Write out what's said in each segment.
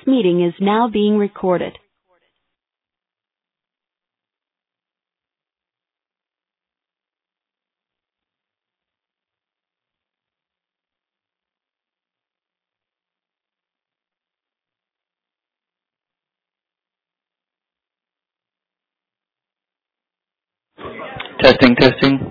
meeting is now being recorded. Testing, testing.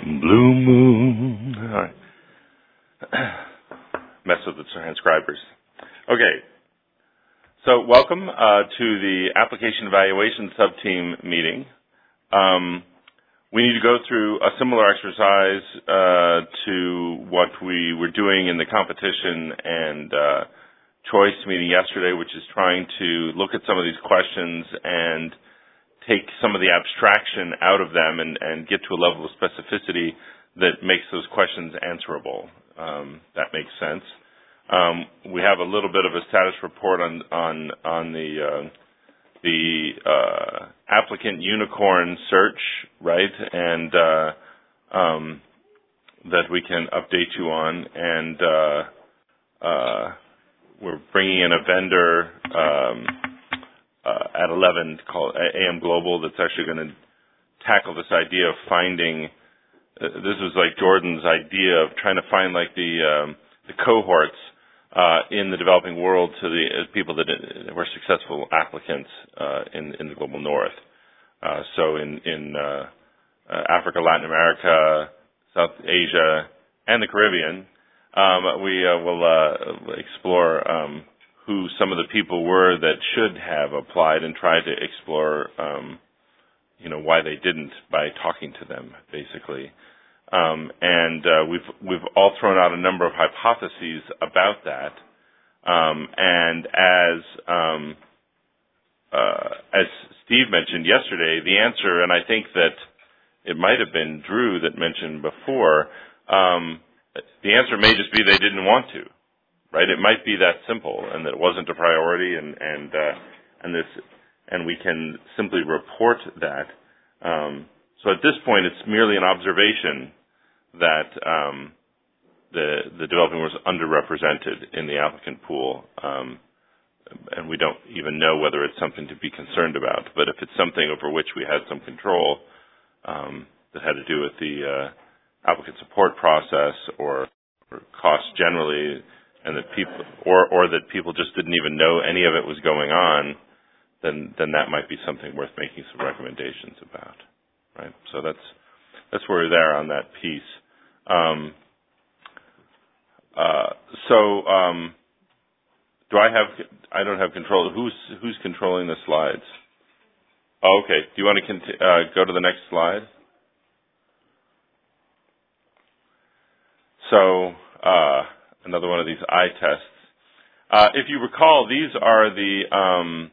Blue moon. All right. Mess with the transcribers. Okay. So welcome to the application evaluation subteam meeting. We need to go through a similar exercise to what we were doing in the competition and choice meeting yesterday, which is trying to look at some of these questions and take some of the abstraction out of them and get to a level of specificity that makes those questions answerable. That makes sense. We have a little bit of a status report on the applicant unicorn search, right? And that we can update you on. And we're bringing in a vendor at 11 called AM Global that's actually going to tackle this idea of finding. This was like Jordan's idea of trying to find like the cohorts in the developing world to the people that were successful applicants in the global north. So in Africa, Latin America, South Asia, and the Caribbean, we will explore who some of the people were that should have applied and try to explore, why they didn't by talking to them, basically. And we've all thrown out a number of hypotheses about that. And as Steve mentioned yesterday, the answer, and I think that it might have been Drew that mentioned before, the answer may just be they didn't want to, right? It might be that simple, and that it wasn't a priority, and we can simply report that. So at this point, it's merely an observation that the developing world is underrepresented in the applicant pool, and we don't even know whether it's something to be concerned about. But if it's something over which we had some control that had to do with the applicant support process or costs generally, and that people or that people just didn't even know any of it was going on, then that might be something worth making some recommendations about, right? So that's where we're there on that piece. I don't have control. Who's controlling the slides? Oh, okay. Do you want to go to the next slide? So, another one of these eye tests. If you recall, these are the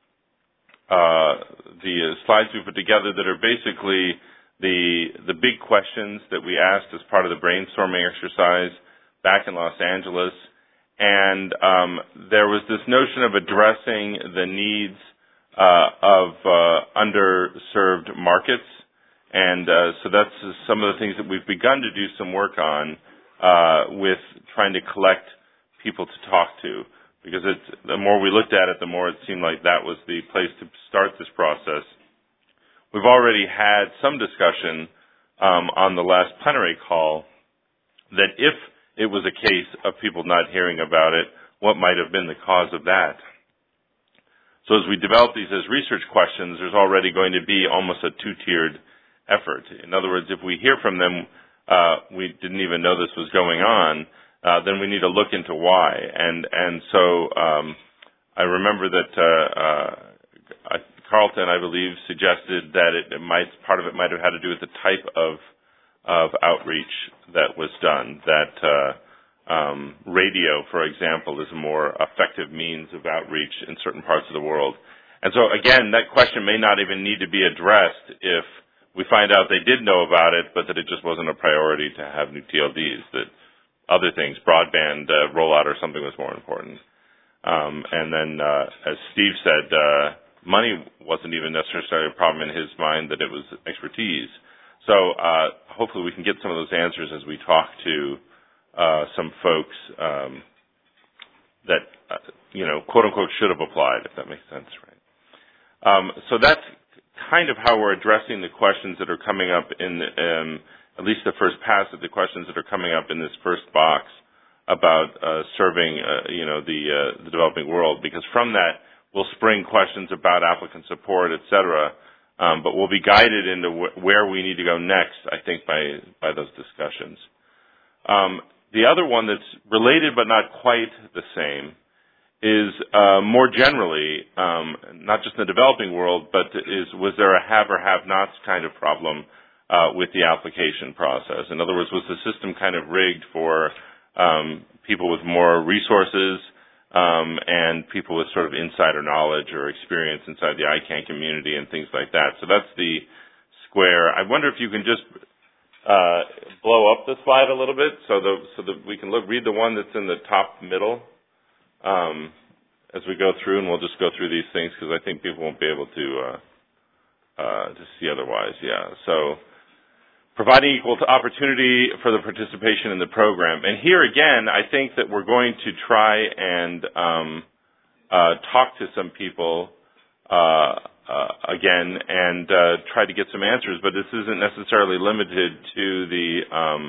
slides we put together that are basically the big questions that we asked as part of the brainstorming exercise back in Los Angeles. And there was this notion of addressing the needs of underserved markets. And so that's some of the things that we've begun to do some work on with trying to collect people to talk to. Because the more we looked at it, the more it seemed like that was the place to start this process. We've already had some discussion on the last plenary call that if it was a case of people not hearing about it, what might have been the cause of that? So as we develop these as research questions, there's already going to be almost a two-tiered effort. In other words, if we hear from them, we didn't even know this was going on, then we need to look into why. And so I remember that Carlton, I believe, suggested that part of it might have had to do with the type of outreach that was done. That radio, for example, is a more effective means of outreach in certain parts of the world. And so, again, that question may not even need to be addressed if we find out they did know about it, but that it just wasn't a priority to have new TLDs, that other things, broadband rollout or something was more important. And then, as Steve said, money wasn't even necessarily a problem in his mind, that it was expertise. So hopefully we can get some of those answers as we talk to some folks that, quote unquote, should have applied, if that makes sense, right? So that's kind of how we're addressing the questions that are coming up in, at least the first pass of the questions that are coming up in this first box about serving, the developing world. Because from that will spring questions about applicant support, et cetera, but we'll be guided into where we need to go next, I think, by those discussions. The other one that's related but not quite the same is more generally, not just in the developing world, but was there a have or have-nots kind of problem with the application process? In other words, was the system kind of rigged for people with more resources and people with sort of insider knowledge or experience inside the ICANN community and things like that? So that's the square. I wonder if you can just blow up the slide a little bit so that we can read the one that's in the top middle as we go through, and we'll just go through these things because I think people won't be able to see otherwise. Yeah. So providing equal opportunity for the participation in the program. And here again, I think that we're going to try and talk to some people again and try to get some answers, but this isn't necessarily limited to the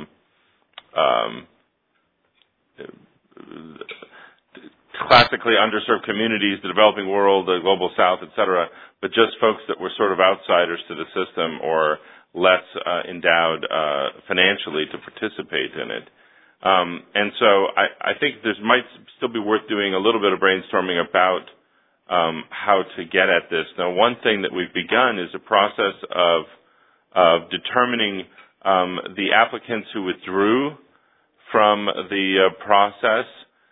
classically underserved communities, the developing world, the global south, et cetera, but just folks that were sort of outsiders to the system or less endowed financially to participate in it. And so I think this might still be worth doing a little bit of brainstorming about how to get at this. Now, one thing that we've begun is a process of determining the applicants who withdrew from the process,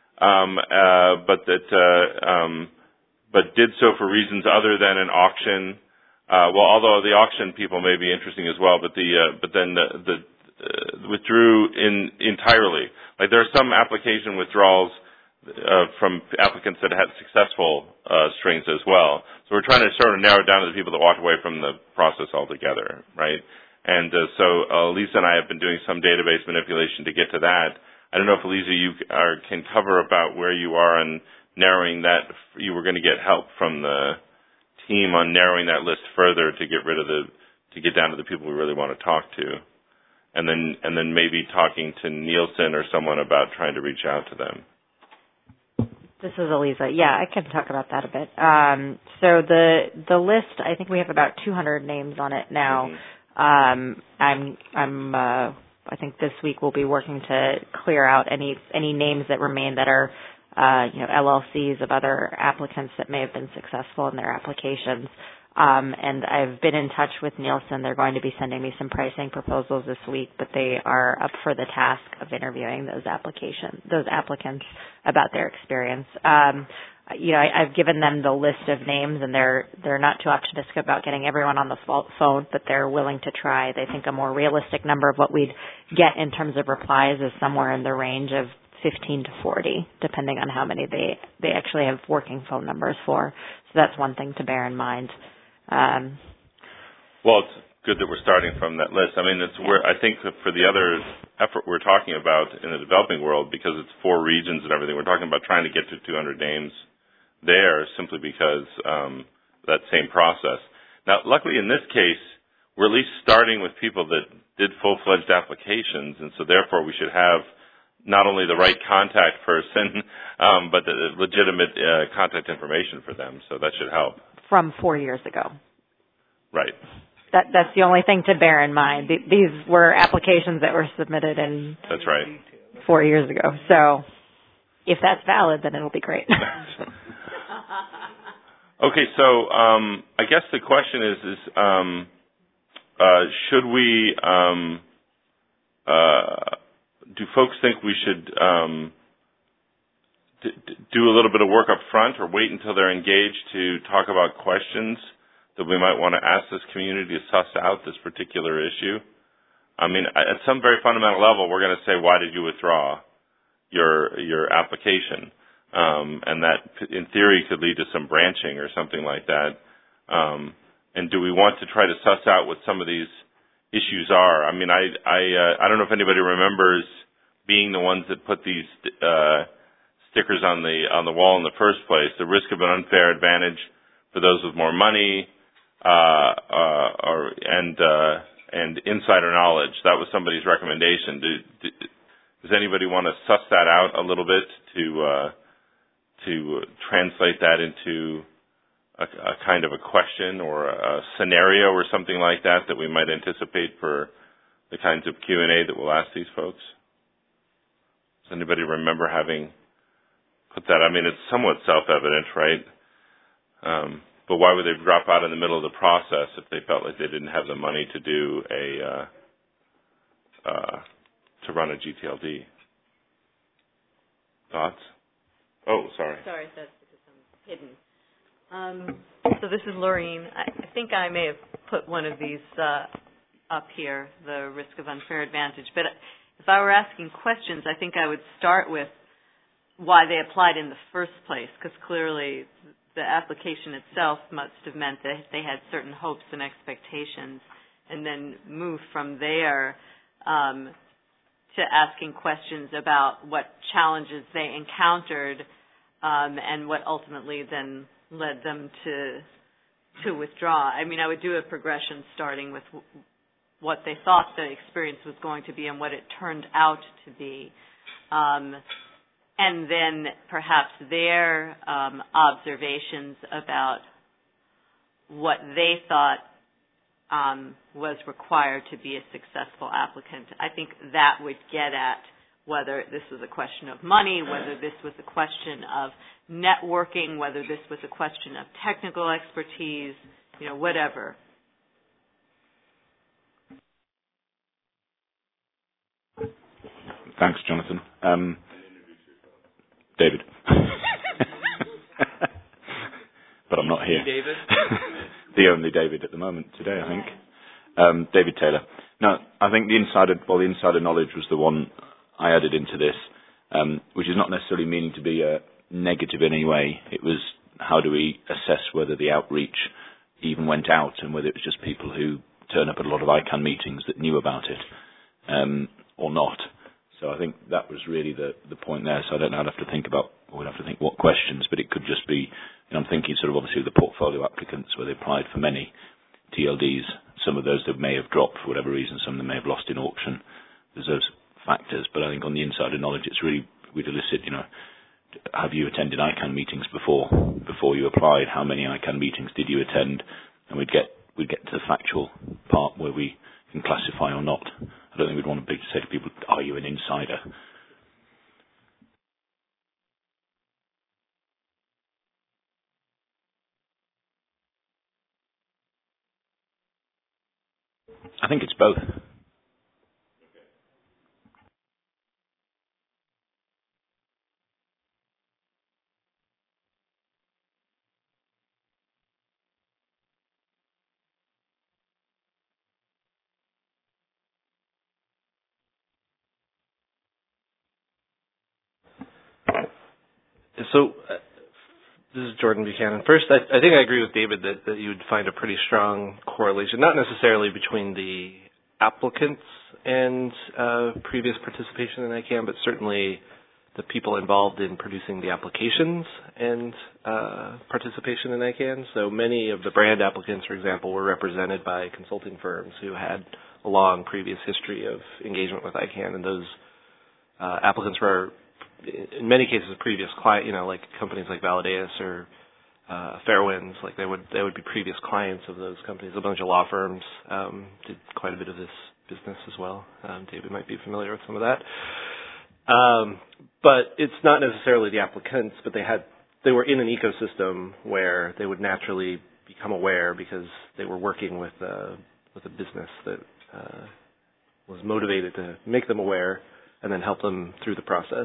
but did so for reasons other than an auction. Although the auction people may be interesting as well, but then withdrew entirely. Like there are some application withdrawals from applicants that had successful strings as well. So we're trying to sort of narrow it down to the people that walked away from the process altogether, right? And so Lisa and I have been doing some database manipulation to get to that. I don't know if, Lisa, you can cover about where you are on narrowing that. You were going to get help from the team on narrowing that list further to get down to the people we really want to talk to. And then maybe talking to Nielsen or someone about trying to reach out to them. This is Elisa. Yeah, I can talk about that a bit. So the list, I think we have about 200 names on it now. Mm-hmm. I think this week we'll be working to clear out any names that remain that are LLCs of other applicants that may have been successful in their applications. And I've been in touch with Nielsen. They're going to be sending me some pricing proposals this week, but they are up for the task of interviewing those applicants about their experience. I've given them the list of names, and they're not too optimistic about getting everyone on the phone, but they're willing to try. They think a more realistic number of what we'd get in terms of replies is somewhere in the range of 15 to 40, depending on how many they actually have working phone numbers for. So that's one thing to bear in mind. Well, it's good that we're starting from that list. I mean, I think that for the other effort we're talking about in the developing world, because it's 4 regions and everything, we're talking about trying to get to 200 names there simply because that same process. Now, luckily in this case, we're at least starting with people that did full-fledged applications, and so therefore we should have not only the right contact person, but the legitimate contact information for them, so that should help. From 4 years ago. Right. That's the only thing to bear in mind. These were applications that were submitted in That's right. 4 years ago. So if that's valid, then it'll be great. Okay, so I guess the question is should we do folks think we should do a little bit of work up front or wait until they're engaged to talk about questions that we might want to ask this community to suss out this particular issue? I mean, at some very fundamental level, we're going to say, why did you withdraw your application? And that, in theory, could lead to some branching or something like that. And do we want to try to suss out what some of these issues are? I mean, I don't know if anybody remembers being the ones that put these stickers on the wall in the first place. The risk of an unfair advantage for those with more money, and insider knowledge. That was somebody's recommendation. Does anybody want to suss that out a little bit to translate that into a kind of a question or a scenario or something like that we might anticipate for the kinds of Q&A that we'll ask these folks? Does anybody remember having put that? I mean, it's somewhat self-evident, right? But why would they drop out in the middle of the process if they felt like they didn't have the money to do to run a GTLD? Thoughts? Oh, sorry. Sorry, that's because I'm hidden. So this is Laureen. I think I may have put one of these up here, the risk of unfair advantage. But if I were asking questions, I think I would start with why they applied in the first place, because clearly the application itself must have meant that they had certain hopes and expectations, and then move from there to asking questions about what challenges they encountered and what ultimately then led them to withdraw. I mean, I would do a progression starting with what they thought the experience was going to be and what it turned out to be. And then perhaps their observations about what they thought was required to be a successful applicant. I think that would get at whether this was a question of money, whether this was a question of networking, whether this was a question of technical expertise, whatever. Thanks, Jonathan. David. But I'm not here. David? The only David at the moment today, I think. David Taylor. No, I think the insider knowledge was the one I added into this, which is not necessarily meaning to be negative in any way. It was how do we assess whether the outreach even went out and whether it was just people who turn up at a lot of ICANN meetings that knew about it or not. So I think that was really the point there. So I don't know, we'd have to think what questions, but it could just be, I'm thinking sort of obviously the portfolio applicants where they applied for many TLDs. Some of those that may have dropped for whatever reason, some of them may have lost in auction. There's those factors, but I think on the insider knowledge, it's really, we'd elicit, have you attended ICANN meetings before you applied? How many ICANN meetings did you attend? And we'd get to the factual part where we can classify or not. I don't think we'd want to say to people, are you an insider? I think it's both. So this is Jordan Buchanan. First, I think I agree with David that you would find a pretty strong correlation, not necessarily between the applicants and previous participation in ICANN, but certainly the people involved in producing the applications and participation in ICANN. So many of the brand applicants, for example, were represented by consulting firms who had a long previous history of engagement with ICANN, and those applicants were in many cases a previous client, like companies like Valideus or Fairwinds, like they would be previous clients of those companies. A bunch of law firms did quite a bit of this business as well. David might be familiar with some of that. But it's not necessarily the applicants, but they were in an ecosystem where they would naturally become aware because they were working with a business that was motivated to make them aware and then help them through the process.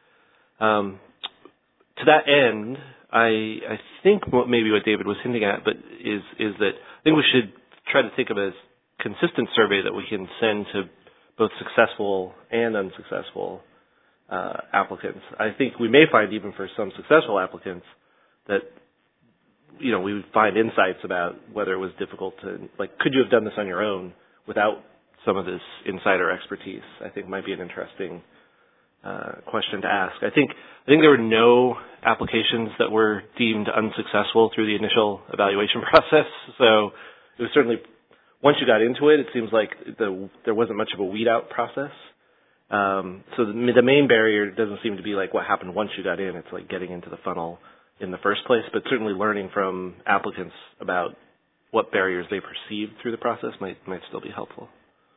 To that end, I think maybe what David was hinting at, but is that I think we should try to think of a consistent survey that we can send to both successful and unsuccessful applicants. I think we may find even for some successful applicants that we would find insights about whether it was difficult to, could you have done this on your own without some of this insider expertise? I think might be an interesting question to ask. I think there were no applications that were deemed unsuccessful through the initial evaluation process. So it was certainly, once you got into it, it seems like there wasn't much of a weed out process. So the main barrier doesn't seem to be what happened once you got in. It's getting into the funnel in the first place, but certainly learning from applicants about what barriers they perceive through the process might still be helpful.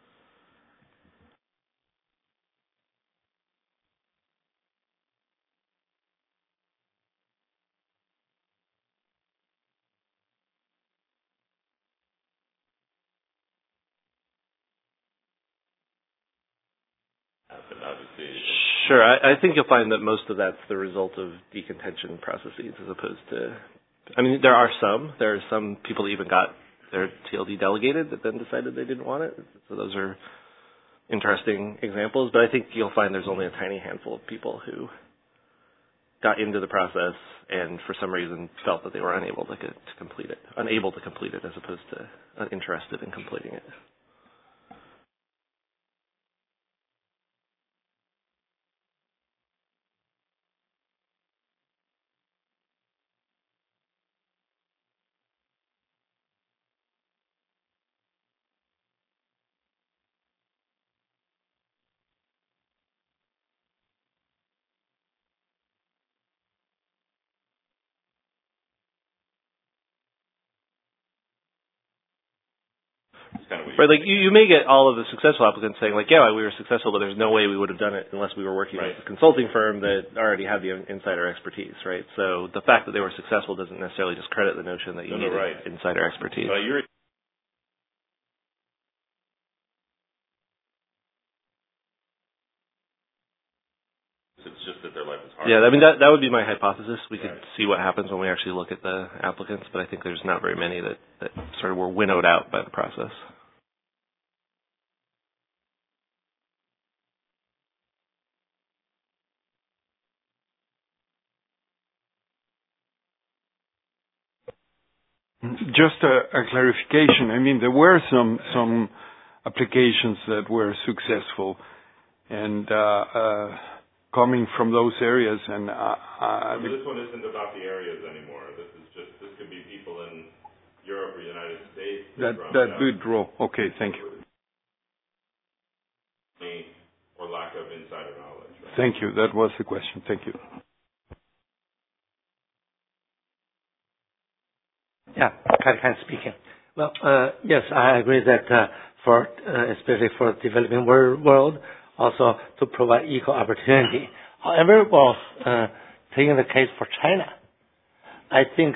Sure. I think you'll find that most of that's the result of decontention processes as opposed to, I mean, there are some people that even got their TLD delegated that then decided they didn't want it. So those are interesting examples, but I think you'll find there's only a tiny handful of people who got into the process and for some reason felt that they were unable to complete it as opposed to uninterested in completing it. Right, like you may get all of the successful applicants saying like, yeah, we were successful, but there's no way we would have done it unless we were working with a consulting firm that already had the insider expertise, right? So the fact that they were successful doesn't necessarily discredit the notion that you need insider expertise. It's just that their life is hard. Yeah, I mean that would be my hypothesis. We could see what happens when we actually look at the applicants, but I think there's not very many that sort of were winnowed out by the process. Just a clarification. I mean, there were some applications that were successful, and coming from those areas. And this one isn't about the areas anymore. This could be people in Europe or United States that withdraw. Okay, thank you. Or lack of insider knowledge. Right? Thank you. That was the question. Thank you. Yeah, Kai speaking. Well, yes, I agree that especially for the developing world, also to provide equal opportunity. However, taking the case for China, I think,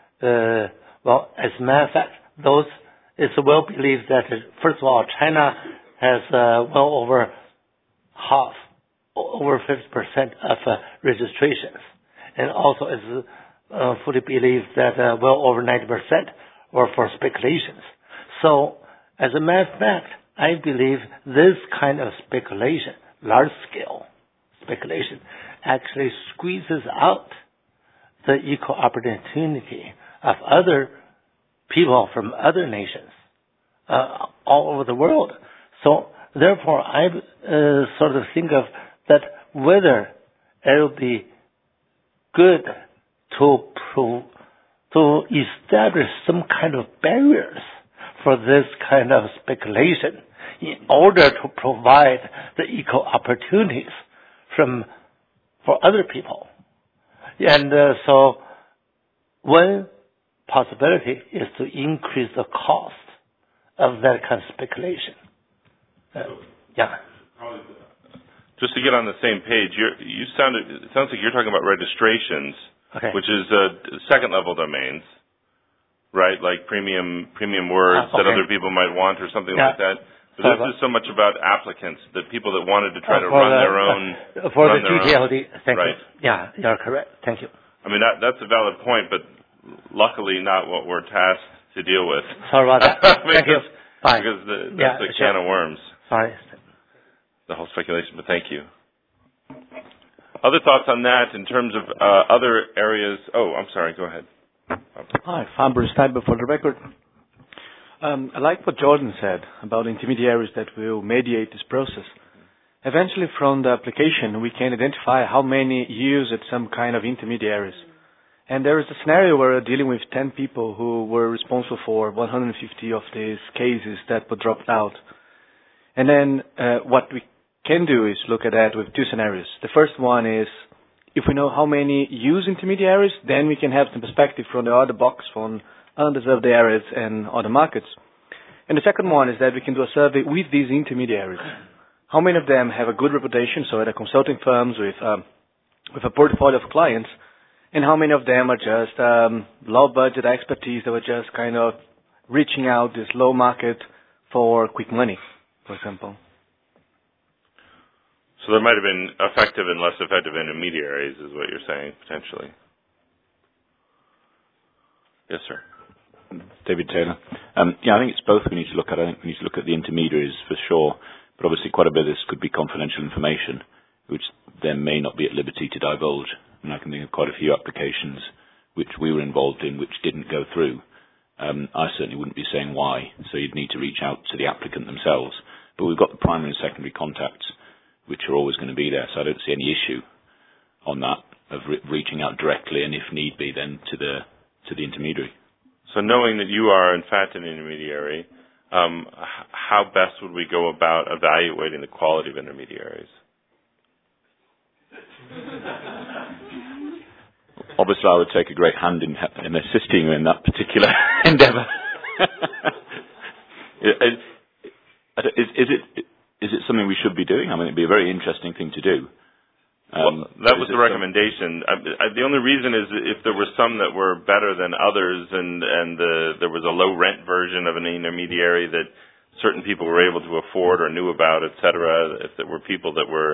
as a matter of fact, it's well believed that, first of all, China has over 50% of registrations, and also is fully believe that over 90% were for speculations. So, as a matter of fact, I believe this kind of speculation, large-scale speculation, actually squeezes out the equal opportunity of other people from other nations all over the world. So, therefore, I sort of think of that whether it will be good to establish some kind of barriers for this kind of speculation in order to provide the equal opportunities for other people. And so one possibility is to increase the cost of that kind of speculation. Just to get on the same page, it sounds like you're talking about registrations, which is second level domains, right? Like premium words that other people might want or something like that. So this is so much about applicants, the people that wanted to try to run their own. For the GTLD, thank you. Yeah, you're correct. Thank you. I mean, that's a valid point, but luckily not what we're tasked to deal with. Sorry about that. Thank you. Bye. Because that's a can of worms. Sorry. The whole speculation, but thank you. Other thoughts on that in terms of other areas? Oh, I'm sorry. Go ahead. Hi, I'm Bruce Steinberg for the record. I like what Jordan said about intermediaries that will mediate this process. Eventually, from the application, we can identify how many use some kind of intermediaries. And there is a scenario where we're dealing with 10 people who were responsible for 150 of these cases that were dropped out. And then what we can do is look at that with two scenarios. The first one is if we know how many use intermediaries, then we can have some perspective from the other box from undeserved areas and other markets. And the second one is that we can do a survey with these intermediaries. How many of them have a good reputation, so at a consulting firms with a portfolio of clients, and how many of them are just low budget expertise that were just kind of reaching out this low market for quick money, for example. So there might have been effective and less effective intermediaries, is what you're saying, potentially. Yes, sir. David Taylor. I think it's both we need to look at. I think we need to look at the intermediaries for sure, but obviously quite a bit of this could be confidential information, which then may not be at liberty to divulge. And I can think of quite a few applications which we were involved in which didn't go through. I certainly wouldn't be saying why, so you'd need to reach out to the applicant themselves. But we've got the primary and secondary contacts, which are always going to be there, so I don't see any issue on that of reaching out directly, and if need be, then to the intermediary. So knowing that you are, in fact, an intermediary, how best would we go about evaluating the quality of intermediaries? Obviously, I would take a great hand in assisting you in that particular endeavour. Is it something we should be doing? I mean, it'd be a very interesting thing to do. Well, that was the recommendation. The only reason is if there were some that were better than others, and there was a low rent version of an intermediary that certain people were able to afford or knew about, et cetera. If there were people that were,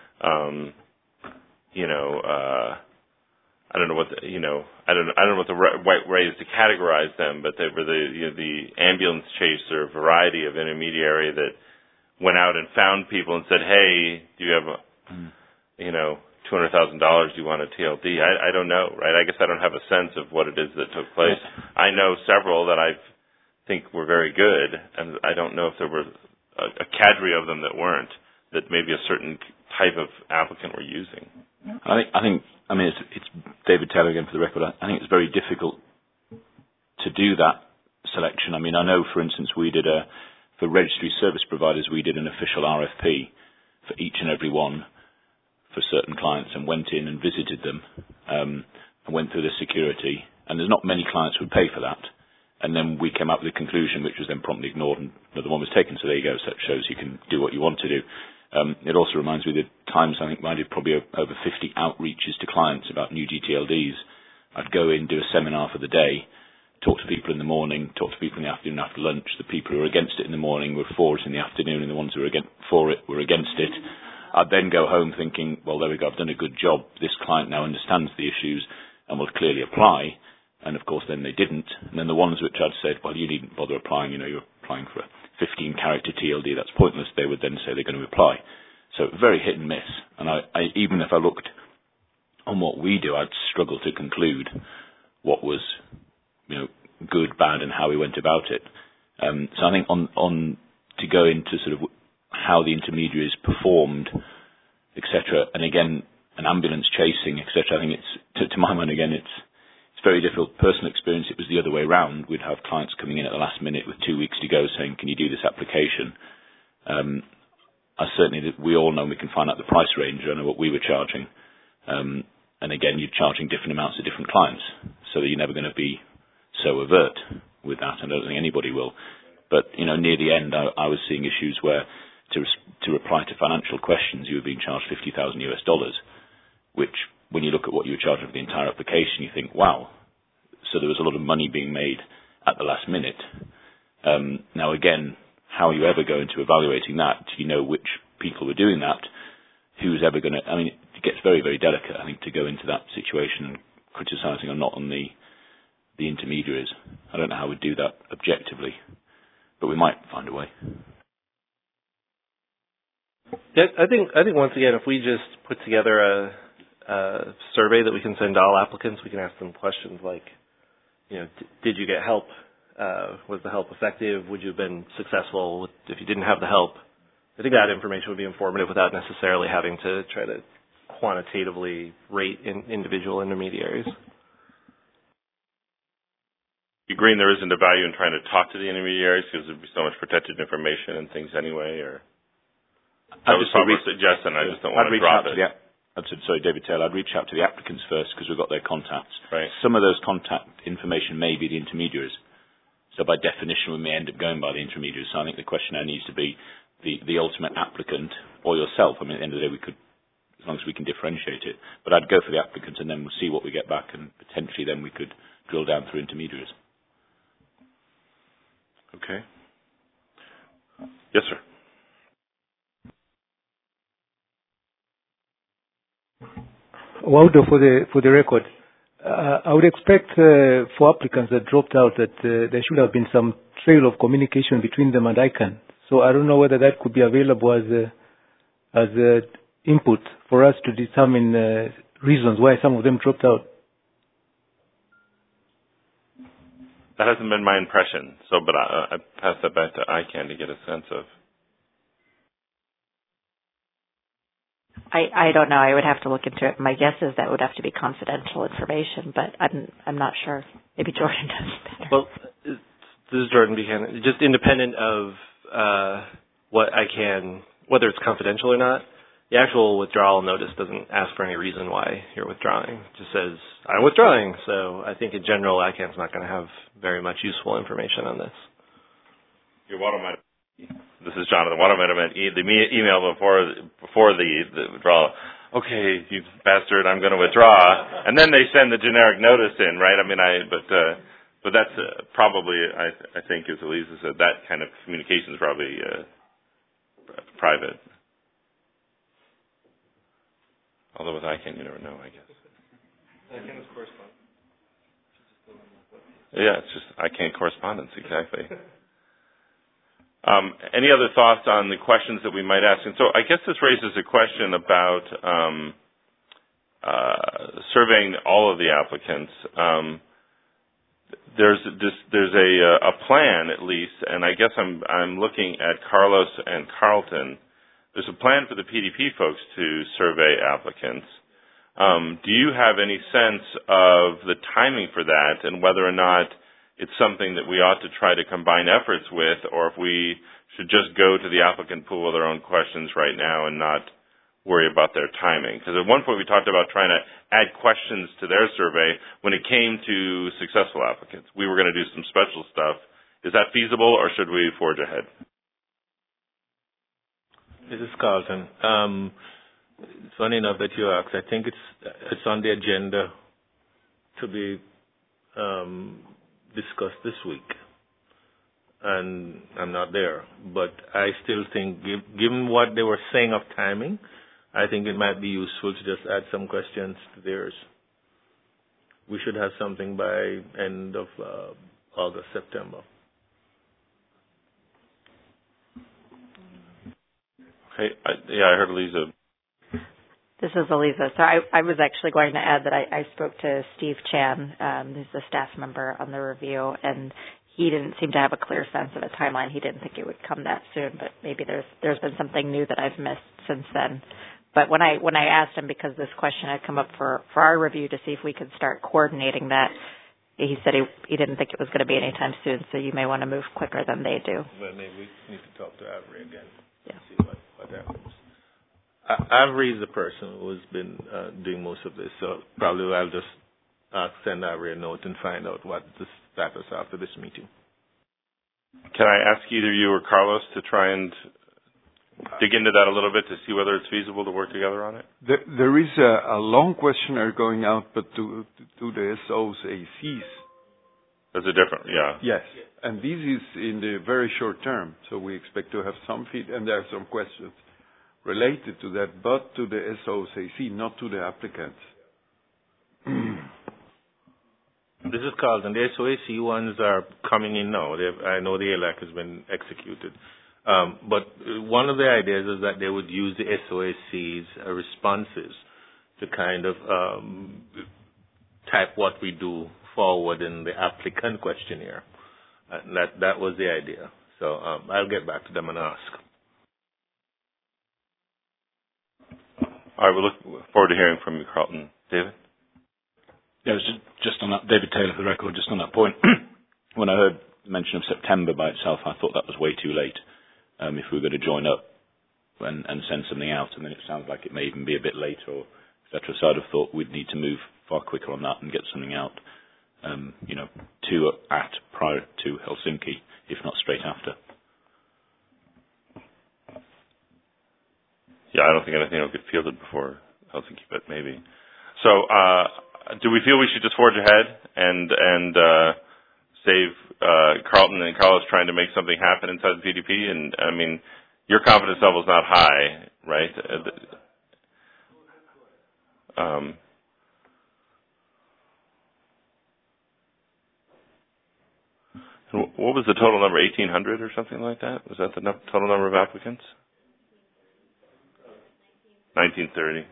I don't know what I don't know what the right way is to categorize them, but they were the ambulance chaser variety of intermediary that went out and found people and said, "Hey, do you have $200,000, do you want a TLD?" I don't know, right? I guess I don't have a sense of what it is that took place. I know several that I think were very good, and I don't know if there were a cadre of them that weren't, that maybe a certain type of applicant were using. I think it's David Taylor again for the record. I think it's very difficult to do that selection. I mean, I know, for instance, we did for registry service providers, we did an official RFP for each and every one for certain clients, and went in and visited them and went through the security, and there's not many clients who would pay for that, and then we came up with a conclusion which was then promptly ignored and another one was taken. So there you go. So it shows you can do what you want to do. It also reminds me of the times I think I did probably over 50 outreaches to clients about new GTLDs. I'd go in, do a seminar for the day, talk to people in the morning, talk to people in the afternoon after lunch. The people who were against it in the morning were for it in the afternoon, and the ones who were for it were against it. I'd then go home thinking, well, there we go, I've done a good job. This client now understands the issues and will clearly apply. And, of course, then they didn't. And then the ones which I'd said, well, you needn't bother applying, you're applying for a 15-character TLD, that's pointless, they would then say they're going to apply. So very hit and miss. And I even if I looked on what we do, I'd struggle to conclude what was, good, bad, and how we went about it. So I think on to go into sort of how the intermediaries performed, etc., and again, an ambulance chasing, etc., I think it's, to my mind, again, it's very difficult. Personal experience, it was the other way around. We'd have clients coming in at the last minute with 2 weeks to go saying, can you do this application? We all know we can find out the price range. I know what we were charging. And again, you're charging different amounts to different clients, so that you're never going to be so overt with that. I don't think anybody will. But, near the end, I was seeing issues where to reply to financial questions, you were being charged $50,000 US, which, when you look at what you were charging for the entire application, you think, wow. So there was a lot of money being made at the last minute. Now, again, how are you ever going to evaluating that? Do you know which people were doing that? Who's ever going to... I mean, it gets very, very delicate, I think, to go into that situation and criticising or not on the intermediaries. I don't know how we'd do that objectively, but we might find a way. Yeah, I think once again, if we just put together a survey that we can send to all applicants, we can ask them questions like, did you get help? Was the help effective? Would you have been successful if you didn't have the help? I think that information would be informative without necessarily having to try to quantitatively rate individual intermediaries. You agree there isn't a value in trying to talk to the intermediaries because there'd be so much protected information and things anyway, or? That was probably a suggestion. I just don't want to drop it. Sorry, David Taylor, I'd reach out to the applicants first because we've got their contacts. Right. Some of those contact information may be the intermediaries. So by definition, we may end up going by the intermediaries. So I think the questionnaire needs to be the ultimate applicant or yourself. I mean, at the end of the day, we could, as long as we can differentiate it. But I'd go for the applicant and then we'll see what we get back, and potentially then we could drill down through intermediaries. Okay. Yes, sir. Waldo, for the record, I would expect for applicants that dropped out that there should have been some trail of communication between them and ICANN. So I don't know whether that could be available as input for us to determine reasons why some of them dropped out. That hasn't been my impression. So, but I pass that back to ICANN to get a sense of. I don't know. I would have to look into it. My guess is that would have to be confidential information, but I'm not sure. Maybe Jordan does better. Well, this is Jordan Buchanan. Just independent of what ICANN, whether it's confidential or not, the actual withdrawal notice doesn't ask for any reason why you're withdrawing. It just says, I'm withdrawing. So I think in general, ICANN's not going to have very much useful information on this. Your water might. This is Jonathan. What I meant the email before the withdrawal. Okay, you bastard, I'm going to withdraw, and then they send the generic notice in, right? I mean, but that's probably I think, as Elisa said, that kind of communication is probably private. Although with ICANN, you never know, I guess. ICANN is correspondence. Yeah, it's just ICANN correspondence, exactly. Any other thoughts on the questions that we might ask? And so I guess this raises a question about surveying all of the applicants. There's a plan, at least, and I guess I'm looking at Carlos and Carlton. There's a plan for the PDP folks to survey applicants. Do you have any sense of the timing for that, and whether or not it's something that we ought to try to combine efforts with, or if we should just go to the applicant pool with our own questions right now and not worry about their timing? Because at one point we talked about trying to add questions to their survey when it came to successful applicants. We were going to do some special stuff. Is that feasible, or should we forge ahead? This is Carlton. Funny enough that you asked. I think it's on the agenda to be discussed this week, and I'm not there. But I still think, given what they were saying of timing, I think it might be useful to just add some questions to theirs. We should have something by end of August, September. Hey, I heard Elisa. This is Elisa. So I was actually going to add that I spoke to Steve Chan, who's a staff member on the review, and he didn't seem to have a clear sense of a timeline. He didn't think it would come that soon, but maybe there's been something new that I've missed since then. But when I asked him, because this question had come up for our review to see if we could start coordinating that, he said he didn't think it was going to be anytime soon, so you may want to move quicker than they do. Well, maybe we need to talk to Avery again. Yeah. See what happens. Avery is the person who has been doing most of this, so probably I'll just send Avery a note and find out what the status after this meeting. Can I ask either you or Carlos to try and dig into that a little bit to see whether it's feasible to work together on it? There is a long questionnaire going out, but to the SOs, ACs. There's a different, yeah. Yes, and this is in the very short term, so we expect to have some feed, and there are some questions related to that, but to the SOSAC, not to the applicants. This is Carlton. The SOAC ones are coming in now. I know the ALAC has been executed. But one of the ideas is that they would use the SOAC's responses to kind of type what we do forward in the applicant questionnaire. That was the idea. So I'll get back to them and ask. All right, we look forward to hearing from you, Carlton. David? Yeah, it was just on that, David Taylor for the record, just on that point. When I heard mention of September by itself, I thought that was way too late if we were going to join up and send something out. And then it sounds like it may even be a bit later, or etc. So I'd have thought we'd need to move far quicker on that and get something out, prior to Helsinki, if not straight after. Yeah, I don't think anything will get fielded before Helsinki, but maybe. So, do we feel we should just forge ahead and save Carlton and Carlos trying to make something happen inside the PDP? And I mean, your confidence level is not high, right? What was the total number? 1,800 or something like that? Was that the total number of applicants? 1930.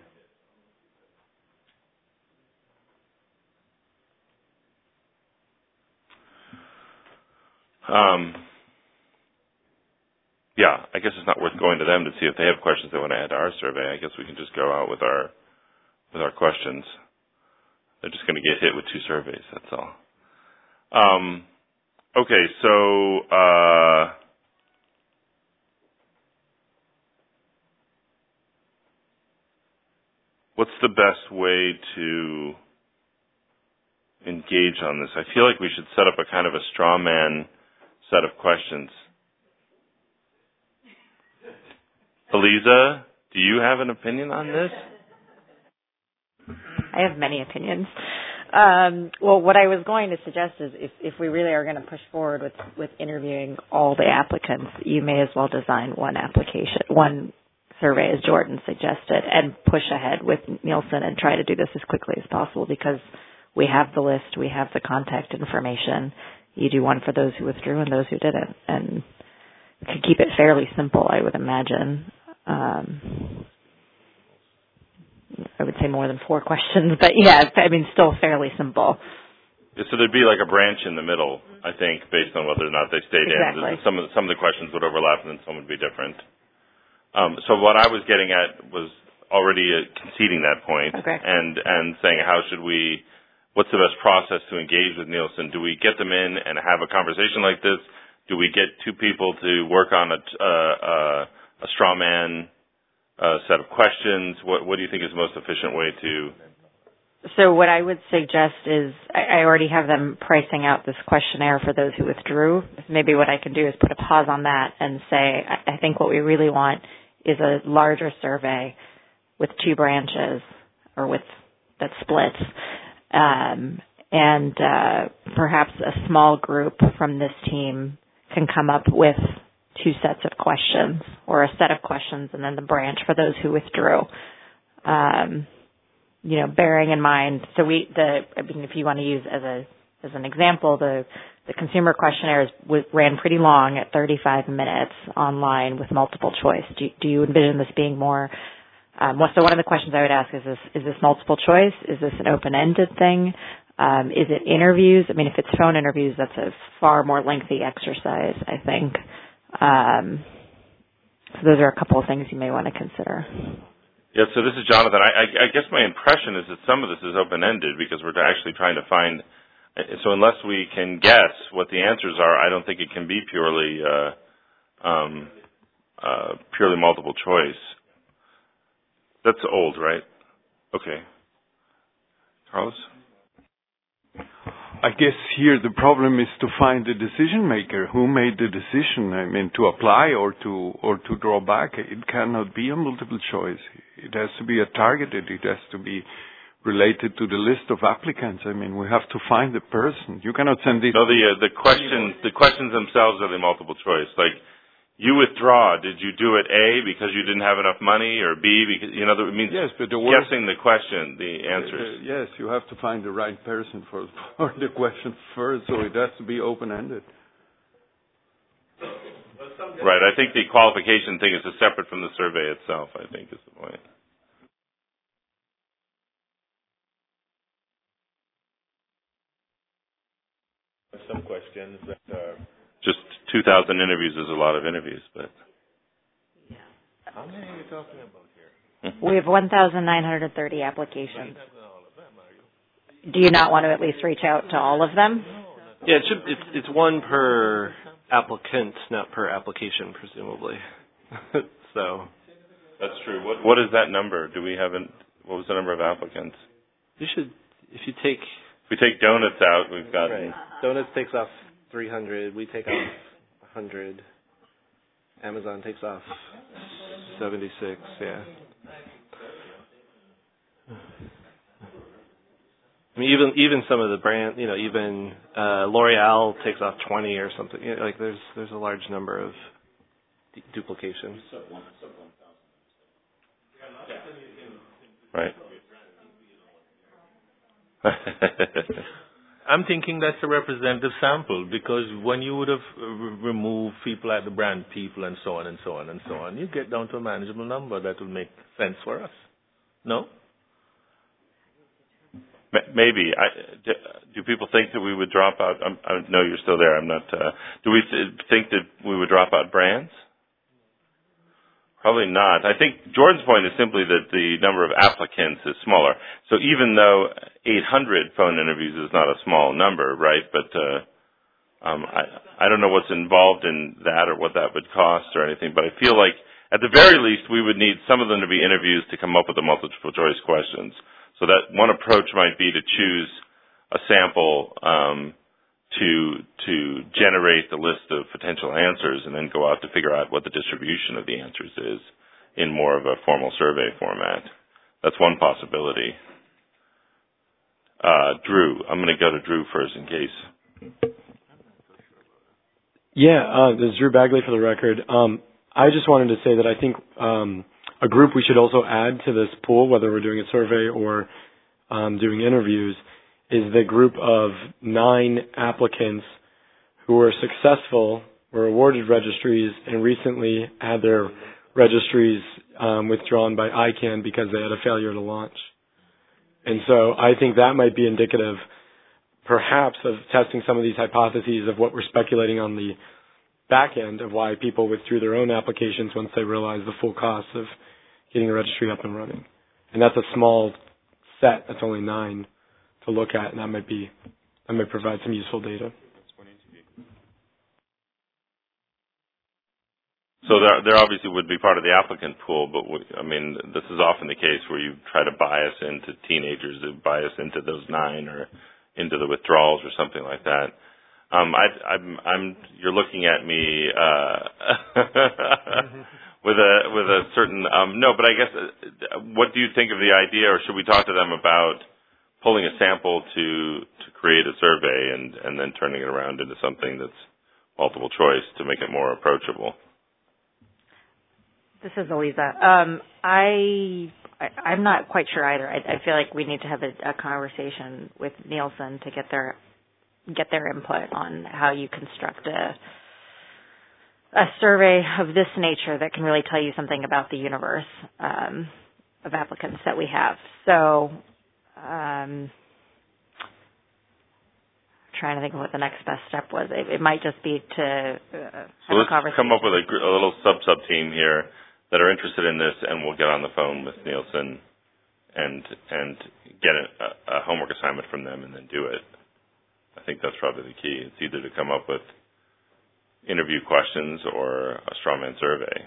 Yeah, I guess it's not worth going to them to see if they have questions they want to add to our survey. I guess we can just go out with our questions. They're just going to get hit with 2 surveys. That's all. Okay, so what's the best way to engage on this? I feel like we should set up a kind of a straw man set of questions. Eliza, do you have an opinion on this? I have many opinions. Well, what I was going to suggest is if we really are going to push forward with interviewing all the applicants, you may as well design one survey, as Jordan suggested, and push ahead with Nielsen and try to do this as quickly as possible, because we have the list, we have the contact information. You do one for those who withdrew and those who didn't, and could keep it fairly simple, I would imagine. I would say more than 4 questions, but yeah, I mean, still fairly simple. Yeah, so there'd be like a branch in the middle, I think, based on whether or not they stayed exactly. in. Some of the questions would overlap, and then some would be different. So what I was getting at was already conceding that point, okay, and saying what's the best process to engage with Nielsen? Do we get them in and have a conversation like this? Do we get 2 people to work on a straw man set of questions? What do you think is the most efficient way to? So what I would suggest is I already have them pricing out this questionnaire for those who withdrew. Maybe what I can do is put a pause on that and say, I think what we really want is a larger survey with 2 branches or that splits, and perhaps a small group from this team can come up with 2 sets of questions, or a set of questions, and then the branch for those who withdrew. Bearing in mind, if you want to use as an example, the consumer questionnaires ran pretty long at 35 minutes online with multiple choice. Do you envision this being more? So one of the questions I would ask is this multiple choice? Is this an open-ended thing? Is it interviews? I mean, if it's phone interviews, that's a far more lengthy exercise, I think. So those are a couple of things you may want to consider. Yeah, so this is Jonathan. I guess my impression is that some of this is open-ended because we're actually trying to find. So unless we can guess what the answers are, I don't think it can be purely multiple choice. That's old, right? Okay. Carlos? I guess here the problem is to find the decision maker who made the decision. I mean, to apply or to draw back. It cannot be a multiple choice. It has to be a targeted. It has to be related to the list of applicants. I mean, we have to find the person. You cannot send it. No, the questions themselves are the multiple choice. Like, you withdraw. Did you do it A because you didn't have enough money, or B because it means yes, but guessing the question, the answers. Yes, you have to find the right person for the question first, so it has to be open-ended. Right. I think the qualification thing is separate from the survey itself, I think, is the point. Some questions that are... Just 2,000 interviews is a lot of interviews, but... Yeah. How many are you talking about here? We have 1,930 applications. Do you not want to at least reach out to all of them? Yeah, it's 1 per applicant, not per application, presumably. So... That's true. What is that number? Do we have What was the number of applicants? You should, if you take... If we take donuts out, we've got... Right. Donuts takes off 300. We take off 100. Amazon takes off 76, yeah. I mean, even some of the brand, even L'Oreal takes off 20 or something. Like there's a large number of duplications. Right. I'm thinking that's a representative sample, because when you would have removed people like the brand people and so on and so on and so on, you get down to a manageable number that will make sense for us. No? Maybe. Do people think that we would drop out? No, you're still there. I'm not. Do we think that we would drop out brands? Probably not. I think Jordan's point is simply that the number of applicants is smaller. So even though 800 phone interviews is not a small number, right? But I don't know what's involved in that or what that would cost or anything. But I feel like at the very least we would need some of them to be interviews to come up with the multiple choice questions. So that one approach might be to choose a sample to generate the list of potential answers and then go out to figure out what the distribution of the answers is in more of a formal survey format. That's one possibility. Drew, I'm going to go to Drew first in case. Yeah, this is Drew Bagley for the record. I just wanted to say that I think a group we should also add to this pool, whether we're doing a survey or doing interviews, is the group of 9 applicants who were successful, were awarded registries, and recently had their registries withdrawn by ICANN because they had a failure to launch. And so I think that might be indicative, perhaps, of testing some of these hypotheses of what we're speculating on the back end of why people withdrew their own applications once they realized the full cost of getting a registry up and running. And that's a small set. That's only 9 to look at, and that might provide some useful data. So there obviously would be part of the applicant pool, but this is often the case where you try to bias into teenagers, bias into those 9 or into the withdrawals or something like that. You're looking at me with a certain no, but I guess what do you think of the idea, or should we talk to them about pulling a sample to create a survey and then turning it around into something that's multiple choice to make it more approachable? This is Eliza. I'm not quite sure either. I feel like we need to have a conversation with Nielsen to get their input on how you construct a survey of this nature that can really tell you something about the universe of applicants that we have. So, trying to think of what the next best step was. It might just be to have a conversation. Let's come up with a little sub team here that are interested in this, and we'll get on the phone with Nielsen and get a homework assignment from them and then do it. I think that's probably the key. It's either to come up with interview questions or a straw man survey.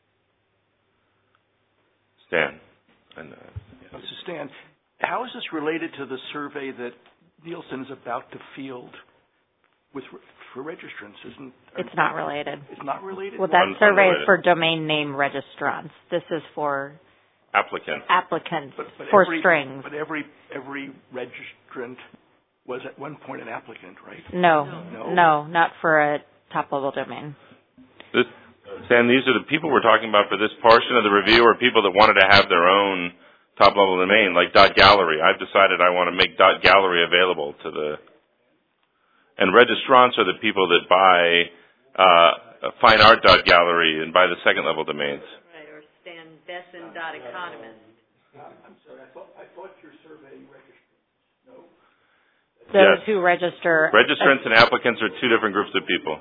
Stan. This is Stan. How is this related to the survey that Nielsen is about to field for registrants? It's not related. It's not related? Well, that survey is for domain name registrants. This is for applicants for strings. But every registrant was at one point an applicant, right? No, not for a top-level domain. Stan, these are the people we're talking about for this portion of the review, or people that wanted to have their own top-level domain, like .gallery. I've decided I want to make .gallery available to the... And registrants are the people that buy fine art .gallery and buy the second-level domains. Right, or Stan Besson.economist. I'm sorry, I thought your survey registrants. No? Those who register... Registrants and applicants are 2 different groups of people.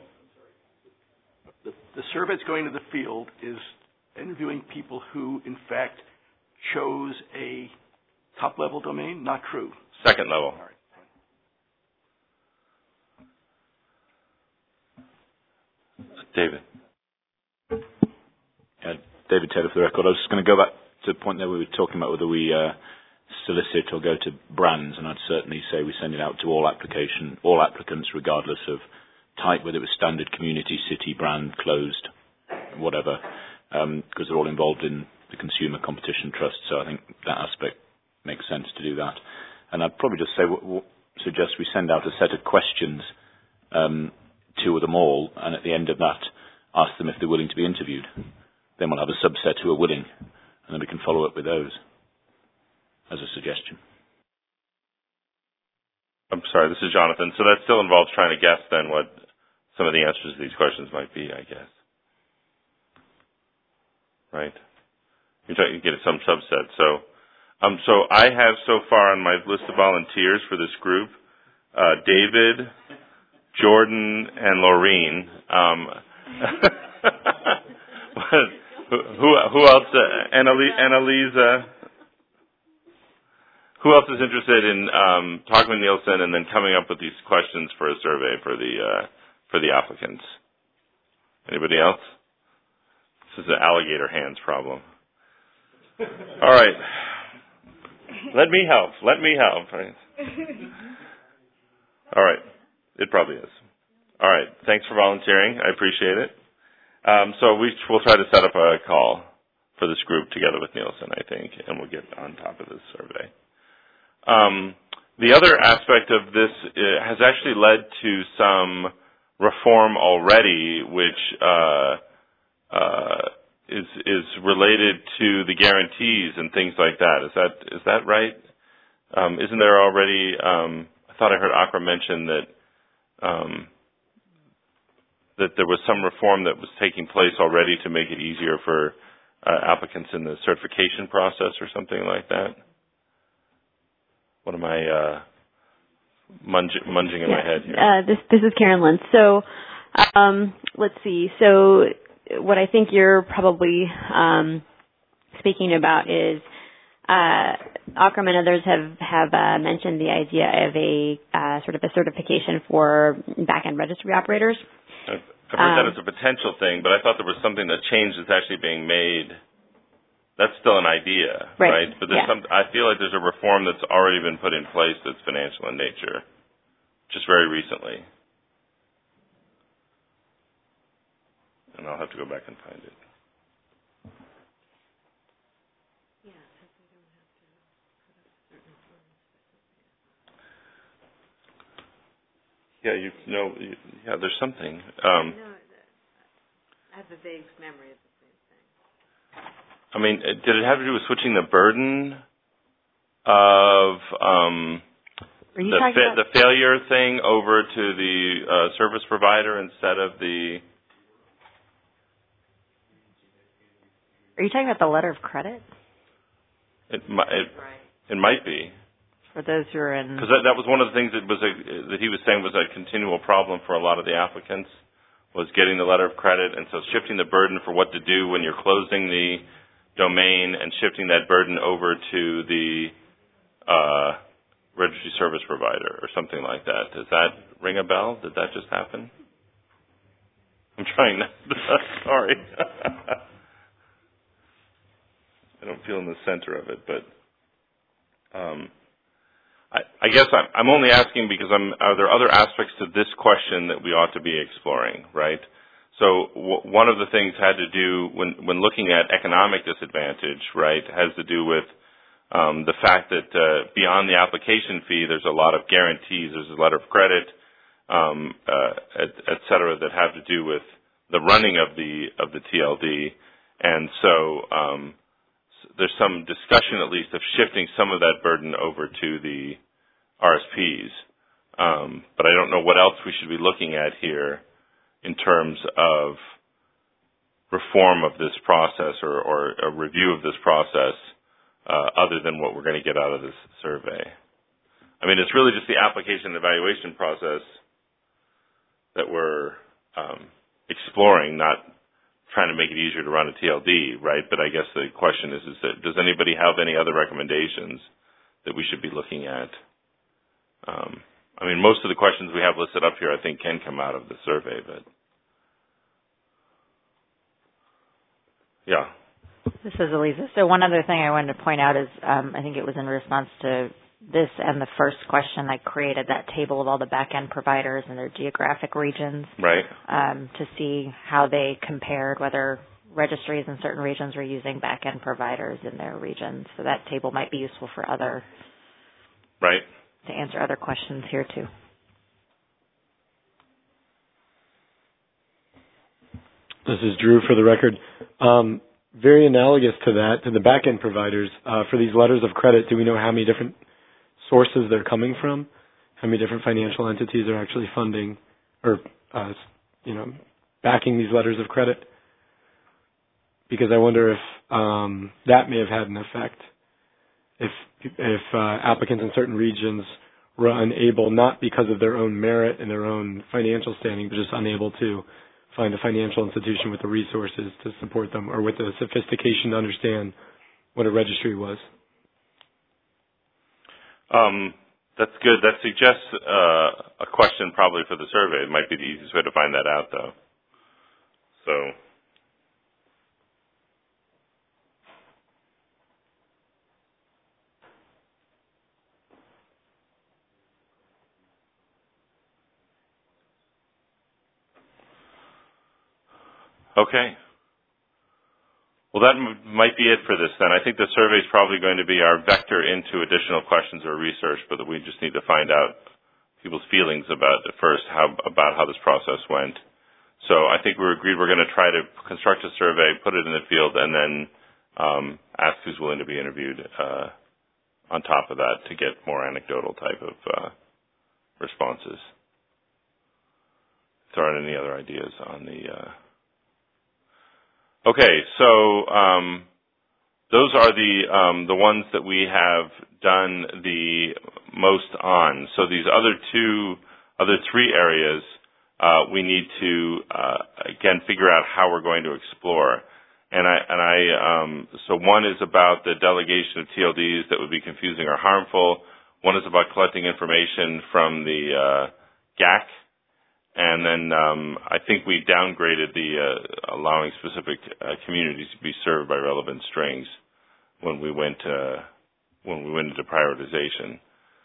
The survey that's going to the field is interviewing people who, in fact, chose a top-level domain? Not true. Second level. All right. David. David Taylor for the record. I was just going to go back to the point there we were talking about whether we solicit or go to brands, and I'd certainly say we send it out to all applicants, regardless of type, whether it was standard, community, city, brand, closed, whatever, because they're all involved in the Consumer Competition Trust. So I think that aspect makes sense to do that. And I'd probably just suggest we send out a set of questions to them all, and at the end of that, ask them if they're willing to be interviewed. Then we'll have a subset who are willing, and then we can follow up with those as a suggestion. I'm sorry, this is Jonathan. So that still involves trying to guess then what some of the answers to these questions might be, I guess. Right? You're trying to get some subset. So I have so far on my list of volunteers for this group, David, Jordan, and Laureen. Who else? Annalisa. Who else is interested in talking with Nielsen and then coming up with these questions for a survey for the applicants? Anybody else? This is an alligator hands problem. All right. Let me help. Right? All right. It probably is. All right. Thanks for volunteering. I appreciate it. So we'll try to set up a call for this group together with Nielsen, I think, and we'll get on top of this survey. The other aspect of this has actually led to some reform already, which is related to the guarantees and things like that. Is that right? Isn't there already? I thought I heard Akra mention that there was some reform that was taking place already to make it easier for applicants in the certification process or something like that. What am I munging in my head here? This is Karen Lentz. So let's see. So what I think you're probably speaking about is Akram and others have mentioned the idea of a sort of a certification for back-end registry operators. I've heard that as a potential thing, but I thought there was something that changed that's actually being made. That's still an idea, right? But there's I feel like there's a reform that's already been put in place that's financial in nature, just very recently. And I'll have to go back and find it. Yeah, there's something. I have a vague memory of the same thing. I mean, did it have to do with switching the burden of the failure thing over to the service provider instead of the? Are you talking about the letter of credit? It might be. For those who are in, because that was one of the things that he was saying was a continual problem for a lot of the applicants, was getting the letter of credit, and so shifting the burden for what to do when you're closing the domain and shifting that burden over to the registry service provider or something like that. Does that ring a bell? Did that just happen? I'm trying not to. Sorry. I don't feel in the center of it, but I guess I'm only asking because are there other aspects to this question that we ought to be exploring, right? So one of the things had to do when looking at economic disadvantage, right, has to do with the fact that beyond the application fee, there's a lot of guarantees. There's a letter of credit, et cetera, that have to do with the running of the TLD, and so there's some discussion, at least, of shifting some of that burden over to the RSPs. But I don't know what else we should be looking at here in terms of reform of this process or a review of this process other than what we're going to get out of this survey. I mean, it's really just the application and evaluation process that we're exploring, not trying to make it easier to run a TLD, right? But I guess the question is that does anybody have any other recommendations that we should be looking at? I mean, most of the questions we have listed up here I think can come out of the survey, but yeah. This is Elisa. So one other thing I wanted to point out is I think it was in response to this and the first question, I created that table of all the back-end providers and their geographic regions. Right. To see how they compared, whether registries in certain regions were using back-end providers in their regions. So that table might be useful for other, right, to answer other questions here too. This is Drew for the record. Very analogous to that, to the back-end providers, for these letters of credit, do we know how many different sources they're coming from? How many different financial entities are actually funding or, backing these letters of credit? Because I wonder if that may have had an effect. If applicants in certain regions were unable, not because of their own merit and their own financial standing, but just unable to find a financial institution with the resources to support them or with the sophistication to understand what a registry was. That's good. That suggests a question probably for the survey. It might be the easiest way to find that out, though. So, okay. Well, that might be it for this then. I think the survey is probably going to be our vector into additional questions or research, but we just need to find out people's feelings about it first, about how this process went. So I think we're agreed we're going to try to construct a survey, put it in the field, and then ask who's willing to be interviewed on top of that to get more anecdotal type of responses. If there aren't any other ideas on the... Okay, so those are the ones that we have done the most on. So these other three areas, we need to again figure out how we're going to explore. So one is about the delegation of TLDs that would be confusing or harmful. One is about collecting information from the GAC. And then I think we downgraded the allowing specific communities to be served by relevant strings when we went into prioritization.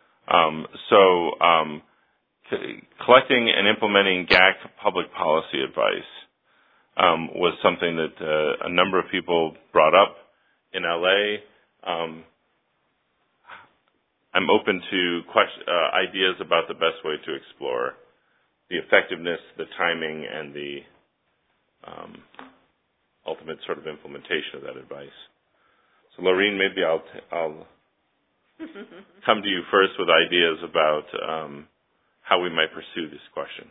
Collecting and implementing GAC public policy advice was something that a number of people brought up in LA. I'm open to ideas about the best way to explore the effectiveness, the timing, and the ultimate sort of implementation of that advice. So, Laureen, maybe I'll come to you first with ideas about how we might pursue this question.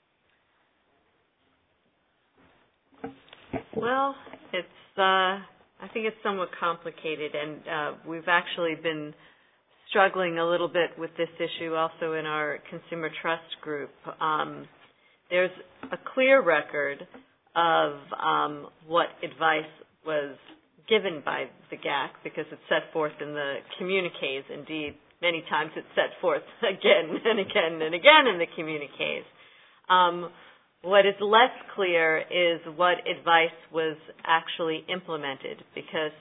Well, I think it's somewhat complicated, and we've actually been struggling a little bit with this issue also in our consumer trust group. There's a clear record of what advice was given by the GAC because it's set forth in the communiques. Indeed, many times it's set forth again and again and again in the communiques. What is less clear is what advice was actually implemented because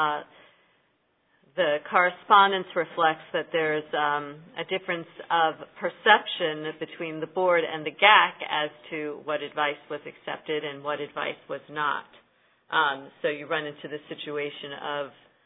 the correspondence reflects that there's a difference of perception between the board and the GAC as to what advice was accepted and what advice was not. So you run into the situation of,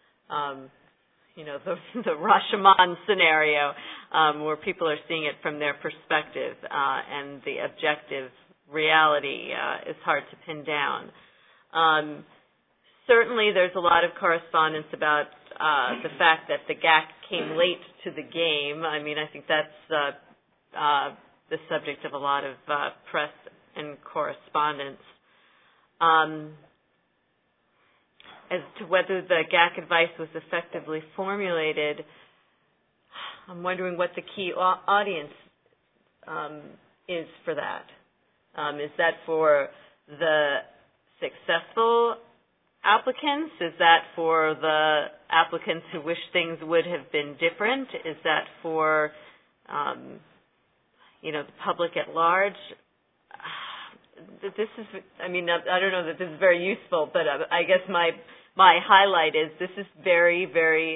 the Rashomon scenario where people are seeing it from their perspective and the objective reality is hard to pin down. Certainly there's a lot of correspondence about the fact that the GAC came late to the game. I mean, I think that's the subject of a lot of press and correspondence. As to whether the GAC advice was effectively formulated, I'm wondering what the key audience is for that. Is that for the successful applicants? Is that for the applicants who wish things would have been different? Is that for, the public at large? This is, I don't know that this is very useful, but I guess my my highlight is this is very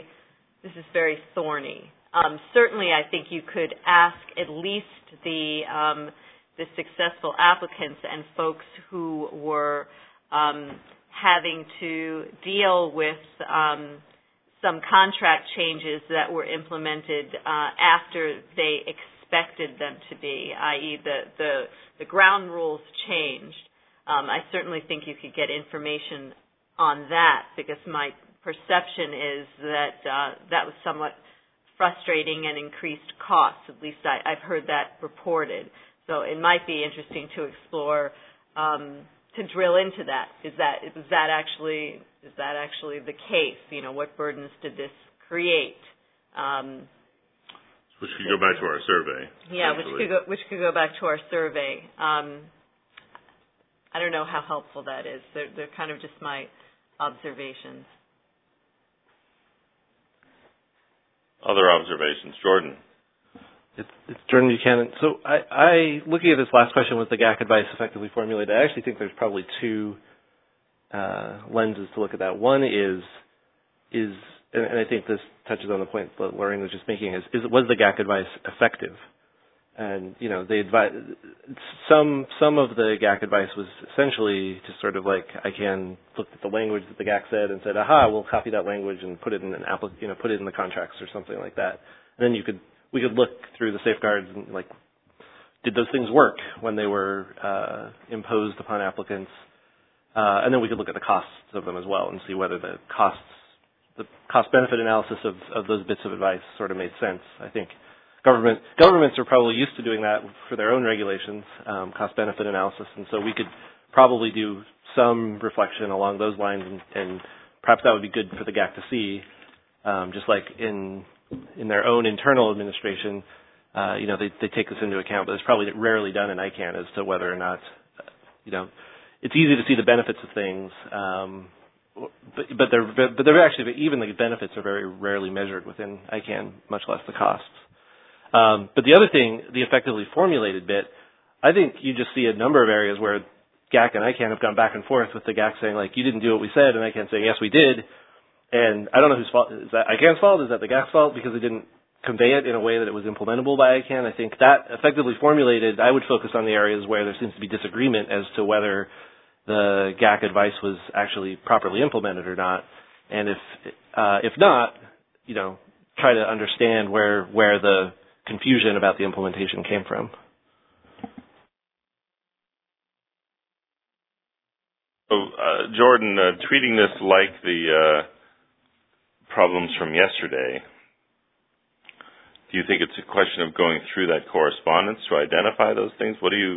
thorny. Certainly, I think you could ask at least the successful applicants and folks who were having to deal with some contract changes that were implemented after they expected them to be, i.e. the ground rules changed. I certainly think you could get information on that, because my perception is that that was somewhat frustrating and increased costs. At least I've heard that reported. So it might be interesting to explore, to drill into that. Is that actually the case? You know, what burdens did this create? Which could go back to our survey. Yeah, which could go back to our survey. I don't know how helpful that is. They're kind of just my observations. Other observations, Jordan. It's Jordan Buchanan. So I looking at this last question, was the GAC advice effectively formulated? I actually think there's probably two lenses to look at that. One is, and I think this touches on the point that Lorraine was just making, is was the GAC advice effective? And they advise some of the GAC advice was essentially just sort of like ICANN looked at the language that the GAC said and said, "Aha, we'll copy that language and put it in put it in the contracts," or something like that. And then we could look through the safeguards and did those things work when they were imposed upon applicants? And then we could look at the costs of them as well and see whether the cost-benefit analysis of those bits of advice sort of made sense. I think governments are probably used to doing that for their own regulations, cost-benefit analysis, and so we could probably do some reflection along those lines, and perhaps that would be good for the GAC to see, just like in their own internal administration, they take this into account, but it's probably rarely done in ICANN as to whether or not, it's easy to see the benefits of things, but they're actually, even the benefits are very rarely measured within ICANN, much less the costs. But the other thing, the effectively formulated bit, I think you just see a number of areas where GAC and ICANN have gone back and forth with the GAC saying, you didn't do what we said, and ICANN saying, yes, we did. And I don't know whose fault. Is that ICANN's fault? Is that the GAC's fault because they didn't convey it in a way that it was implementable by ICANN? I think that effectively formulated, I would focus on the areas where there seems to be disagreement as to whether the GAC advice was actually properly implemented or not. And if not, try to understand where the confusion about the implementation came from. So, Jordan, treating this like the problems from yesterday, do you think it's a question of going through that correspondence to identify those things? What do you,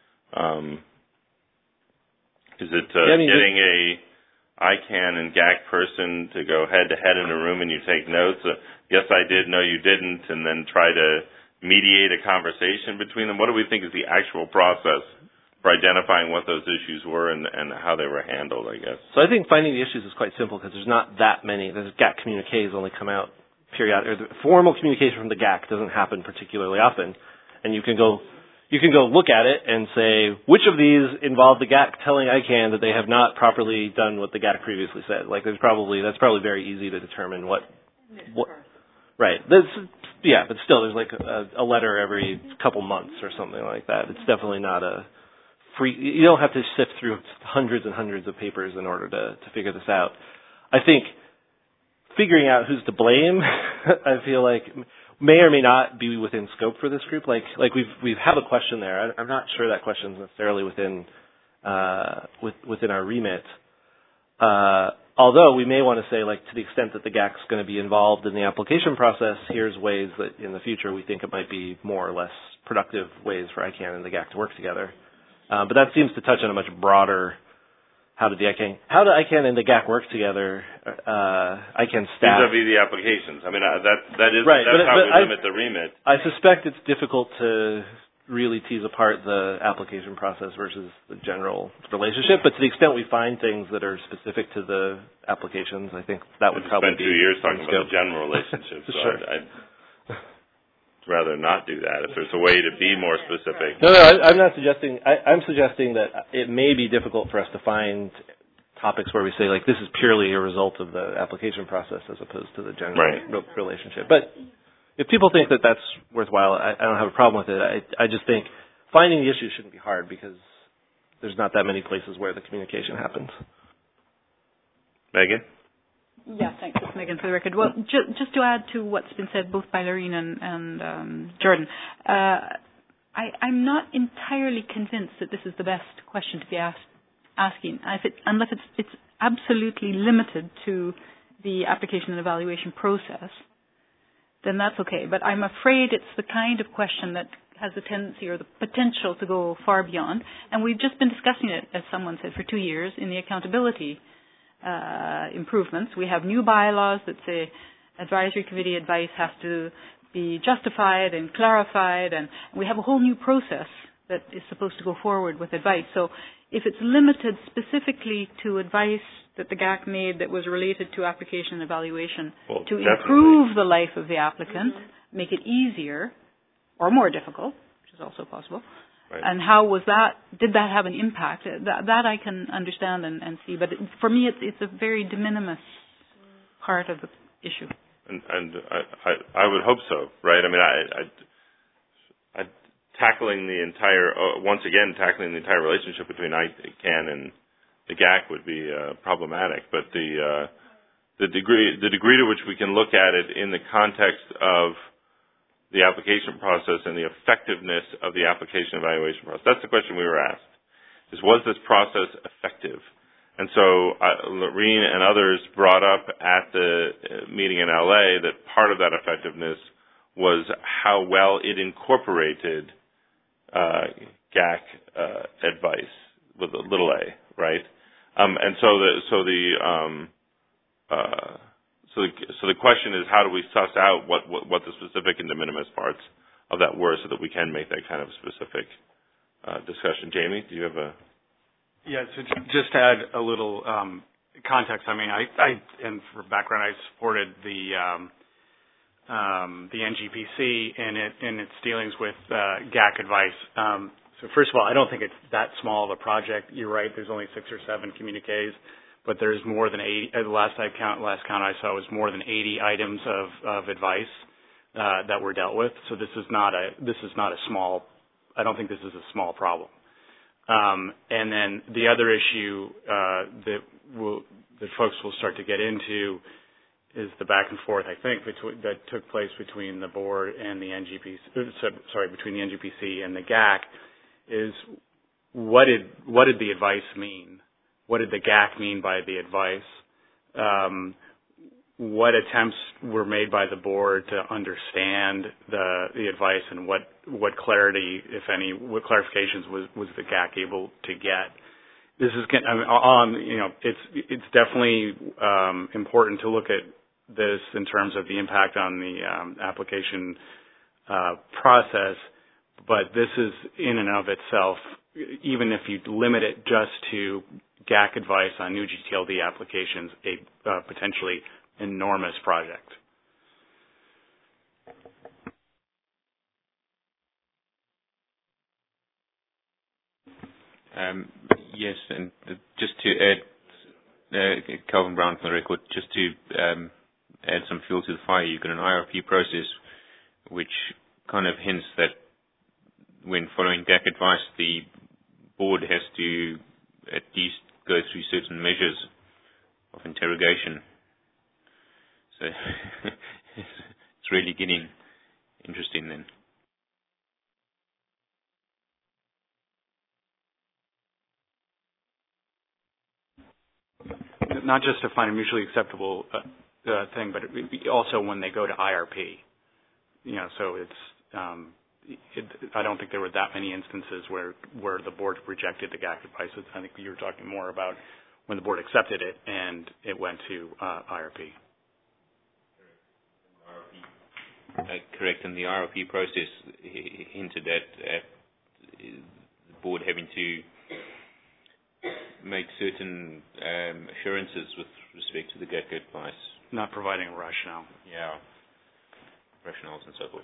is it getting a ICANN and GAC person to go head-to-head in a room and you take notes? Yes, I did, no, you didn't, and then try to mediate a conversation between them? What do we think is the actual process for identifying what those issues were and how they were handled, I guess? So I think finding the issues is quite simple because there's not that many. There's GAC communiques only come out periodically. The formal communication from the GAC doesn't happen particularly often, and you can go look at it and say, which of these involve the GAC telling ICANN that they have not properly done what the GAC previously said? That's probably very easy to determine what right. But still, there's a letter every couple months or something like that. It's definitely not a free. You don't have to sift through hundreds and hundreds of papers in order to figure this out. I think figuring out who's to blame, I feel like, may or may not be within scope for this group. We have a question there. I'm not sure that question is necessarily within our remit. Although we may want to say, to the extent that the GAC's going to be involved in the application process, here's ways that in the future we think it might be more or less productive ways for ICANN and the GAC to work together. But that seems to touch on a much broader, how do ICANN and the GAC work together? ICANN staff. Vis-a-vis the applications. I mean, that is right, that's how we limit the remit. I suspect it's difficult to really tease apart the application process versus the general relationship. But to the extent we find things that are specific to the applications, I think that would probably be. Spent 2 years talking about the general relationship. So sure. I'd rather not do that if there's a way to be more specific. No, I'm not suggesting. I'm suggesting that it may be difficult for us to find topics where we say, like, this is purely a result of the application process as opposed to the general relationship. But if people think that that's worthwhile, I don't have a problem with it. I just think finding the issue shouldn't be hard because there's not that many places where the communication happens. Megan? Yeah, thanks. It's Megan for the record. Well, just to add to what's been said both by Loreen and Jordan, I'm not entirely convinced that this is the best question to be asking, unless it's absolutely limited to the application and evaluation process, then that's okay. But I'm afraid it's the kind of question that has the tendency or the potential to go far beyond. And we've just been discussing it, as someone said, for 2 years in the accountability improvements. We have new bylaws that say advisory committee advice has to be justified and clarified, and we have a whole new process that is supposed to go forward with advice. So if it's limited specifically to advice that the GAC made that was related to application and evaluation to improve the life of the applicant, make it easier or more difficult, which is also possible, and how was that, did that have an impact? That I can understand and see, but for me it's a very de minimis part of the issue. And I would hope so, right? I mean, tackling the entire relationship between ICANN and the GAC would be problematic. But the degree to which we can look at it in the context of the application process and the effectiveness of the application evaluation process, that's the question we were asked: was this process effective? And so Loreen and others brought up at the meeting in LA that part of that effectiveness was how well it incorporated GAC advice with a little a, right? And so the question is, how do we suss out what the specific and de minimis parts of that were, so that we can make that kind of specific discussion? Jamie, do you have a? Yeah, so just to add a little context, I mean, and for background, I supported the NGPC in its dealings with GAC advice. So first of all, I don't think it's that small of a project. You're right, there's only 6 or 7 communiques, but there's more than 80. The last count I saw was more than 80 items of advice that were dealt with. So this is not a small. I don't think this is a small problem. And then the other issue that folks will start to get into is the back and forth, I think, that took place between the board and the between the NGPC and the GAC, is what did the advice mean? What did the GAC mean by the advice? What attempts were made by the board to understand the advice, and what clarity, if any, what clarifications was the GAC able to get? This is, it's definitely important to look at this in terms of the impact on the application process, but this is in and of itself, even if you limit it just to GAC advice on new GTLD applications, a potentially enormous project. Yes, and just to add, Calvin Brown for the record, just to add some fuel to the fire, you've got an IRP process which kind of hints that when following GAC advice, the board has to at least go through certain measures of interrogation. So it's really getting interesting then. Not just to find a mutually acceptable thing, but also when they go to IRP. So it's. I don't think there were that many instances where the board rejected the GAC advice. I think you were talking more about when the board accepted it and it went to IRP. Correct, and the IRP process hinted at the board having to make certain assurances with respect to the GAC advice. Not providing a rationale. Yeah, rationales and so forth.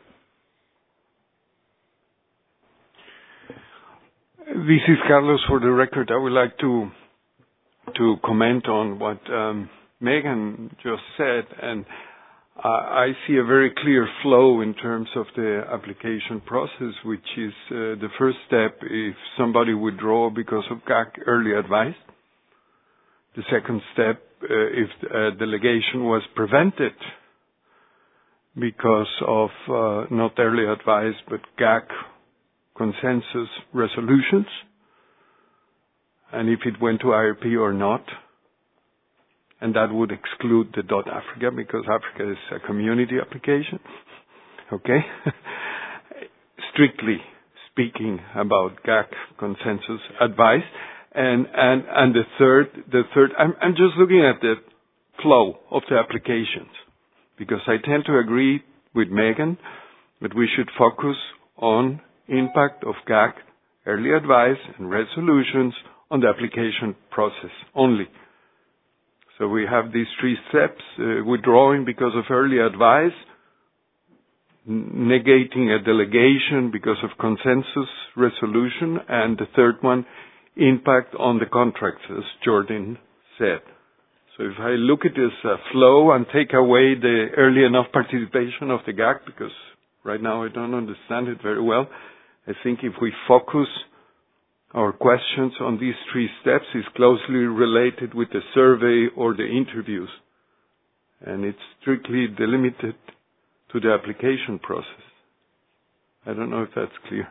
This is Carlos for the record. I would like to to comment on what Megan just said, and I see a very clear flow in terms of the application process, which is the first step if somebody withdraw because of GAC early advice. The second step, if delegation was prevented because of not early advice but GAC consensus resolutions, and if it went to IRP or not. And that would exclude the .Africa because Africa is a community application. Okay? Strictly speaking about GAC consensus advice. And the third, I'm just looking at the flow of the applications because I tend to agree with Megan that we should focus on impact of GAC early advice and resolutions on the application process only. So we have these three steps, withdrawing because of early advice, negating a delegation because of consensus resolution, and the third one, impact on the contracts, as Jordan said. So if I look at this flow and take away the early enough participation of the GAC, because right now I don't understand it very well, I think if we focus our questions on these three steps is closely related with the survey or the interviews. And it's strictly delimited to the application process. I don't know if that's clear.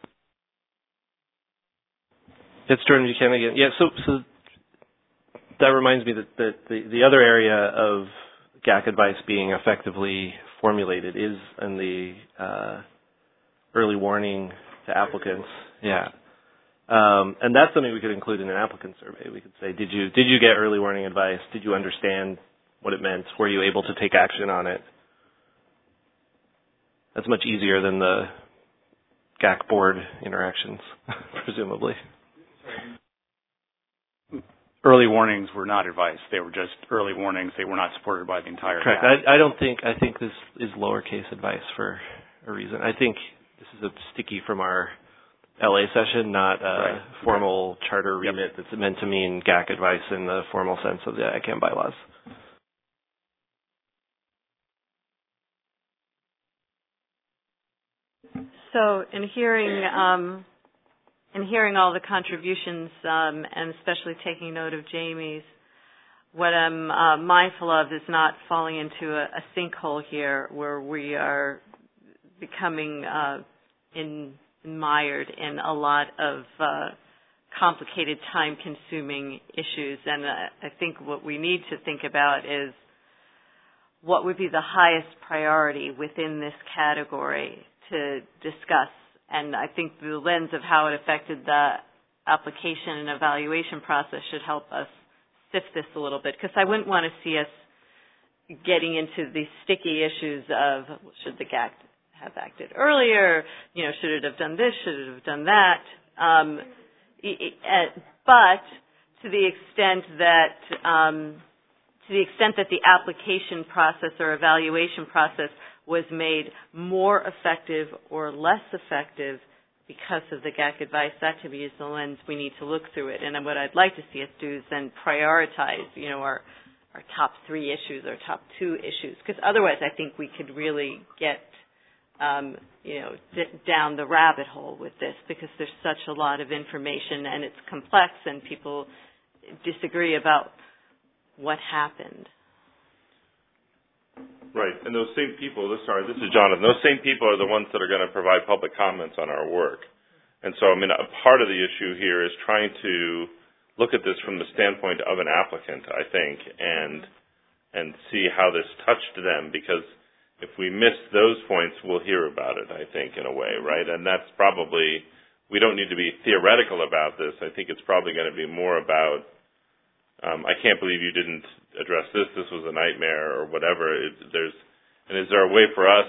It's Jordan Buchanan again. Yeah, so that reminds me that the other area of GAC advice being effectively formulated is in the early warning to applicants. Yeah. And that's something we could include in an applicant survey. We could say, did you get early warning advice? Did you understand what it meant? Were you able to take action on it? That's much easier than the GAC board interactions, presumably. Early warnings were not advice. They were just early warnings. They were not supported by the entire Correct. GAC. I think this is lowercase advice for a reason. I think this is a sticky from our LA session, not a formal charter remit that's meant to mean GAC advice in the formal sense of the ICANN bylaws. So in hearing all the contributions, and especially taking note of Jamie's, what I'm mindful of is not falling into a sinkhole here where we are becoming mired in a lot of complicated, time-consuming issues. And I think what we need to think about is what would be the highest priority within this category to discuss. And I think the lens of how it affected the application and evaluation process should help us sift this a little bit, because I wouldn't want to see us getting into these sticky issues of should the GAC have acted earlier, should it have done this, should it have done that. But to the extent that the application process or evaluation process was made more effective or less effective because of the GAC advice, that to me is the lens we need to look through it. And what I'd like to see us do is then prioritize, our top 3 issues or top 2 issues, because otherwise I think we could really get down the rabbit hole with this, because there's such a lot of information and it's complex and people disagree about what happened. Right, and those same people, this is Jonathan, those same people are the ones that are going to provide public comments on our work. And so, a part of the issue here is trying to look at this from the standpoint of an applicant, I think, and see how this touched them, because if we miss those points, we'll hear about it, I think, in a way, right? And that's probably, we don't need to be theoretical about this. I think it's probably going to be more about, I can't believe you didn't address this. This was a nightmare, or whatever. Is there a way for us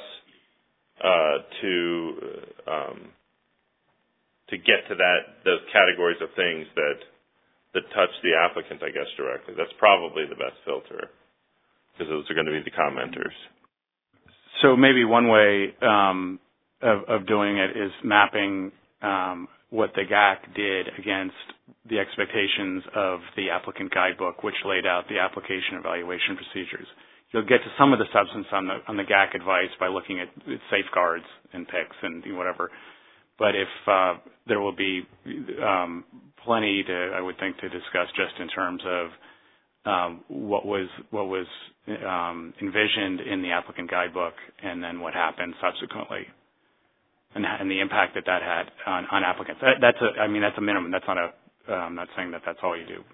to get to those categories of things that touch the applicant, I guess, directly? That's probably the best filter, because those are going to be the commenters. So maybe one way of doing it is mapping what the GAC did against the expectations of the applicant guidebook, which laid out the application evaluation procedures. You'll get to some of the substance on the GAC advice by looking at safeguards and PICs and whatever. But if there will be plenty to, I would think, to discuss just in terms of what was envisioned in the applicant guidebook and then what happened subsequently, and the impact that had on applicants. That's a minimum. That's not I'm not saying that that's all you do.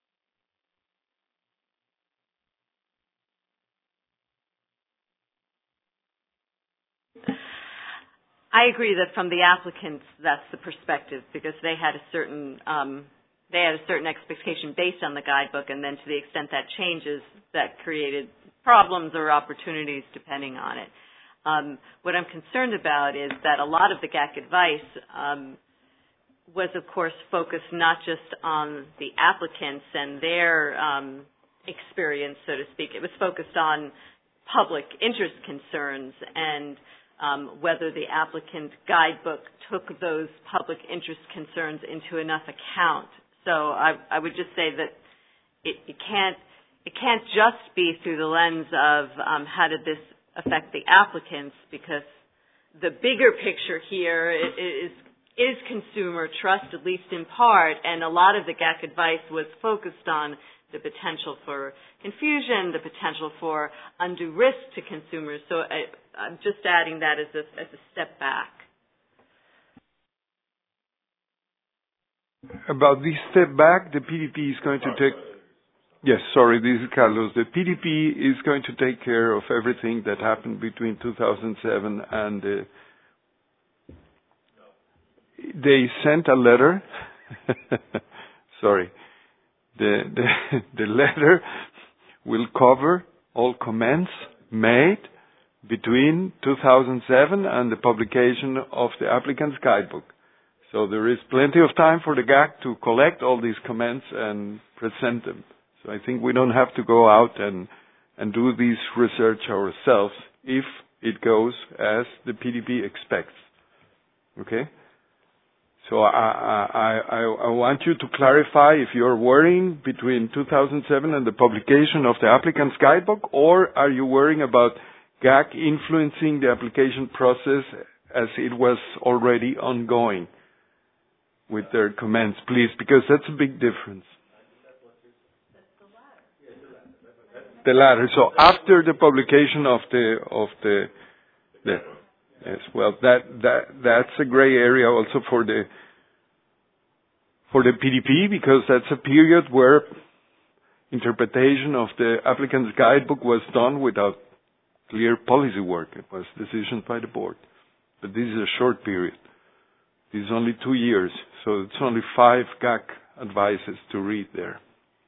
I agree that from the applicants, that's the perspective, because they had a certain expectation based on the guidebook, and then to the extent that changes, that created problems or opportunities depending on it. What I'm concerned about is that a lot of the GAC advice was, of course, focused not just on the applicants and their experience, so to speak. It was focused on public interest concerns and whether the applicant guidebook took those public interest concerns into enough account. So I would just say that it can't just be through the lens of how did this affect the applicants, because the bigger picture here is consumer trust, at least in part, and a lot of the GAC advice was focused on the potential for confusion, the potential for undue risk to consumers. So I'm just adding that as a step back. About this step back, the PDP is going to take... Yes, sorry, this is Carlos. The PDP is going to take care of everything that happened between 2007 and... they sent a letter. Sorry. The letter will cover all comments made between 2007 and the publication of the applicant's guidebook. So there is plenty of time for the GAC to collect all these comments and present them. So I think we don't have to go out and do this research ourselves if it goes as the PDP expects. Okay? So I want you to clarify if you're worrying between 2007 and the publication of the applicant's guidebook, or are you worrying about GAC influencing the application process as it was already ongoing with their comments, please, because that's a big difference. The latter. So after the publication of the yes, well, that's a gray area also for the PDP, because that's a period where interpretation of the applicant's guidebook was done without clear policy work. It was decisions by the board. But this is a short period. This is only 2 years, so it's only 5 GAC advices to read there.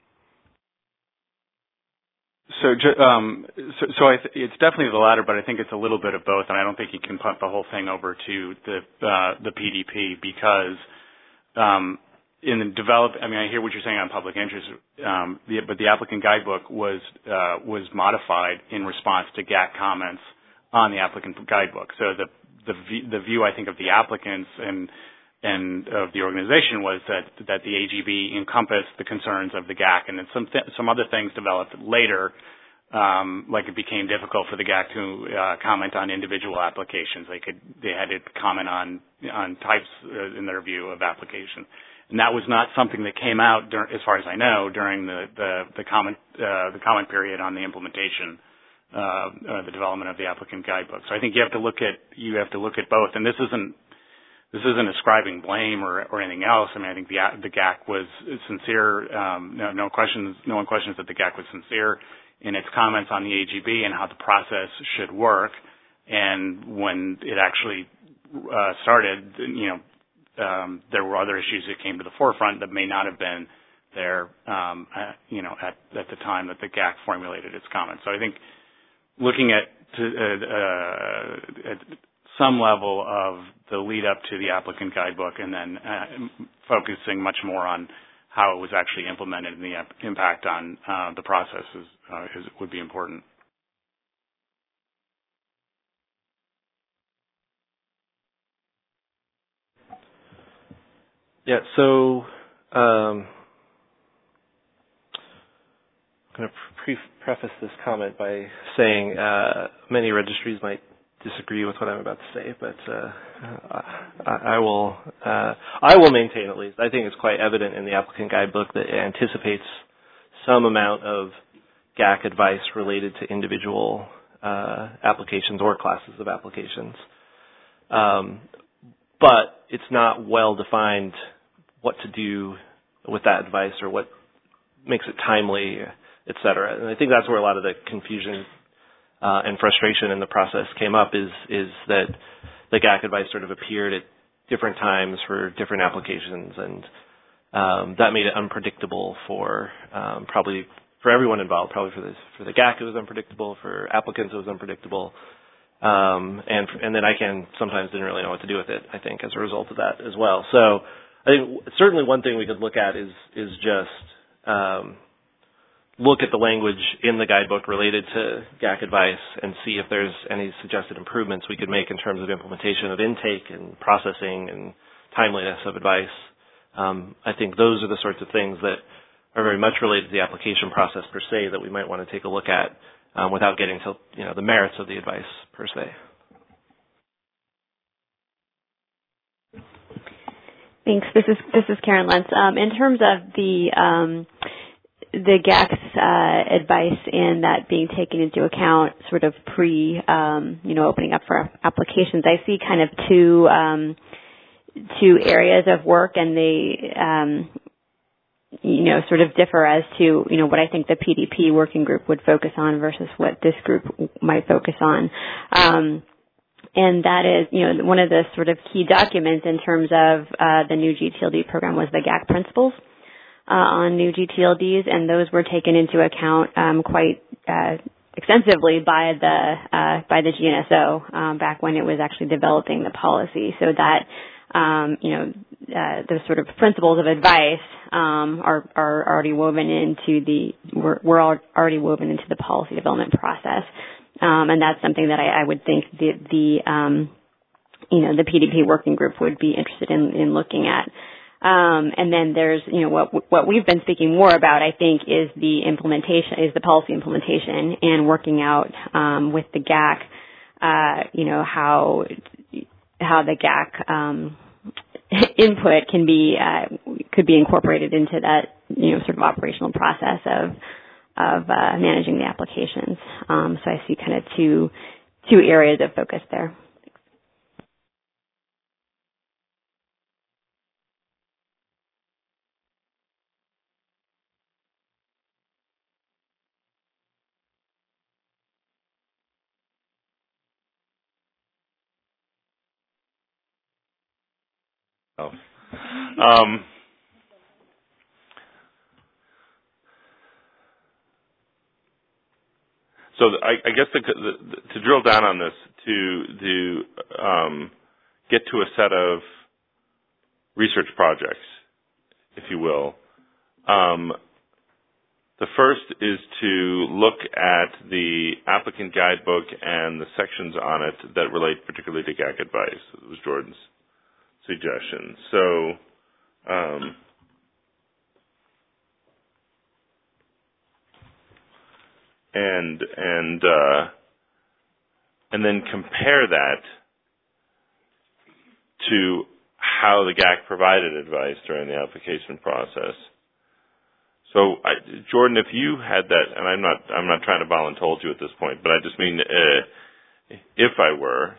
So it's definitely the latter, but I think it's a little bit of both, and I don't think you can put the whole thing over to the PDP, because in the I hear what you're saying on public interest, but the applicant guidebook was modified in response to GAC comments on the applicant guidebook. So the view, I think, of the applicants and of the organization was that the AGB encompassed the concerns of the GAC, and then some other things developed later, like it became difficult for the GAC to comment on individual applications. They had to comment on types, in their view, of application, and that was not something that came out, as far as I know, during the comment period on the implementation, the development of the applicant guidebook. So I think you have to look at both, and this isn't ascribing blame or anything else. I mean, I think the GAC was sincere. No one questions that the GAC was sincere in its comments on the AGB and how the process should work. And when it actually started, there were other issues that came to the forefront that may not have been there, at the time that the GAC formulated its comments. So I think looking at some level of the lead up to the applicant guidebook, and then focusing much more on how it was actually implemented and the impact on the process would be important. Yeah, so I'm going to preface this comment by saying many registries might disagree with what I'm about to say, but I will maintain, at least, I think it's quite evident in the applicant guidebook that it anticipates some amount of GAC advice related to individual applications or classes of applications. But it's not well defined what to do with that advice or what makes it timely, et cetera. And I think that's where a lot of the confusion and frustration in the process came up is that the GAC advice sort of appeared at different times for different applications, and that made it unpredictable for probably for everyone involved. Probably for the GAC it was unpredictable, for applicants it was unpredictable, and then ICANN sometimes didn't really know what to do with it, I think, as a result of that as well. So I think certainly one thing we could look at is just look at the language in the guidebook related to GAC advice and see if there's any suggested improvements we could make in terms of implementation of intake and processing and timeliness of advice. I think those are the sorts of things that are very much related to the application process per se that we might want to take a look at without getting to the merits of the advice per se. Thanks. This is Karen Lentz. In terms of the GAC's advice and that being taken into account sort of opening up for applications, I see kind of two areas of work, and they sort of differ as to what I think the PDP working group would focus on versus what this group might focus on. And that is, one of the sort of key documents in terms of the new GTLD program was the GAC principles on new GTLDs, and those were taken into account quite extensively by the GNSO back when it was actually developing the policy. So that the sort of principles of advice are already woven into were already woven into the policy development process. And that's something that I would think the PDP working group would be interested in looking at. And then there's, what we've been speaking more about, I think, is the implementation, is the policy implementation and working out, with the GAC, how the GAC, input could be incorporated into that, sort of operational process of managing the applications. So I see kind of two areas of focus there. So I guess to drill down on this, to get to a set of research projects, if you will, the first is to look at the applicant guidebook and the sections on it that relate particularly to GAC advice. It was Jordan's suggestion. So and then compare that to how the GAC provided advice during the application process. So, Jordan, if you had that, and I'm not trying to voluntold you at this point, but I just mean if I were,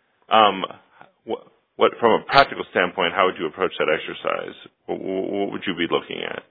what from a practical standpoint, how would you approach that exercise? What would you be looking at?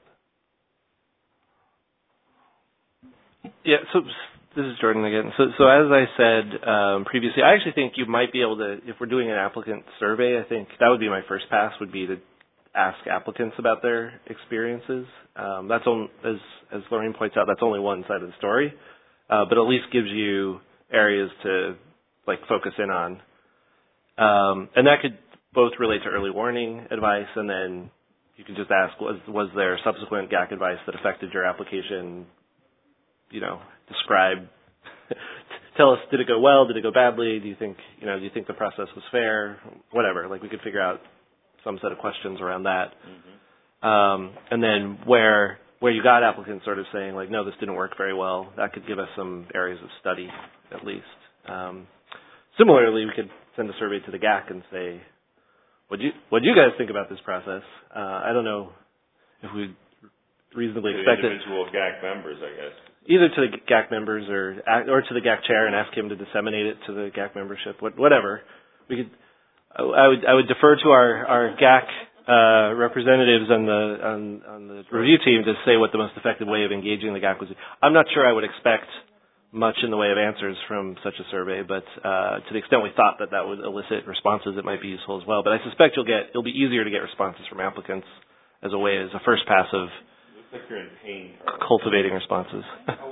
Yeah, so this is Jordan again. So as I said previously, I actually think you might be able to, if we're doing an applicant survey, I think that would be my first pass, would be to ask applicants about their experiences. That's as Lorraine points out, that's only one side of the story, but at least gives you areas to focus in on, and that could both relate to early warning advice, and then you can just ask, was there subsequent GAC advice that affected your application? Describe, tell us, did it go well? Did it go badly? Do you think the process was fair? Whatever. We could figure out some set of questions around that. And then where you got applicants sort of saying like, no, this didn't work very well, that could give us some areas of study at least. Similarly, we could send a survey to the GAC and say, what do you guys think about this process? I don't know if we reasonably expect it. Individual GAC members, I guess. Either to the GAC members or to the GAC chair and ask him to disseminate it to the GAC membership. Whatever. We could. I would defer to our GAC representatives on the review team to say what the most effective way of engaging the GAC was. I'm not sure I would expect much in the way of answers from such a survey, but to the extent we thought that would elicit responses, it might be useful as well. But I suspect it'll be easier to get responses from applicants as a first pass of Looks like you're in pain. Cultivating responses.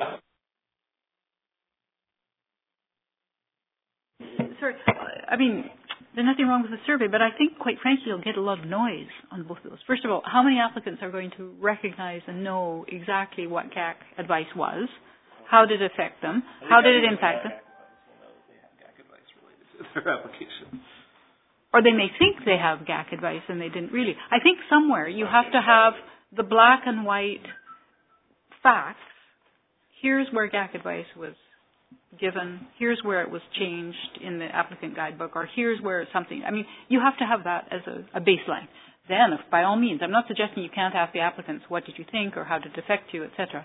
Sorry, I mean, there's nothing wrong with the survey, but I think, quite frankly, you'll get a lot of noise on both of those. First of all, how many applicants are going to recognize and know exactly what GAC advice was? How did it affect them? How did it impact them? Their application. Or they may think they have GAC advice and they didn't really. I think somewhere you have to have the black and white facts. Here's where GAC advice was given. Here's where it was changed in the applicant guidebook, or here's where something. I mean, you have to have that as a baseline. Then, by all means, I'm not suggesting you can't ask the applicants, what did you think, or how did it affect you, etc.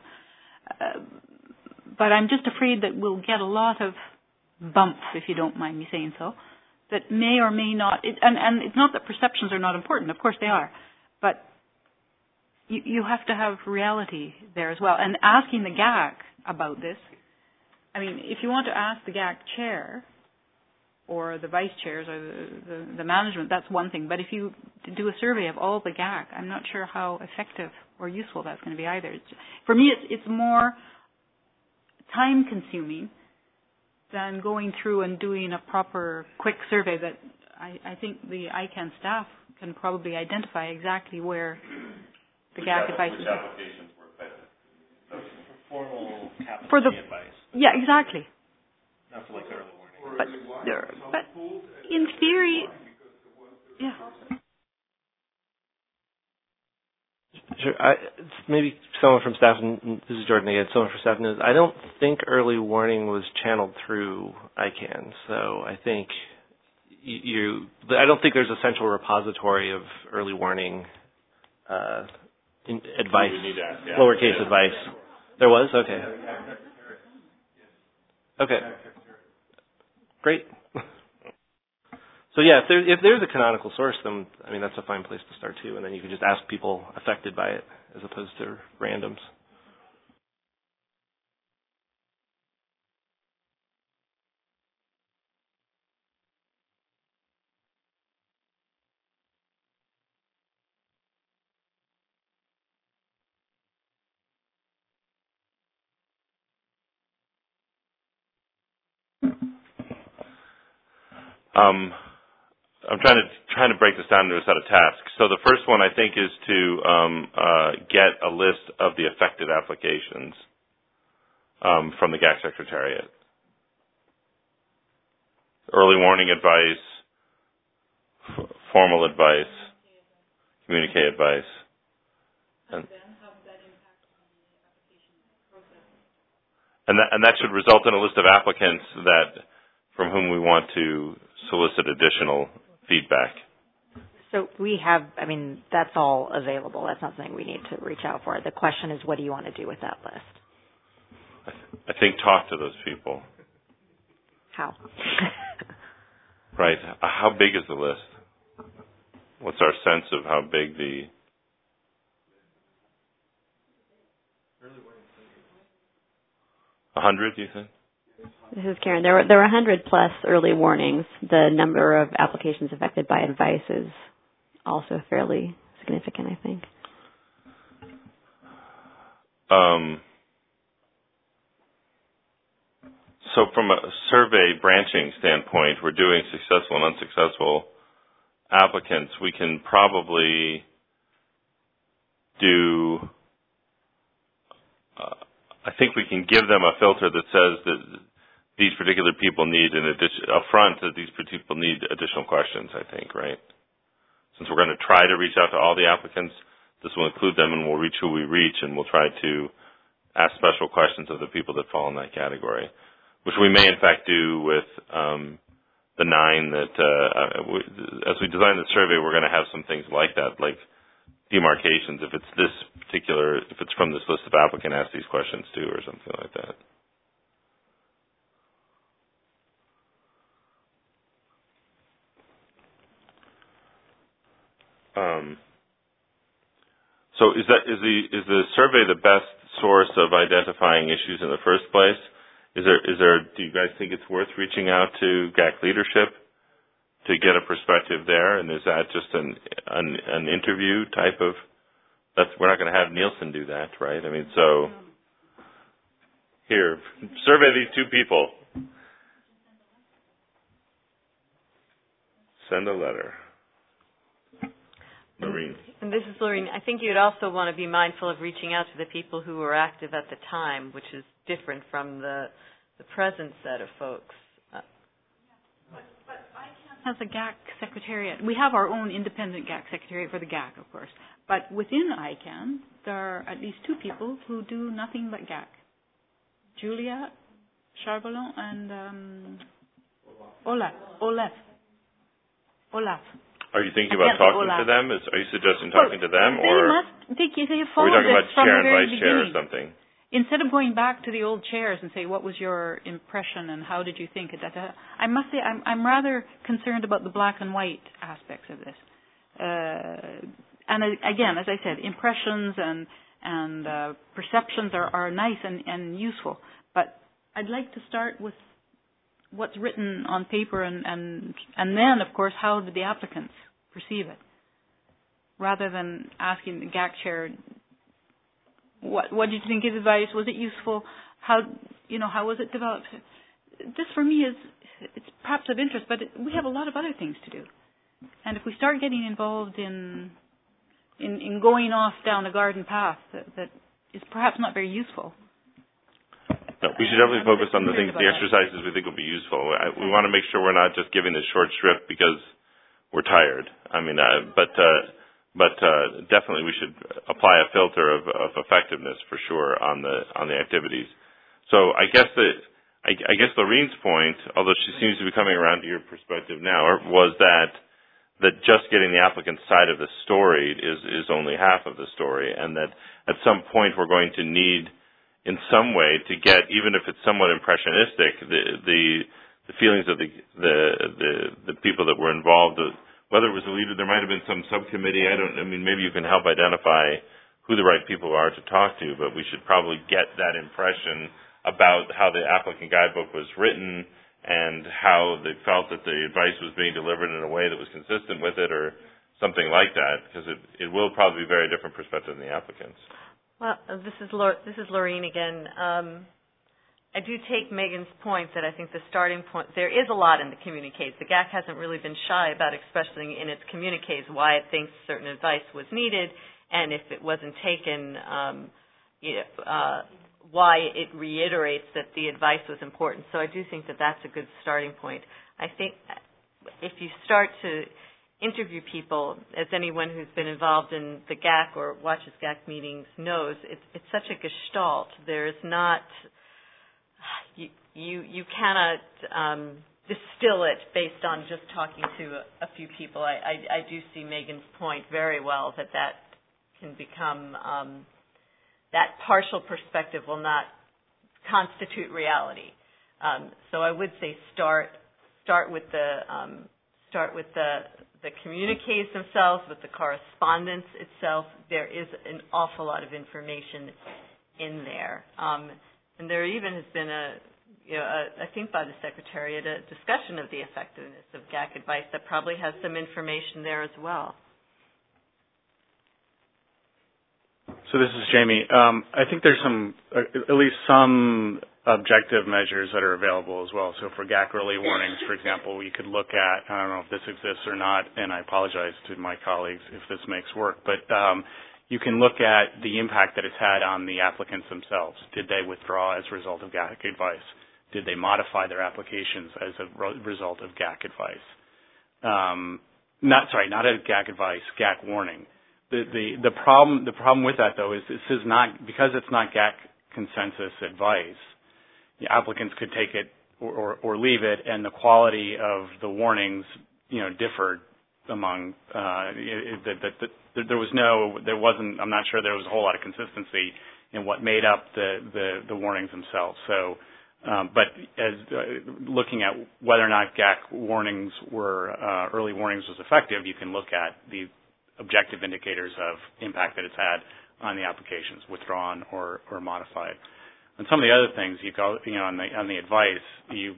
But I'm just afraid that we'll get a lot of bumps, if you don't mind me saying so, that may or may not. And it's not that perceptions are not important. Of course they are, but you have to have reality there as well. And asking the GAC about this, I mean, if you want to ask the GAC chair or the vice chairs or the management, that's one thing. But if you do a survey of all the GAC, I'm not sure how effective or useful that's going to be either. For me, it's more time-consuming than going through and doing a proper, quick survey that I think the ICANN staff can probably identify exactly where the GAC advice is. Which applications were effective? Formal capital for the advice. Yeah, exactly. Not for like early warning. But in theory, yeah. Sure. Maybe someone from staff, and this is Jordan again, someone from staff knows, I don't think early warning was channeled through ICANN, so I think I don't think there's a central repository of early warning advice, lowercase advice. There was? Okay. Okay. Great. So yeah, if there's a canonical source, then I mean that's a fine place to start too, and then you can just ask people affected by it as opposed to randoms. I'm trying to break this down into a set of tasks. So the first one I think is to get a list of the affected applications from the GAC Secretariat. Early warning advice, formal advice, communique advice, and that should result in a list of applicants from whom we want to solicit additional feedback. So we have, I mean, that's all available. That's not something we need to reach out for. The question is, what do you want to do with that list? I think talk to those people. How? Right. How big is the list? What's our sense of how big the... 100, do you think? This is Karen. There were 100 plus early warnings. The number of applications affected by advice is also fairly significant, I think. So from a survey branching standpoint, we're doing successful and unsuccessful applicants. We can probably do... I think we can give them a filter that says that these particular people need that these people need additional questions, I think, right? Since we're going to try to reach out to all the applicants, This will include them, and we'll reach who we reach, and we'll try to ask special questions of the people that fall in that category, which we may in fact do with the 9 that, as we design the survey, we're going to have some things like that, like demarcations. If it's from this list of applicant, ask these questions too, or something like that. So is the survey the best source of identifying issues in the first place? Do you guys think it's worth reaching out to GAC leadership to get a perspective there? And is that just an interview type of? We're not going to have Nielsen do that, right? I mean, so here, survey these 2 people. Send a letter. Lorene. And this is Lorene. I think you'd also want to be mindful of reaching out to the people who were active at the time, which is different from the present set of folks. But ICANN has a GAC secretariat. We have our own independent GAC secretariat for the GAC, of course. But within ICANN, there are at least 2 people who do nothing but GAC. Julia Charbonneau and Olaf. Are you thinking about talking to them? Are you suggesting talking to them, or they have are we talking about from chair the and very vice chair or beginning. something? Instead of going back to the old chairs and say, what was your impression and how did you think it? I must say I'm rather concerned about the black and white aspects of this. And again, as I said, impressions and perceptions are nice and useful. But I'd like to start with what's written on paper and then, of course, how did the applicants perceive it, rather than asking the GAC chair, what did you think of the advice? Was it useful? How was it developed? This for me it's perhaps of interest, but we have a lot of other things to do. And if we start getting involved in going off down a garden path that is perhaps not very useful. No, we should definitely focus on the exercises we think will be useful. We want to make sure we're not just giving this short shrift because we're tired. I mean, but definitely we should apply a filter of effectiveness for sure on the activities. So I guess Lorene's point, although she seems to be coming around to your perspective now, was that just getting the applicant's side of the story is only half of the story, and that at some point we're going to need, in some way, to get, even if it's somewhat impressionistic, the feelings of the people that were involved. Whether it was a leader, there might have been some subcommittee. Maybe you can help identify who the right people are to talk to, but we should probably get that impression about how the applicant guidebook was written and how they felt that the advice was being delivered in a way that was consistent with it, or something like that, because it will probably be a very different perspective than the applicants. Well, this is Lorene again. I do take Megan's point that I think the starting point, there is a lot in the communiques. The GAC hasn't really been shy about expressing in its communiques why it thinks certain advice was needed, and if it wasn't taken, why it reiterates that the advice was important. So I do think that that's a good starting point. I think if you start to interview people, as anyone who's been involved in the GAC or watches GAC meetings knows, it's such a gestalt. There's not... You cannot distill it based on just talking to a few people. I do see Megan's point very well that can become that partial perspective will not constitute reality. So I would say start with the communiques themselves, with the correspondence itself. There is an awful lot of information in there. And there even has been I think by the Secretariat, a discussion of the effectiveness of GAC advice that probably has some information there as well. So this is Jamie. I think there's at least some objective measures that are available as well. So for GAC early warnings, for example, you could look at, I don't know if this exists or not, and I apologize to my colleagues if this makes work, but you can look at the impact that it's had on the applicants themselves. Did they withdraw as a result of GAC advice? Did they modify their applications as a result of GAC advice? Not a GAC advice, GAC warning. The problem with that though is this is not, because it's not GAC consensus advice. The applicants could take it or leave it, and the quality of the warnings, differed among. There wasn't. I'm not sure there was a whole lot of consistency in what made up the warnings themselves. So, but as looking at whether or not GAC warnings were early warnings was effective, you can look at the objective indicators of impact that it's had on the applications, withdrawn or modified. And some of the other things you go, on the advice, you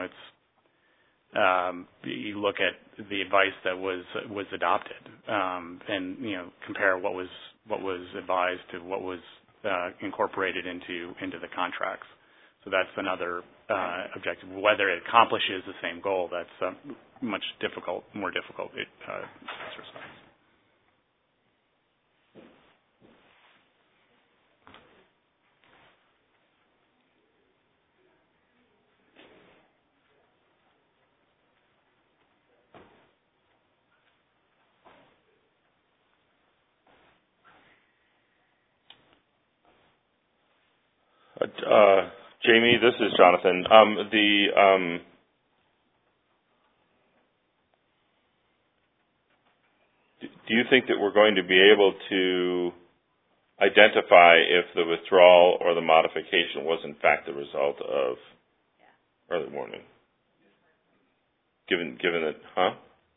look at the advice that was adopted, and compare what was advised to what was incorporated into the contracts. So that's another objective. Whether it accomplishes the same goal, that's more difficult exercise. Jamie, this is Jonathan. Do you think that we're going to be able to identify if the withdrawal or the modification was in fact the result of early warning? Given that, huh?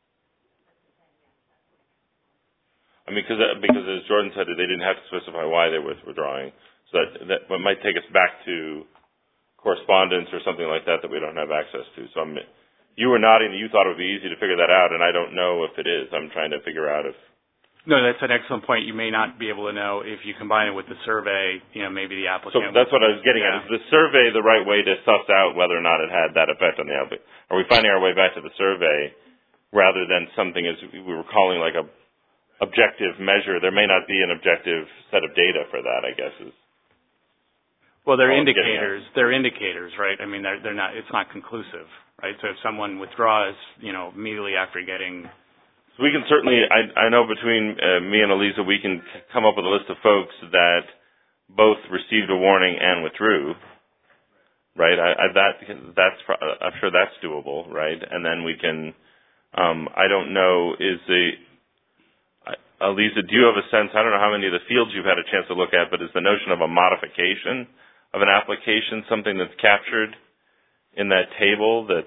I mean, because as Jordan said, they didn't have to specify why they were withdrawing. So that might take us back to correspondence or something like that we don't have access to. So you were nodding that you thought it would be easy to figure that out, and I don't know if it is. I'm trying to figure out if... No, that's an excellent point. You may not be able to know if you combine it with the survey, maybe the applicant... So that's what I was getting at. Is the survey the right way to suss out whether or not it had that effect on the applicant? Are we finding our way back to the survey rather than something as we were calling like a objective measure? There may not be an objective set of data for that, I guess, is... Well, they're indicators. They're indicators, right? I mean, they're not. It's not conclusive, right? So if someone withdraws, immediately after getting, so we can certainly. I know between me and Eliza, we can come up with a list of folks that both received a warning and withdrew, right? I'm sure that's doable, right? And then we can. I don't know. Eliza, do you have a sense? I don't know how many of the fields you've had a chance to look at, but is the notion of a modification of an application something that's captured in that table that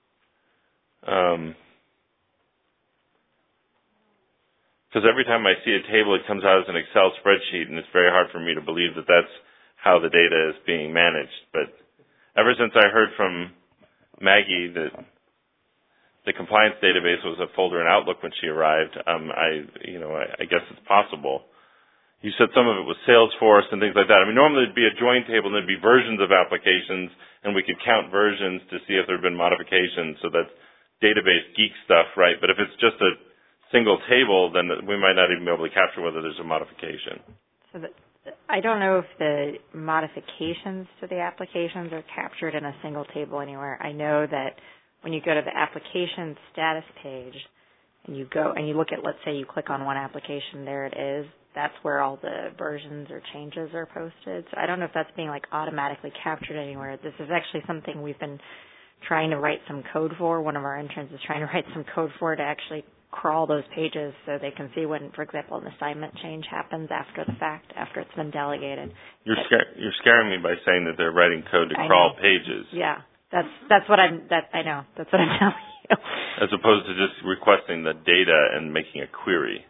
because every time I see a table, it comes out as an Excel spreadsheet, and it's very hard for me to believe that that's how the data is being managed. But ever since I heard from Maggie that the compliance database was a folder in Outlook when she arrived, I guess it's possible. You said some of it was Salesforce and things like that. I mean, normally it'd be a join table and there'd be versions of applications, and we could count versions to see if there had been modifications. So that's database geek stuff, right? But if it's just a single table, then we might not even be able to capture whether there's a modification. So I don't know if the modifications to the applications are captured in a single table anywhere. I know that when you go to the application status page and you go and you look at, let's say you click on one application, there it is. That's where all the versions or changes are posted. So I don't know if that's being automatically captured anywhere. This is actually something we've been trying to write some code for. One of our interns is trying to write some code for to actually crawl those pages so they can see when, for example, an assignment change happens after the fact, after it's been delegated. You're scaring me by saying that they're writing code to crawl pages. Yeah, that's what I know. That's what I'm telling you. As opposed to just requesting the data and making a query.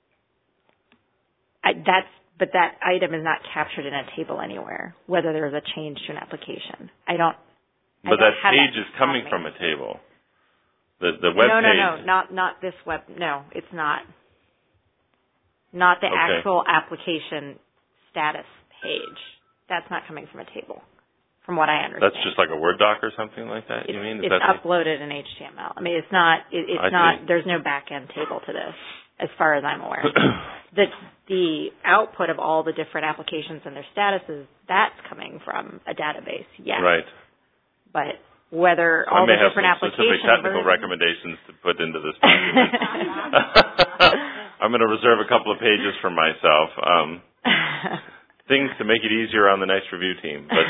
But that item is not captured in a table anywhere, whether there is a change to an application. But that page is coming from a table. The web page. No, not this web. No, it's not. Not the actual application status page. That's not coming from a table, from what I understand. That's just like a Word doc or something like that, you mean? It's uploaded in HTML. I mean, it's not, there's no back-end table to this, as far as I'm aware. The output of all the different applications and their statuses, that's coming from a database, yes. Right. But whether all the different applications... I may have some specific technical recommendations to put into this document. I'm going to reserve a couple of pages for myself. Things to make it easier on the next review team. But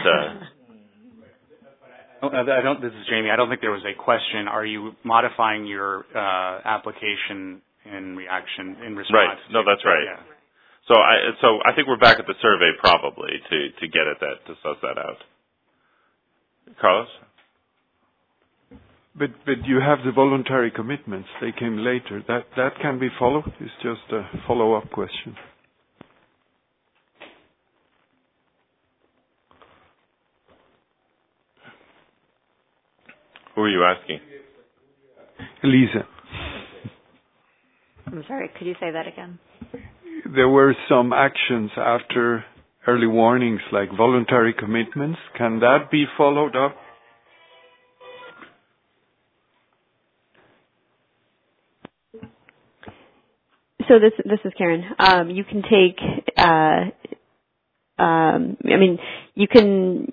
this is Jamie. I don't think there was a question. Are you modifying your application in response? Right. No, that's right. Yeah. So I think we're back at the survey probably to get at that, to suss that out. Carlos? But you have the voluntary commitments. They came later. That can be followed. It's just a follow-up question. Who are you asking? Elisa. I'm sorry, could you say that again? There were some actions after early warnings, like voluntary commitments. Can that be followed up? So this is Karen. You can take, you can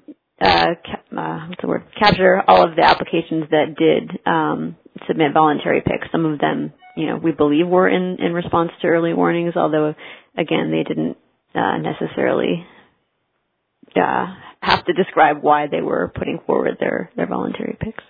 capture all of the applications that did submit voluntary picks. Some of them, we believe were in response to early warnings, although, again, they didn't necessarily have to describe why they were putting forward their voluntary picks.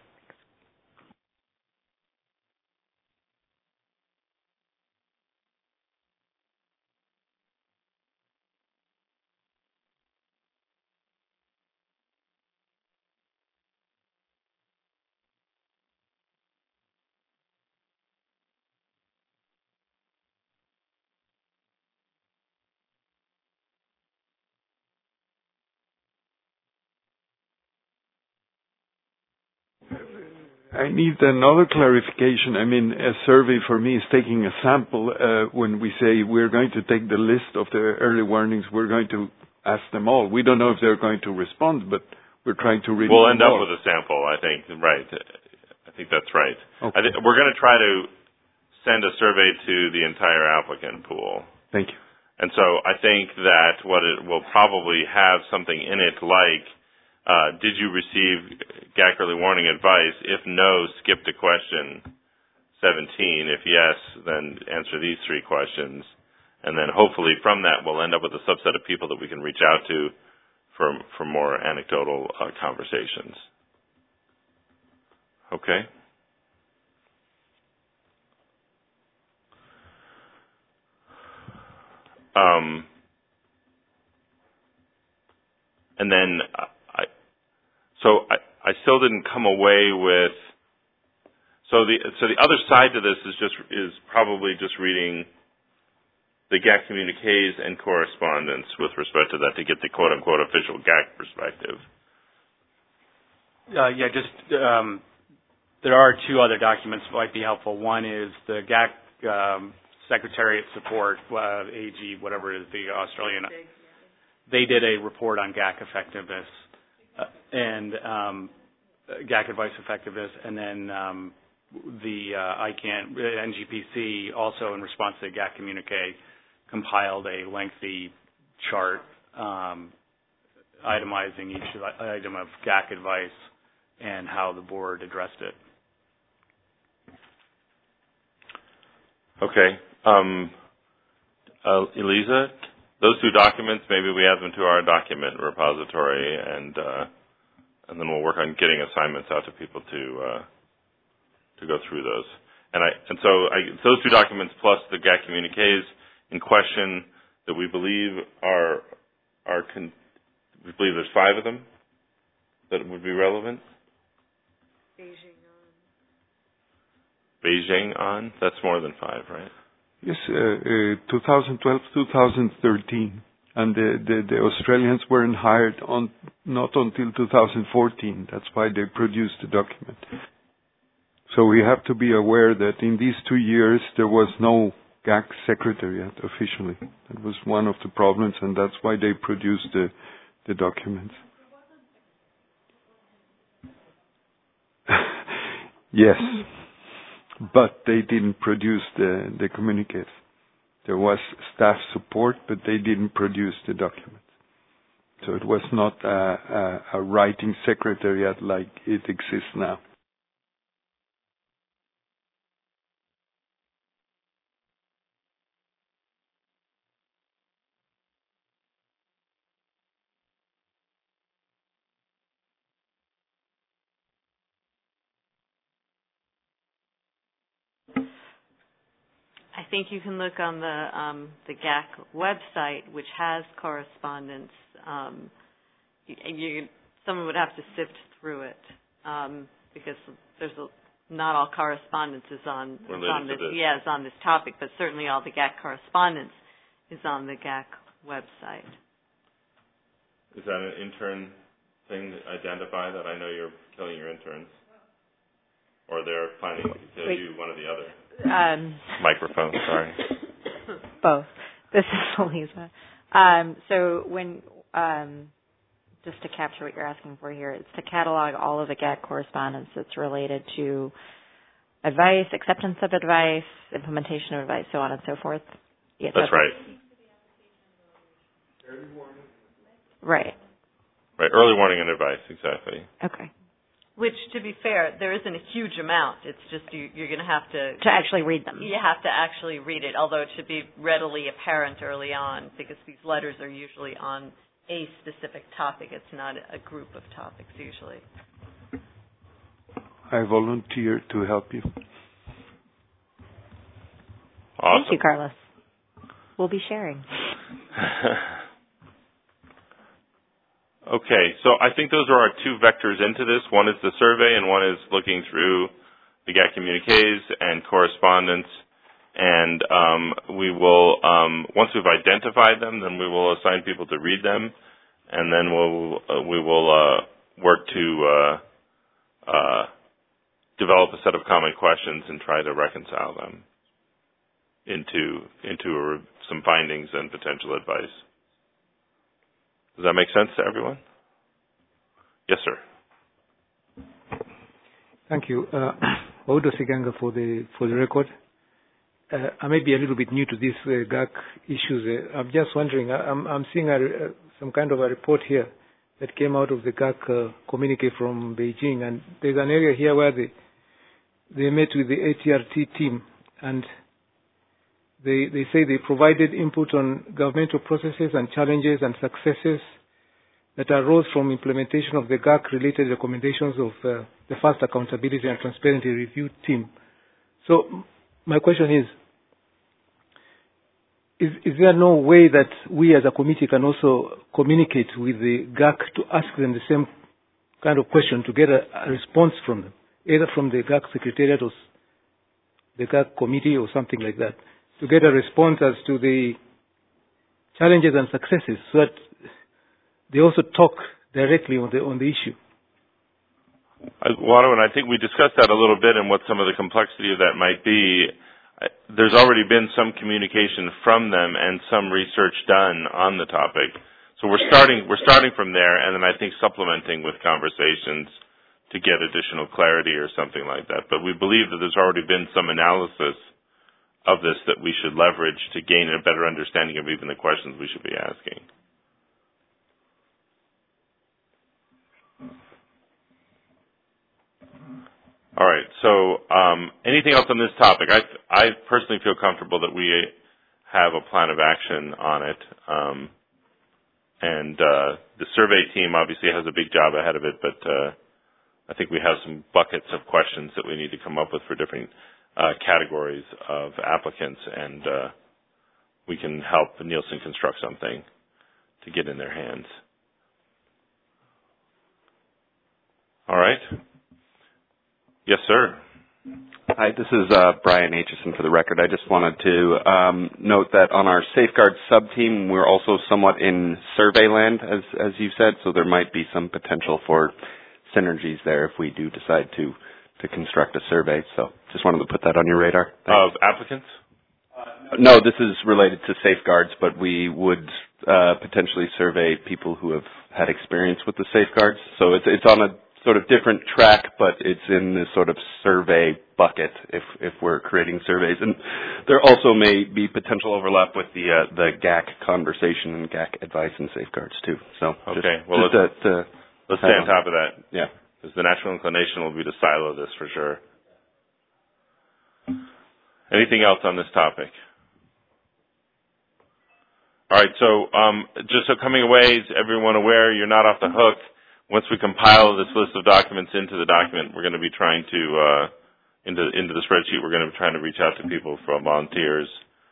I need another clarification. A survey for me is taking a sample. When we say we're going to take the list of the early warnings, we're going to ask them all. We don't know if they're going to respond, but we're trying to read. We'll end up with a sample, I think. Right. I think that's right. Okay. We're going to try to send a survey to the entire applicant pool. Thank you. And so I think that what it will probably have something in it like, did you receive GAC early warning advice? If no, skip to question 17. If yes, then answer these three questions. And then hopefully from that we'll end up with a subset of people that we can reach out to for more anecdotal conversations. Okay? And then I still didn't come away with. So the other side to this is probably just reading the GAC communiques and correspondence with respect to that to get the quote unquote official GAC perspective. There are two other documents that might be helpful. One is the GAC Secretariat Support, AG, whatever it is, the Australian. They did a report on GAC effectiveness and GAC advice effectiveness, and then the ICANN, NGPC, also in response to the GAC communique, compiled a lengthy chart itemizing each item of GAC advice and how the board addressed it. Okay. Elisa, those two documents, maybe we add them to our document repository, and then we'll work on getting assignments out to people to go through those. And so those two documents plus the GAC communiques in question that we believe we believe there's 5 of them that would be relevant. Beijing on? That's more than 5, right? Yes, 2012, 2013. And the Australians weren't hired not until 2014. That's why they produced the document. So we have to be aware that in these 2 years there was no GAC secretariat officially. That was one of the problems, and that's why they produced the documents. Yes. But they didn't produce the communiques. There was staff support, but they didn't produce the documents. So it was not a writing secretariat like it exists now. I think you can look on the GAC website, which has correspondence. Someone would have to sift through it because not all correspondence is on this topic, but certainly all the GAC correspondence is on the GAC website. Is that an intern thing to identify that? I know you're killing your interns, or they're planning to do one or the other. Microphone, sorry. Both. This is Lisa. So when just to capture what you're asking for here, it's to catalog all of the GAC correspondence that's related to advice, acceptance of advice, implementation of advice, so on and so forth. Yeah, that's right. Right. Right, early warning and advice, exactly. Okay. Which, to be fair, there isn't a huge amount. It's just you're going to have to actually read them. You have to actually read it, although it should be readily apparent early on, because these letters are usually on a specific topic. It's not a group of topics usually. I volunteer to help you. Awesome. Thank you, Carlos. We'll be sharing. Okay, so I think those are our two vectors into this. One is the survey, and one is looking through the GAC communiques and correspondence. And we will, once we've identified them, then we will assign people to read them, and then we will work to develop a set of common questions and try to reconcile them into some findings and potential advice. Does that make sense to everyone? Yes, sir. Thank you. Odo Siganga for the record. I may be a little bit new to these GAC issues. I'm just wondering, I'm seeing some kind of a report here that came out of the GAC communique from Beijing, and there's an area here where they met with the ATRT team, and they say they provided input on governmental processes and challenges and successes that arose from implementation of the GAC-related recommendations of the first Accountability and Transparency Review team. So my question is there no way that we as a committee can also communicate with the GAC to ask them the same kind of question to get a response from them, either from the GAC Secretariat or the GAC committee or something like that, to get a response as to the challenges and successes so that they also talk directly on the issue? Wado, and I think we discussed that a little bit and what some of the complexity of that might be. There's already been some communication from them and some research done on the topic. So we're starting from there, and then I think supplementing with conversations to get additional clarity or something like that. But we believe that there's already been some analysis of this that we should leverage to gain a better understanding of even the questions we should be asking. All right, so anything else on this topic? I personally feel comfortable that we have a plan of action on it. And the survey team obviously has a big job ahead of it, but I think we have some buckets of questions that we need to come up with for different categories of applicants, and we can help Nielsen construct something to get in their hands. All right. Yes, sir. Hi, this is Brian Aitchison for the record. I just wanted to note that on our Safeguard sub-team, we're also somewhat in survey land, as you said, so there might be some potential for synergies there if we do decide to construct a survey. So just wanted to put that on your radar. Of applicants? No, this is related to Safeguards, but we would potentially survey people who have had experience with the Safeguards. So it's on a sort of different track, but it's in this sort of survey bucket if we're creating surveys. And there also may be potential overlap with the GAC conversation and GAC advice and Safeguards too. So okay, well let's stay on top of that. Yeah, because the natural inclination will be to silo this for sure. Anything else on this topic? All right, so just so coming away, is everyone aware you're not off the hook? Once we compile this list of documents into the document, we're going to be trying to into the spreadsheet, we're going to be trying to reach out to people from volunteers,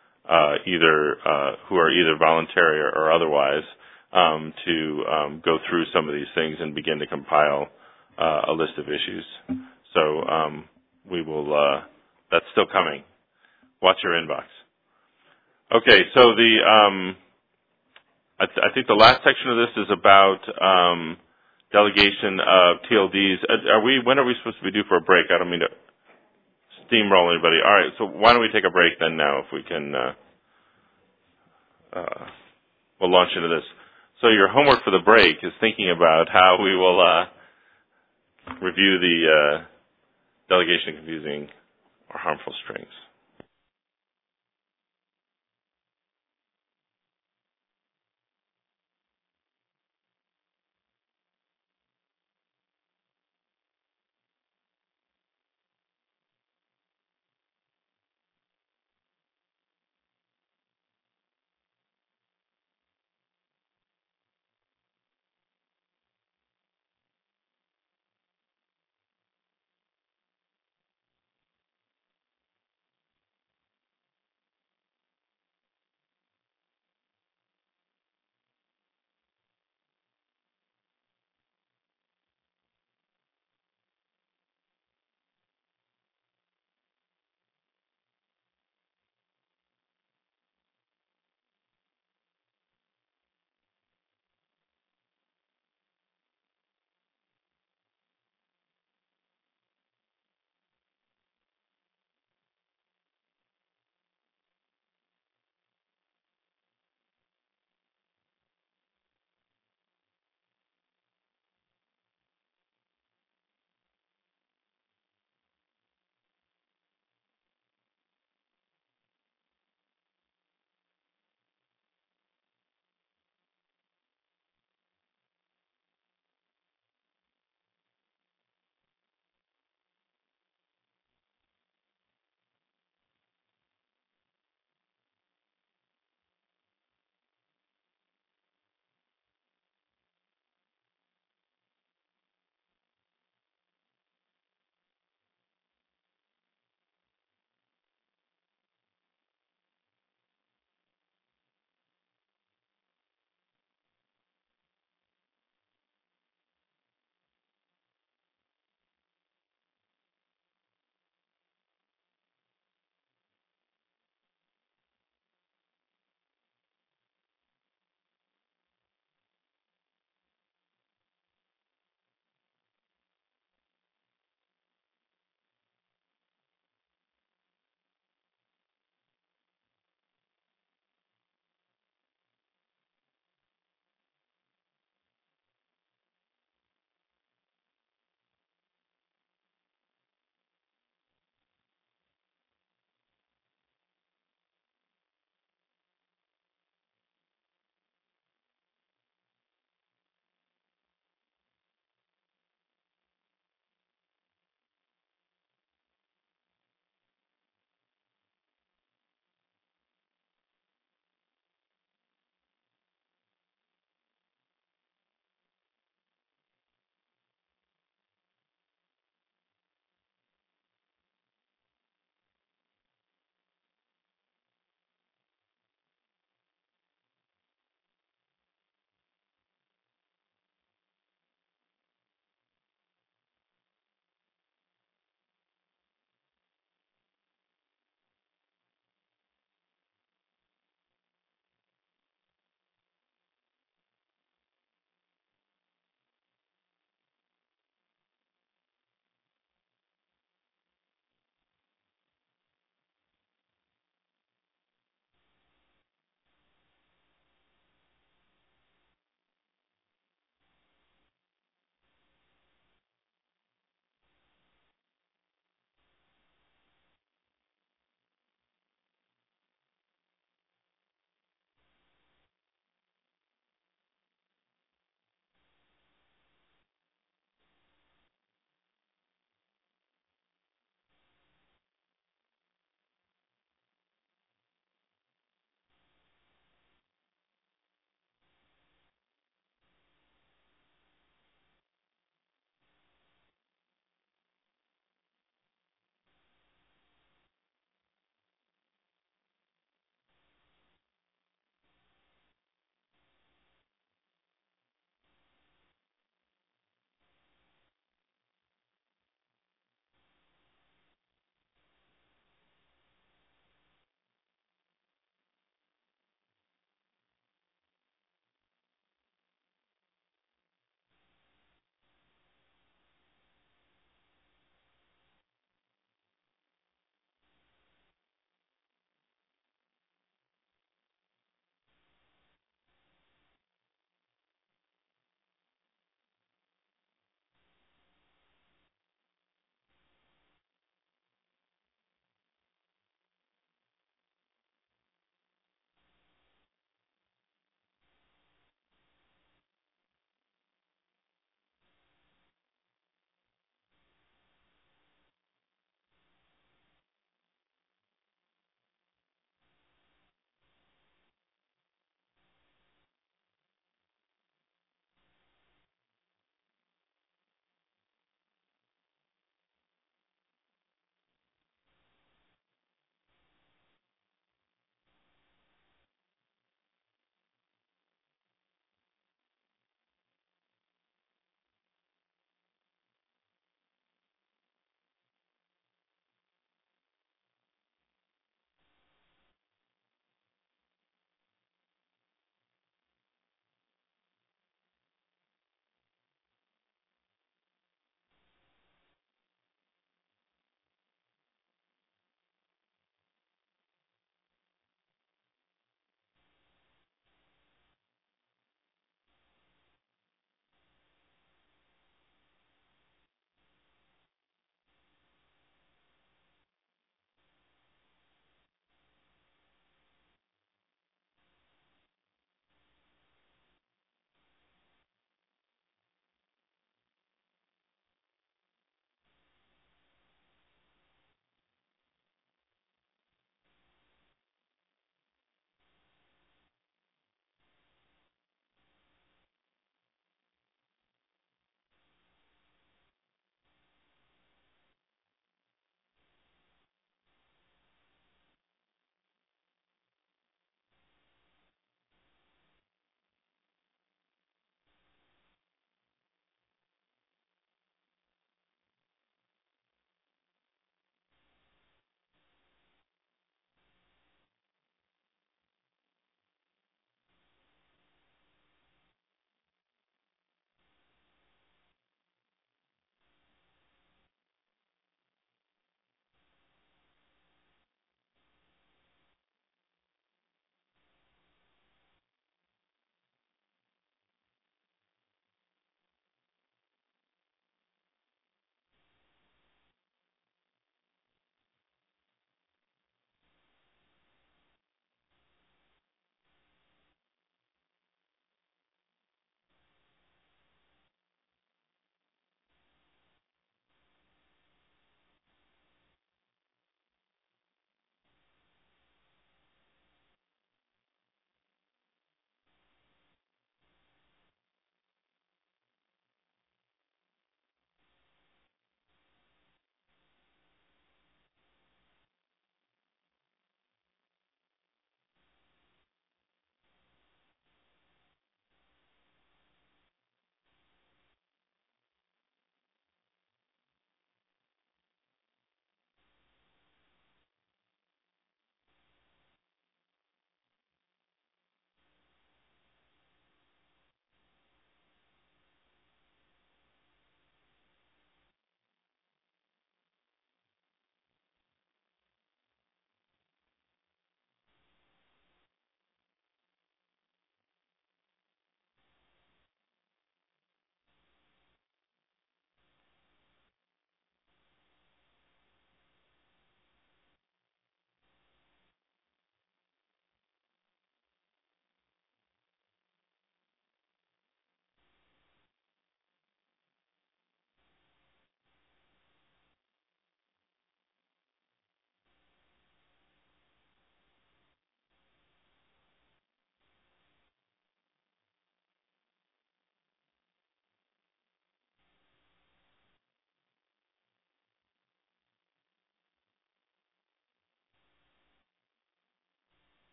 who are either voluntary or otherwise, to go through some of these things and begin to compile a list of issues. So we will. That's still coming. Watch your inbox. Okay, so I think the last section of this is about delegation of TLDs. When are we supposed to be due for a break? I don't mean to steamroll anybody. All right, so why don't we take a break then now, if we can. We'll launch into this. So your homework for the break is thinking about how we will review the delegation of confusing or harmful strings.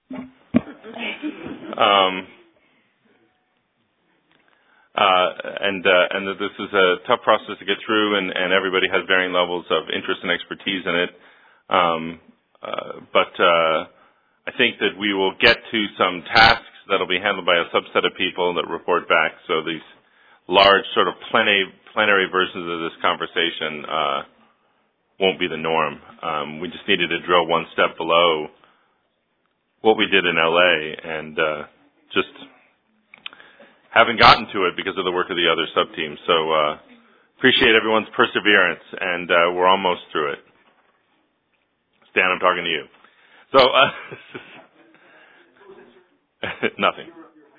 And that this is a tough process to get through, and everybody has varying levels of interest and expertise in it. But I think that we will get to some tasks that will be handled by a subset of people that report back. So these large sort of plenary versions of this conversation won't be the norm. We just needed to drill one step below what we did in LA, and just haven't gotten to it because of the work of the other sub-teams. So appreciate everyone's perseverance, and we're almost through it. Stan, I'm talking to you. So, nothing.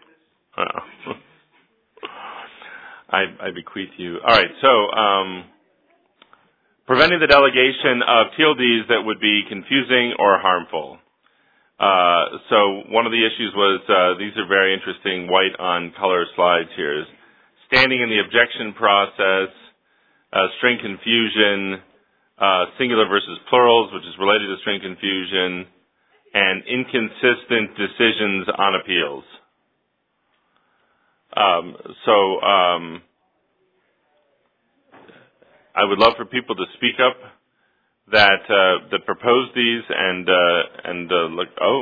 I bequeath you. All right, so preventing the delegation of TLDs that would be confusing or harmful. So one of the issues was, these are very interesting white on color slides here. Standing in the objection process, string confusion, singular versus plurals, which is related to string confusion, and inconsistent decisions on appeals. I would love for people to speak up that propose these and look. Oh,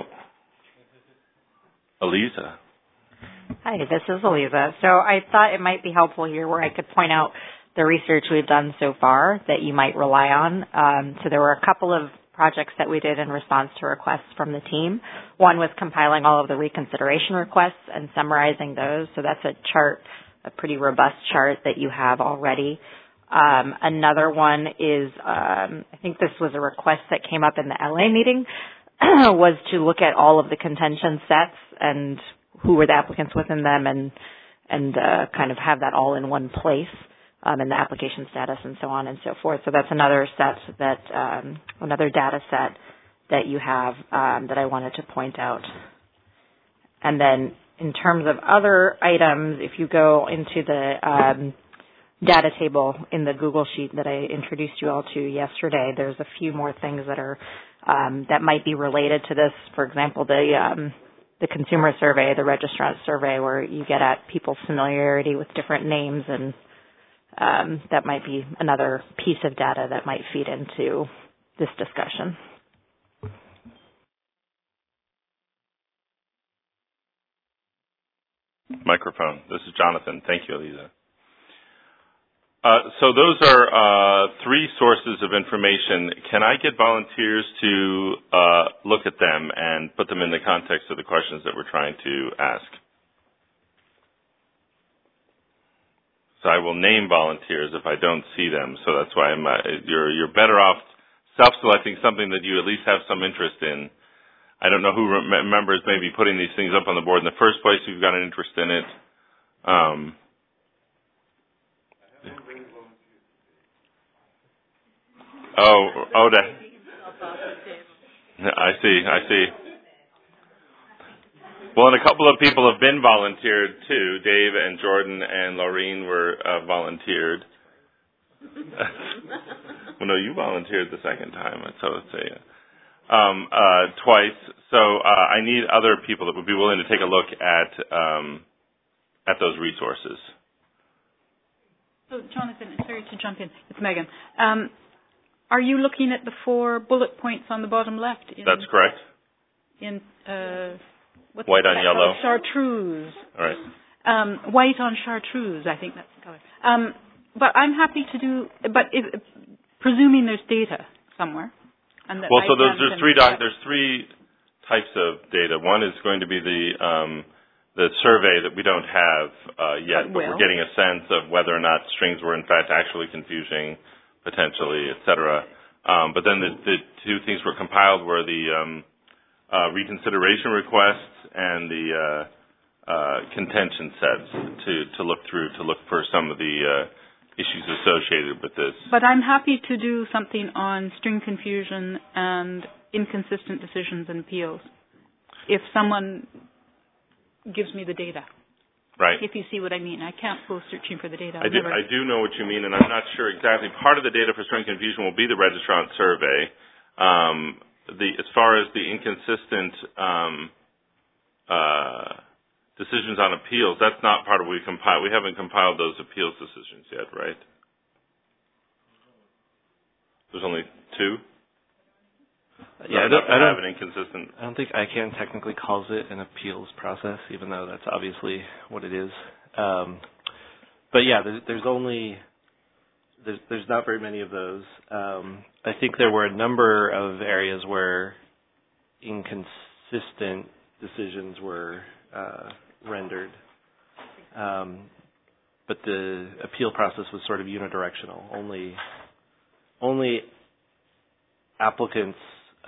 Aliza. Hi, this is Aliza. So I thought it might be helpful here where I could point out the research we've done so far that you might rely on. So there were a couple of projects that we did in response to requests from the team. One was compiling all of the reconsideration requests and summarizing those. So that's a chart, a pretty robust chart that you have already. Another one is, I think this was a request that came up in the LA meeting, was to look at all of the contention sets and who were the applicants within them and kind of have that all in one place. And the application status and so on and so forth. So that's another set that, another data set that you have that I wanted to point out. And then in terms of other items, if you go into the data table in the Google Sheet that I introduced you all to yesterday, there's a few more things that are that might be related to this. For example, the consumer survey, the registrant survey, where you get at people's familiarity with different names, and that might be another piece of data that might feed into this discussion. Microphone. This is Jonathan. Thank you, Aliza. So those are three sources of information. Can I get volunteers to look at them and put them in the context of the questions that we're trying to ask? So I will name volunteers if I don't see them. So that's why you're better off self-selecting something that you at least have some interest in. I don't know who remembers maybe putting these things up on the board in the first place if you've got an interest in it. I see. Well, and a couple of people have been volunteered too. Dave and Jordan and Laureen were volunteered. Well, no, you volunteered the second time. So let's say twice. So I need other people that would be willing to take a look at those resources. So, Jonathan, sorry to jump in. It's Megan. Are you looking at the 4 bullet points on the bottom left? That's correct. In what's white on yellow. Chartreuse. All right. White on chartreuse, I think that's the color. But I'm happy to do. But presuming there's data somewhere. And that so there's three types of data. One is going to be the survey that we don't have yet, but we're getting a sense of whether or not strings were in fact actually confusing, potentially, et cetera. But then the two things were compiled were the reconsideration requests and the contention sets to look through, to look for some of the issues associated with this. But I'm happy to do something on string confusion and inconsistent decisions and appeals if someone gives me the data. Right. If you see what I mean. I can't go searching for the data. I do know what you mean, and I'm not sure exactly. Part of the data for string confusion will be the registrant survey. As far as the inconsistent decisions on appeals, that's not part of what we compile. We haven't compiled those appeals decisions yet, right? There's only 2? Yeah, I don't have an inconsistent. I don't think ICANN technically calls it an appeals process, even though that's obviously what it is. But yeah, there's not very many of those. I think there were a number of areas where inconsistent decisions were rendered, but the appeal process was sort of unidirectional. Only applicants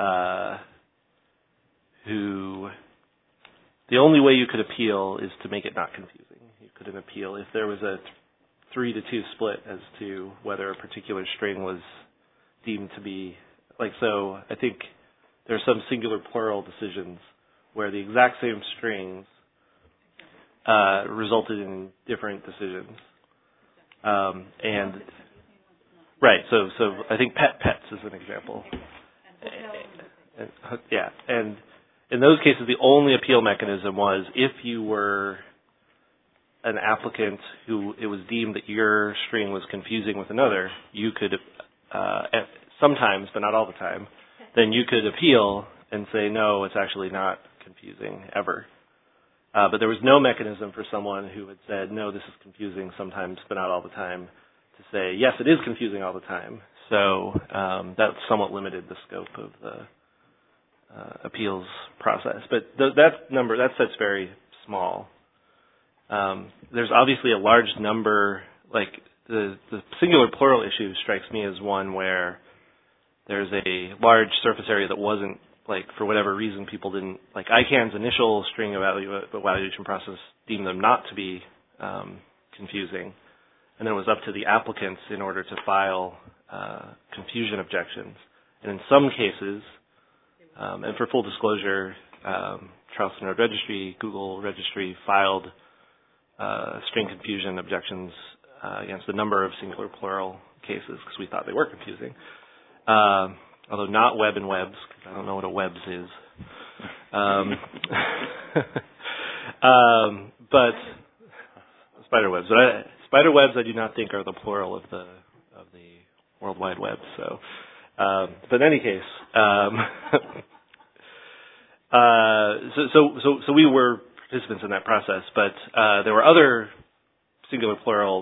the only way you could appeal is to make it not confusing. You couldn't appeal if there was a 3-2 split as to whether a particular string was deemed to be so I think there are some singular plural decisions where the exact same strings resulted in different decisions. And right, so I think pets is an example. Yeah, and in those cases, the only appeal mechanism was if you were an applicant who it was deemed that your string was confusing with another, you could sometimes, but not all the time, then you could appeal and say, no, it's actually not confusing ever. But there was no mechanism for someone who had said, no, this is confusing sometimes, but not all the time, to say, yes, it is confusing all the time. So that somewhat limited the scope of the appeals process. But that set's very small. There's obviously a large number, the singular plural issue strikes me as one where there's a large surface area that wasn't, for whatever reason, people didn't, ICANN's initial string evaluation process deemed them not to be confusing. And then it was up to the applicants in order to file confusion objections. And in some cases, and for full disclosure, Charleston Road Registry, Google Registry filed string confusion objections against a number of singular plural cases because we thought they were confusing. Although not web and webs, because I don't know what a webs is. But spider webs. Spider webs I do not think are the plural of the World Wide Web. So, but in any case, so we were participants in that process, but there were other singular plural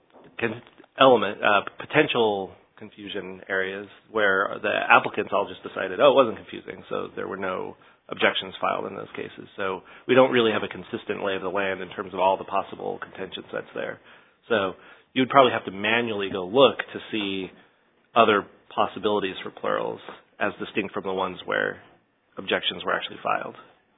potential confusion areas where the applicants all just decided, it wasn't confusing, so there were no objections filed in those cases. So we don't really have a consistent lay of the land in terms of all the possible contention sets there. So you'd probably have to manually go look to see other possibilities for plurals as distinct from the ones where objections were actually filed.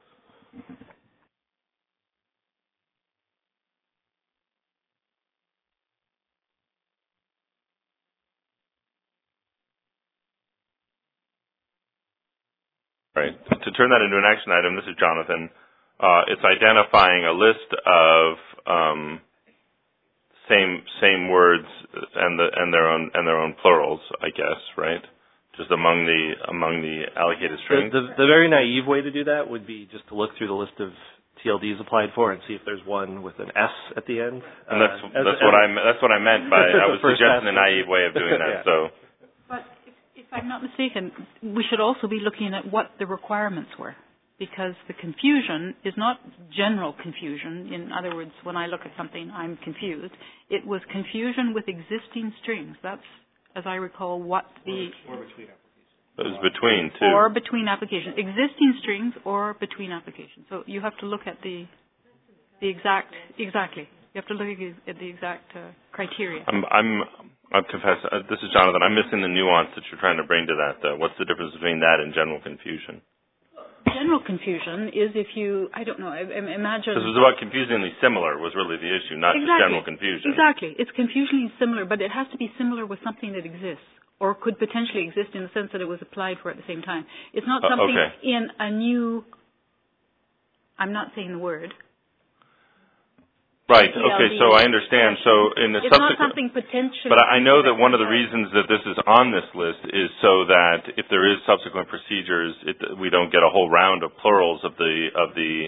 Right. To turn that into an action item, this is Jonathan. It's identifying a list of same words and their own plurals, I guess, right? Just among the allocated strings. The very naive way to do that would be just to look through the list of TLDs applied for and see if there's one with an S at the end. And that's what I meant by I was suggesting the naive way of doing that. Yeah. So. But if I'm not mistaken, we should also be looking at what the requirements were, because the confusion is not general confusion. In other words, when I look at something, I'm confused. It was confusion with existing strings. That's, as I recall, what the... Or between applications. It was between, too. Or between applications. Existing strings or between applications. So you have to look at the exact... Exactly. You have to look at the exact criteria. I confess, this is Jonathan. I'm missing the nuance that you're trying to bring to that, though. What's the difference between that and general confusion? General confusion is if you, I don't know, imagine... Because it was about confusingly similar was really the issue, not just general confusion. Exactly. It's confusingly similar, but it has to be similar with something that exists or could potentially exist in the sense that it was applied for at the same time. It's not something in a new... I'm not saying the word... Right. Okay. So I understand. So in the it's not something potentially. But I know that one of the reasons that this is on this list is so that if there is subsequent procedures, we don't get a whole round of plurals of the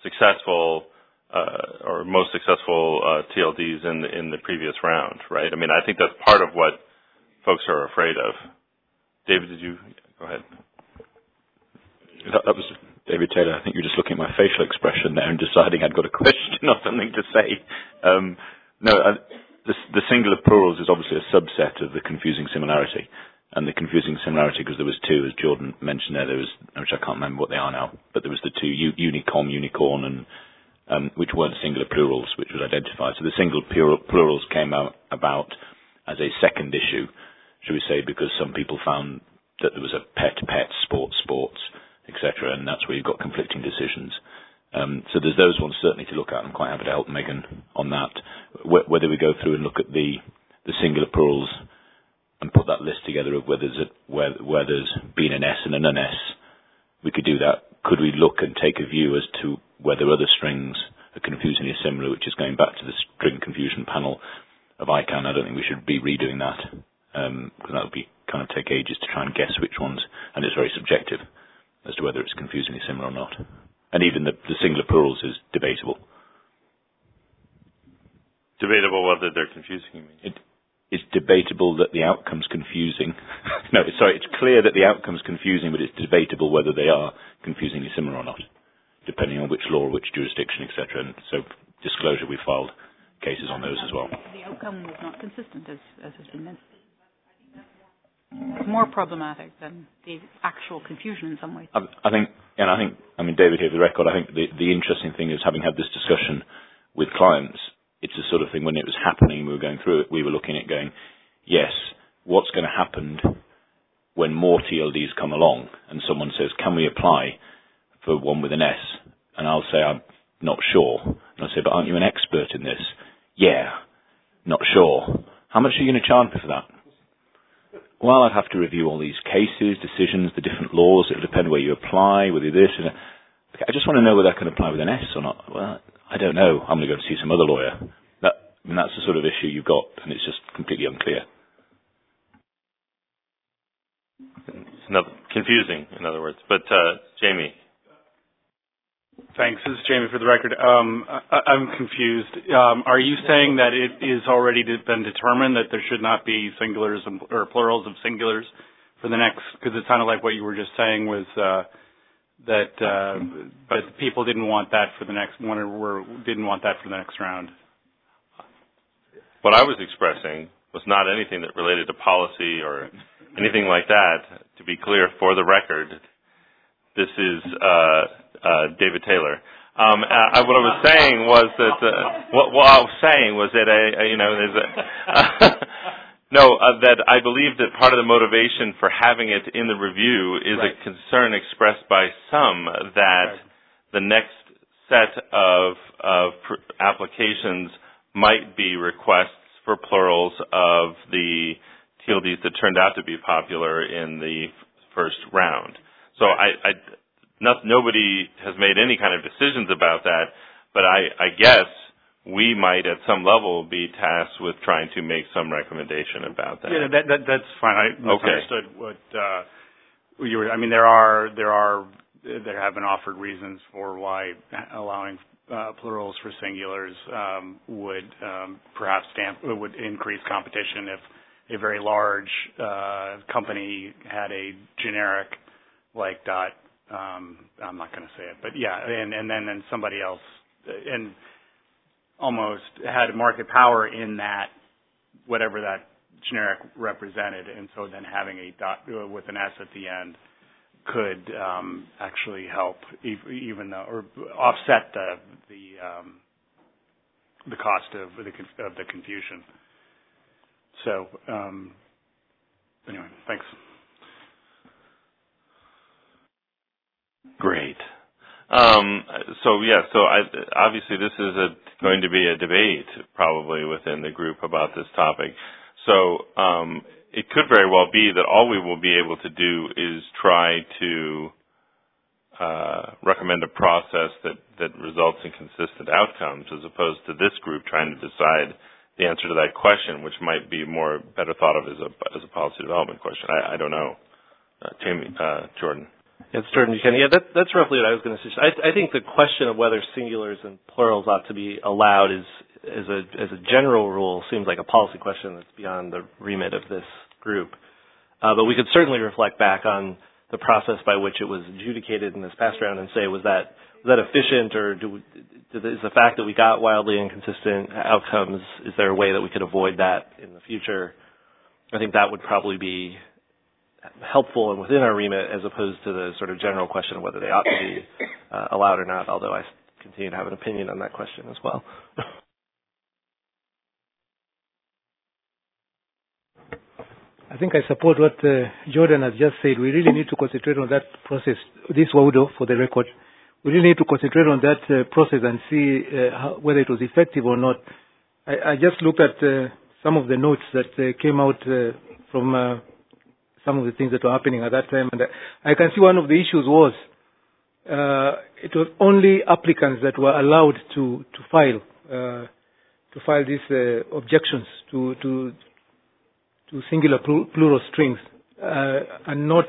successful or most successful TLDs in the previous round, right? I mean, I think that's part of what folks are afraid of. David, did you go ahead? That was David Taylor. I think you're just looking at my facial expression there and deciding I'd got a question or something to say. The singular plurals is obviously a subset of the confusing similarity. And the confusing similarity, because there was two, as Jordan mentioned there was, which I can't remember what they are now, but there was the two, unicom, unicorn, and which weren't singular plurals, which was identified. So the single plurals came about as a second issue, should we say, because some people found that there was a pet, sports, etc., and that's where you've got conflicting decisions. So there's those ones certainly to look at. I'm quite happy to help Megan on that. Whether we go through and look at the singular plurals and put that list together of where there's been an S and an S, we could do that. Could we look and take a view as to whether other strings are confusingly similar, which is going back to the string confusion panel of ICANN? I don't think we should be redoing that, because that would be kind of take ages to try and guess which ones, and it's very subjective as to whether it's confusingly similar or not. And even the singular plurals is debatable. Debatable whether they're confusing, you mean? It's debatable that the outcome's confusing. It's clear that the outcome's confusing, but it's debatable whether they are confusingly similar or not, depending on which law, which jurisdiction, etc. And so, disclosure, we filed cases on those as well. The outcome was not consistent, as has been mentioned. It's more problematic than the actual confusion in some ways. I think, David here for the record, I think the interesting thing is, having had this discussion with clients, it's the sort of thing when it was happening, we were going through it, we were looking at going, yes, what's going to happen when more TLDs come along and someone says, can we apply for one with an S? And I'll say, I'm not sure. And I'll say, but aren't you an expert in this? Yeah, not sure. How much are you going to charge me for that? Well, I'd have to review all these cases, decisions, the different laws. It would depend where you apply, whether this and that. Okay, I just want to know whether I can apply with an S or not. Well, I don't know. I'm going to go and see some other lawyer. That's the sort of issue you've got, and it's just completely unclear. It's confusing, in other words. But Jamie. Thanks. This is Jamie for the record. I'm confused. Are you saying that it is already been determined that there should not be singulars or plurals of singulars for the next? Because it sounded like what you were just saying was that people didn't want that for the next one, or didn't want that for the next round. What I was expressing was not anything that related to policy or anything like that. To be clear, for the record, this is David Taylor. What I was saying was that that I believe that part of the motivation for having it in the review is a concern expressed by some that the next set of applications might be requests for plurals of the TLDs that turned out to be popular in the first round. So nobody has made any kind of decisions about that, but I guess we might at some level be tasked with trying to make some recommendation about that. Yeah, that's fine. I misunderstood what you were. I mean, there have been offered reasons for why allowing plurals for singulars would perhaps would increase competition if a very large company had a generic like dot. I'm not going to say it, but yeah, and then somebody else and almost had market power in that whatever that generic represented, and so then having a dot with an S at the end could actually help, even though, or offset the cost of the confusion. So anyway, thanks. Great. Obviously this is going to be a debate probably within the group about this topic. So it could very well be that all we will be able to do is try to recommend a process that results in consistent outcomes, as opposed to this group trying to decide the answer to that question, which might be better thought of as a policy development question. I don't know. Jamie, Jordan. It's Jordan Buchanan. Yeah, that's roughly what I was going to say. I think the question of whether singulars and plurals ought to be allowed as a general rule seems like a policy question that's beyond the remit of this group. But we could certainly reflect back on the process by which it was adjudicated in this past round and say, was that efficient, or is the fact that we got wildly inconsistent outcomes, is there a way that we could avoid that in the future? I think that would probably be helpful and within our remit, as opposed to the sort of general question of whether they ought to be allowed or not, although I continue to have an opinion on that question as well. I think I support what Jordan has just said. We really need to concentrate on that process. This WAUDO, for the record, we really need to concentrate on that process and see whether it was effective or not. I just looked at some of the notes that came out from some of the things that were happening at that time, and I can see one of the issues was it was only applicants that were allowed to file these objections to singular plural strings, and not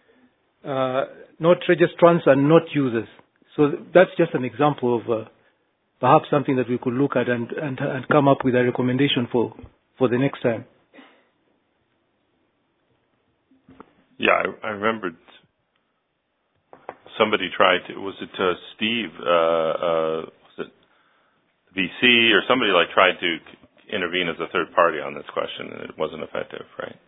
registrants and not users. So that's just an example of perhaps something that we could look at and come up with a recommendation for the next time. Yeah, I remembered somebody tried to, was it Steve, was it VC or somebody tried to intervene as a third party on this question, and it wasn't effective, right?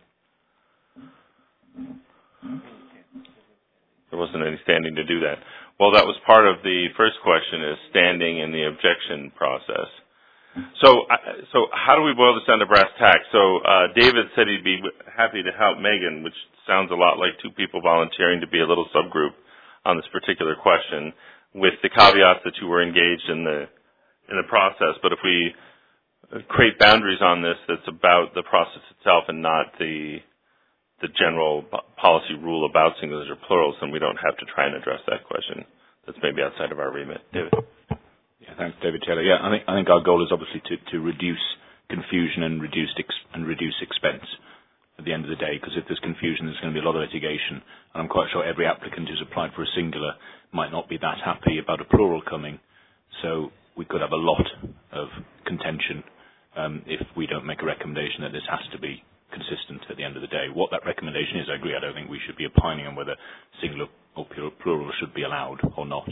There wasn't any standing to do that. Well, that was part of the first question, is standing in the objection process. So how do we boil this down to brass tacks? So David said he'd be happy to help Megan, which sounds a lot like two people volunteering to be a little subgroup on this particular question, with the caveat that you were engaged in the process. But if we create boundaries on this that's about the process itself and not the general policy rule about singulars or plurals, then we don't have to try and address that question. That's maybe outside of our remit. David? Yeah, thanks, David Taylor. Yeah, I think our goal is obviously to reduce confusion and reduce expense at the end of the day, because if there's confusion, there's going to be a lot of litigation. And I'm quite sure every applicant who's applied for a singular might not be that happy about a plural coming. So we could have a lot of contention if we don't make a recommendation that this has to be consistent at the end of the day. What that recommendation is, I agree, I don't think we should be opining on whether singular or plural should be allowed or not.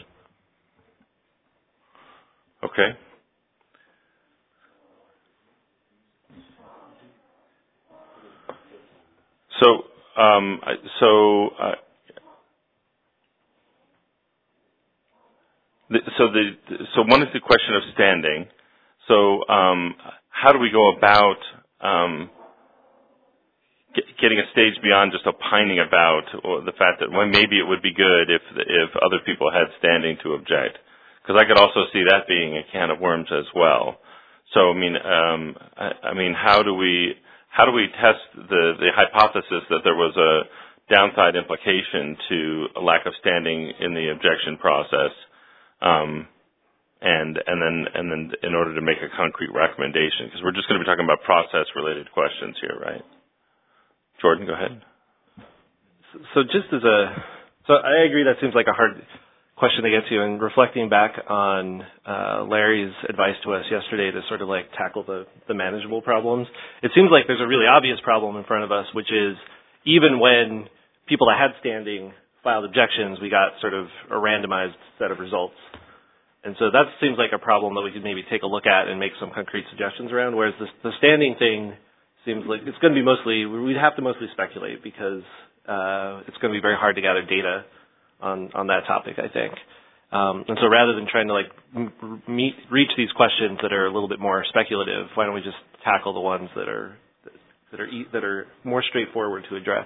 Okay. So one is the question of standing. So how do we go about getting a stage beyond just opining about or the fact that maybe it would be good if other people had standing to object? Because I could also see that being a can of worms as well. So I mean, how do we test the hypothesis that there was a downside implication to a lack of standing in the objection process, and then in order to make a concrete recommendation? Because we're just going to be talking about process-related questions here, right? Jordan, go ahead. So I agree that seems like a hard question to get to, and reflecting back on Larry's advice to us yesterday to sort of tackle the manageable problems, it seems like there's a really obvious problem in front of us, which is even when people that had standing filed objections, we got sort of a randomized set of results. And so that seems like a problem that we could maybe take a look at and make some concrete suggestions around, whereas the standing thing seems like it's going to be we'd have to mostly speculate, because it's going to be very hard to gather data on that topic, I think. And so rather than trying to reach these questions that are a little bit more speculative, why don't we just tackle the ones that are more straightforward to address?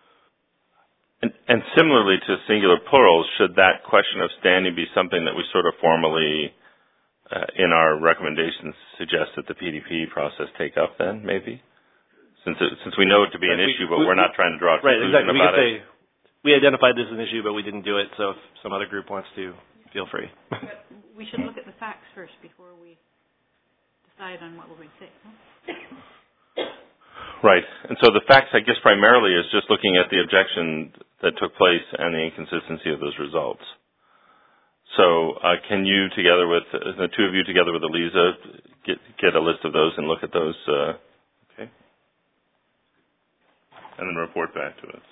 And similarly to singular plurals, should that question of standing be something that we sort of formally in our recommendations suggest that the PDP process take up then, maybe? Since we know it to be an issue, but we're not trying to draw a conclusion exactly. about it. We identified this as an issue, but we didn't do it, so if some other group wants to, feel free. We should look at the facts first before we decide on what we're going to say. Huh? Right. And so the facts, I guess, primarily is just looking at the objection that took place and the inconsistency of those results. So can you, together with the two of you, together with Eliza, get a list of those and look at those, okay? And then report back to us.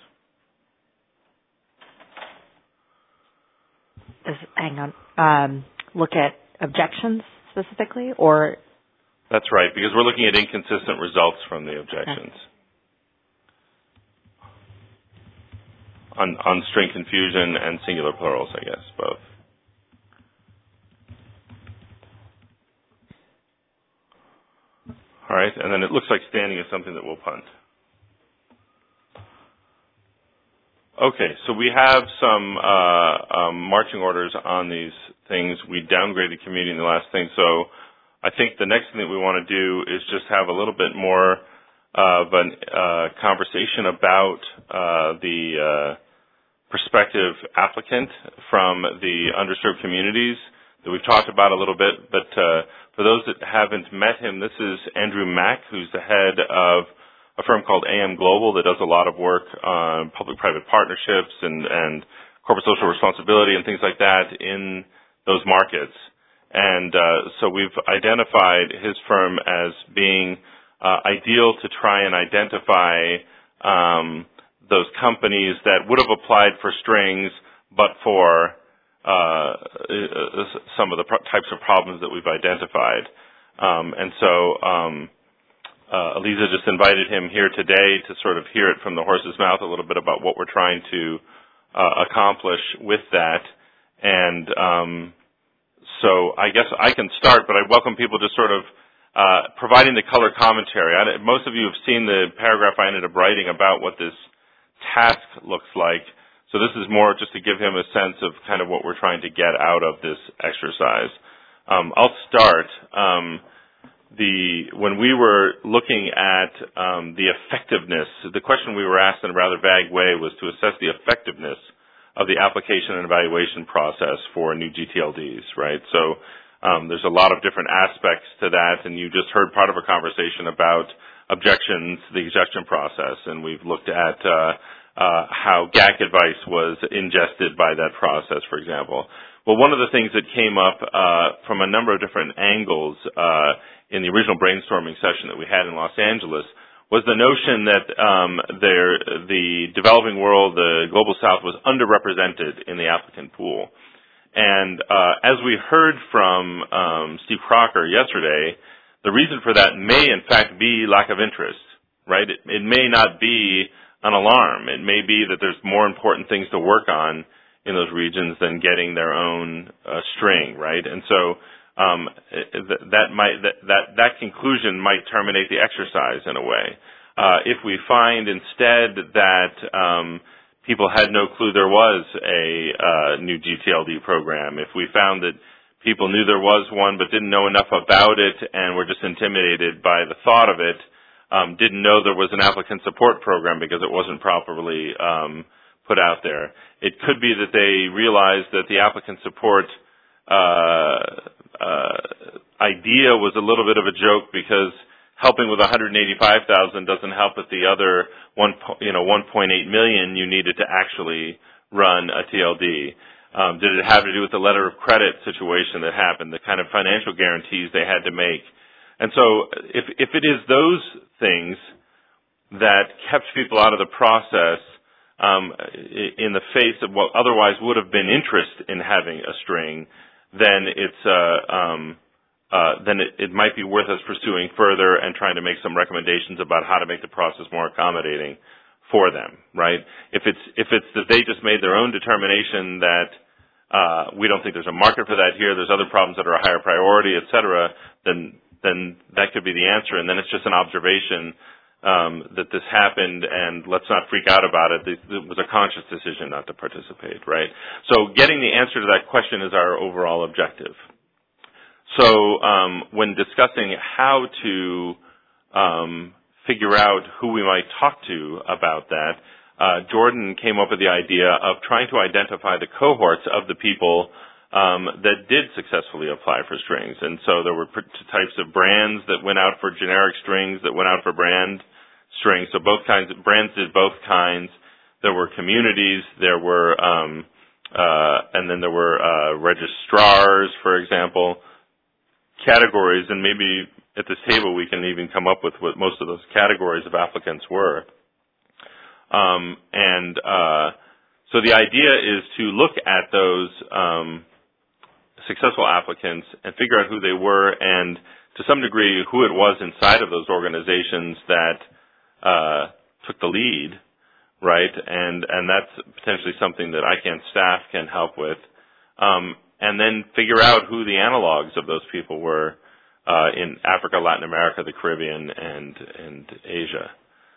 Hang on. Look at objections specifically, or? That's right, because we're looking at inconsistent results from the objections. Okay. On string confusion and singular plurals, I guess, both. All right, and then it looks like standing is something that we'll punt. Okay, so we have some marching orders on these things. We downgraded community in the last thing, so I think the next thing that we want to do is just have a little bit more of a conversation about the prospective applicant from the underserved communities that we've talked about a little bit, but for those that haven't met him, this is Andrew Mack, who's the head of a firm called AM Global that does a lot of work on public-private partnerships and corporate social responsibility and things like that in those markets. And so we've identified his firm as being ideal to try and identify those companies that would have applied for strings but for some of the types of problems that we've identified. And so Eliza just invited him here today to sort of hear it from the horse's mouth a little bit about what we're trying to accomplish with that. And so I guess I can start, but I welcome people to sort of providing the color commentary. Most of you have seen the paragraph I ended up writing about what this task looks like. So this is more just to give him a sense of kind of what we're trying to get out of this exercise. I'll start. When we were looking at the effectiveness, the question we were asked in a rather vague way was to assess the effectiveness of the application and evaluation process for new GTLDs, right? So there's a lot of different aspects to that, and you just heard part of a conversation about objections, the objection process, and we've looked at how GAC advice was ingested by that process, for example. Well, one of the things that came up from a number of different angles in the original brainstorming session that we had in Los Angeles was the notion that the developing world, the global south, was underrepresented in the applicant pool. And as we heard from Steve Crocker yesterday, the reason for that may in fact be lack of interest, right? It may not be an alarm. It may be that there's more important things to work on in those regions than getting their own string, right? And so that conclusion might terminate the exercise in a way. If we find instead that people had no clue there was a new GTLD program, if we found that people knew there was one but didn't know enough about it and were just intimidated by the thought of it, didn't know there was an applicant support program because it wasn't properly put out there. It could be that they realized that the applicant support idea was a little bit of a joke because helping with 185,000 doesn't help with the other 1.8 million you needed to actually run a TLD. Did it have to do with the letter of credit situation that happened, the kind of financial guarantees they had to make? And so if it is those things that kept people out of the process in the face of what otherwise would have been interest in having a string, then it might be worth us pursuing further and trying to make some recommendations about how to make the process more accommodating for them, right? If it's that they just made their own determination that we don't think there's a market for that here, there's other problems that are a higher priority, et cetera, then that could be the answer, and then it's just an observation that this happened, and let's not freak out about it. It was a conscious decision not to participate, right? So getting the answer to that question is our overall objective. So when discussing how to figure out who we might talk to about that, Jordan came up with the idea of trying to identify the cohorts of the people that did successfully apply for strings. And so there were types of brands that went out for generic strings, that went out for brand strings. So both kinds, brands did both kinds. there were communities, there were, and then there were registrars, for example, categories, and maybe at this table we can even come up with what most of those categories of applicants were. So the idea is to look at those successful applicants and figure out who they were, and to some degree who it was inside of those organizations that took the lead, right? And that's potentially something that ICANN staff can help with. And then figure out who the analogs of those people were in Africa, Latin America, the Caribbean, and Asia.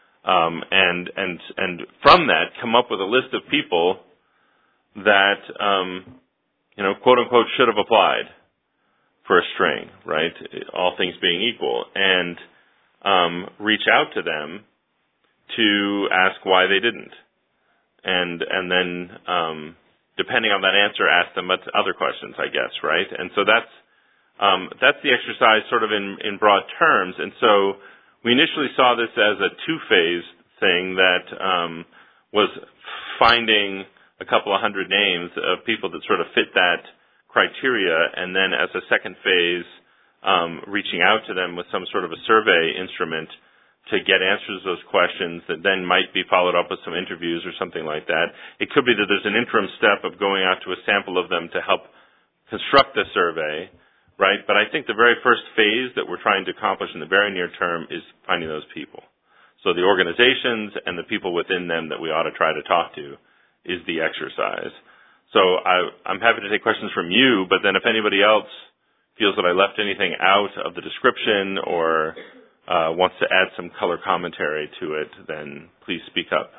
And from that, come up with a list of people that, quote unquote, should have applied for a string, right? All things being equal, and reach out to them to ask why they didn't, and then depending on that answer, ask them other questions, I guess, right? And so that's the exercise, sort of in broad terms. And so we initially saw this as a two-phase thing that was finding a couple of hundred names of people that sort of fit that criteria, and then as a second phase, reaching out to them with some sort of a survey instrument to get answers to those questions that then might be followed up with some interviews or something like that. It could be that there's an interim step of going out to a sample of them to help construct the survey, right? But I think the very first phase that we're trying to accomplish in the very near term is finding those people. So the organizations and the people within them that we ought to try to talk to is the exercise. So I'm happy to take questions from you, but then if anybody else feels that I left anything out of the description or wants to add some color commentary to it, then please speak up.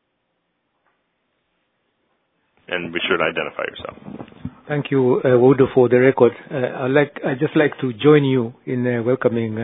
And be sure to identify yourself. Thank you, Wodo, for the record. I'd just like to join you in welcoming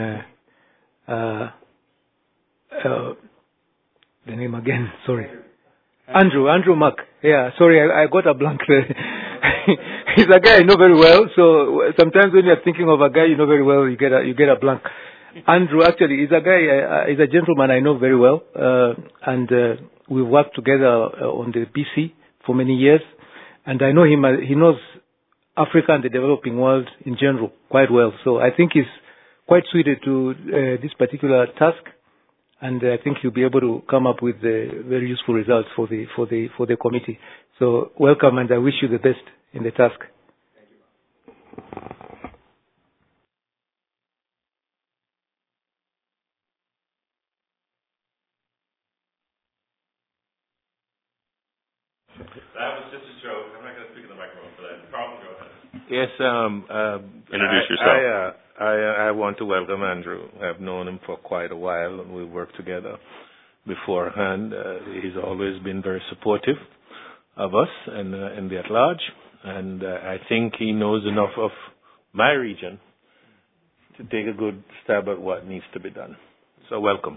the name again. Sorry, Andrew Mack. Yeah, sorry, I got a blank. He's a guy I know very well. So sometimes when you're thinking of a guy you know very well, you get a blank. Andrew actually is a guy, is a gentleman I know very well, and we worked together on the BC for many years, and I know him. He knows Africa and the developing world in general quite well. So I think he's quite suited to this particular task, and I think he'll be able to come up with very useful results for the committee. So welcome, and I wish you the best in the task. Thank you. That was just a joke. I'm not going to speak in the microphone for that. Carl, go ahead. Yes. Introduce yourself. I want to welcome Andrew. I've known him for quite a while, and we worked together beforehand. He's always been very supportive of us and the at large, and I think he knows enough of my region to take a good stab at what needs to be done. So welcome.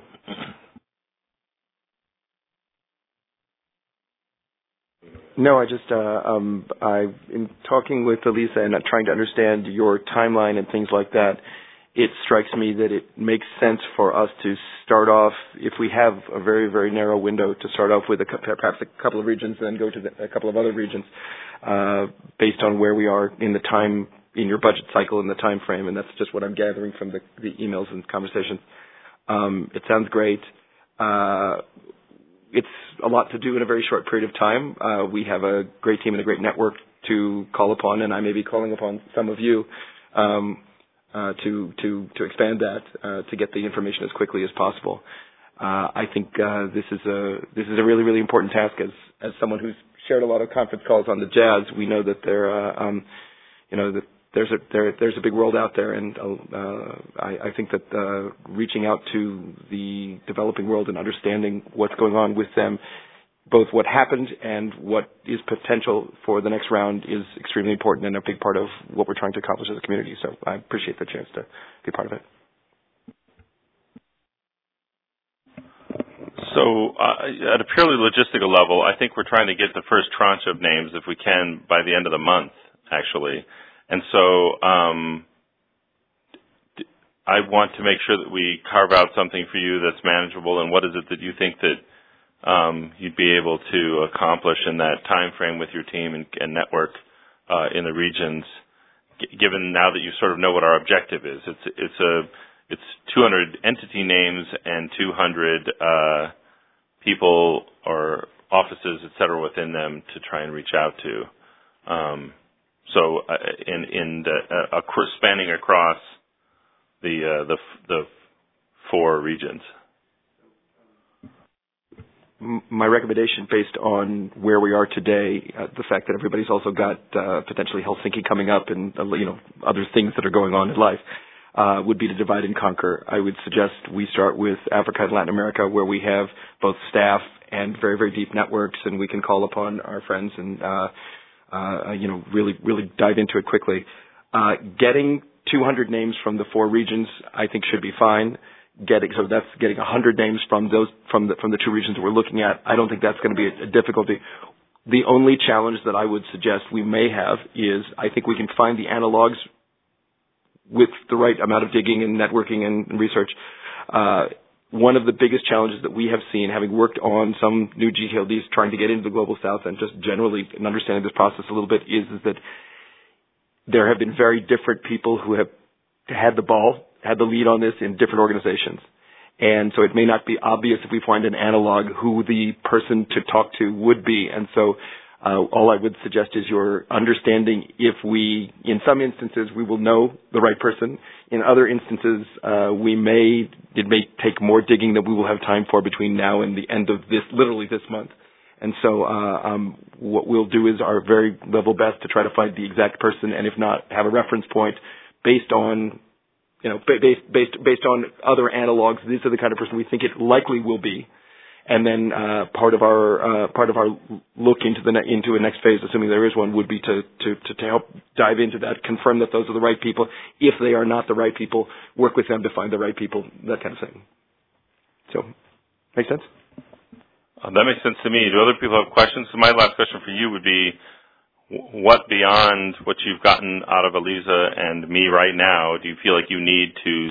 No, I just in talking with Elisa and trying to understand your timeline and things like that, it strikes me that it makes sense for us to start off, if we have a very, very narrow window, to start off with perhaps a couple of regions and then go to a couple of other regions based on where we are in the time, in your budget cycle and the time frame, and that's just what I'm gathering from the emails and conversations. It sounds great. It's a lot to do in a very short period of time. We have a great team and a great network to call upon, and I may be calling upon some of you to expand that to get the information as quickly as possible. I think this is a really, really important task. As someone who's shared a lot of conference calls on the Jazz, we know that that there's a big world out there, and I think that reaching out to the developing world and understanding what's going on with them, both what happened and what is potential for the next round, is extremely important and a big part of what we're trying to accomplish as a community. So I appreciate the chance to be part of it. So at a purely logistical level, I think we're trying to get the first tranche of names, if we can, by the end of the month, actually. And so I want to make sure that we carve out something for you that's manageable. And what is it that you think that you'd be able to accomplish in that time frame with your team and network in the regions, given now that you sort of know what our objective is. It's 200 entity names and 200 people or offices, et cetera, within them to try and reach out to. Spanning across the 4 regions. My recommendation, based on where we are today, the fact that everybody's also got potentially Helsinki coming up and other things that are going on in life, would be to divide and conquer. I would suggest we start with Africa and Latin America, where we have both staff and very, very deep networks, and we can call upon our friends and really dive into it quickly. Getting 200 names from the 4 regions, I think, should be fine. So that's getting 100 names from the 2 regions that we're looking at. I don't think that's going to be a difficulty. The only challenge that I would suggest we may have is I think we can find the analogs with the right amount of digging and networking and research. One of the biggest challenges that we have seen, having worked on some new GTLDs trying to get into the Global South and just generally understanding this process a little bit, is that there have been very different people who have had the lead on this in different organizations. And so it may not be obvious if we find an analog who the person to talk to would be. And so all I would suggest is your understanding in some instances, we will know the right person. In other instances, it may take more digging than we will have time for between now and the end of literally this month. And so what we'll do is our very level best to try to find the exact person, and if not, have a reference point based on based on other analogs. These are the kind of person we think it likely will be. And then part of our look into a next phase, assuming there is one, would be to help dive into that, confirm that those are the right people. If they are not the right people, work with them to find the right people, that kind of thing. So, make sense? That makes sense to me. Do other people have questions? So my last question for you would be, what beyond what you've gotten out of Eliza and me right now do you feel like you need to?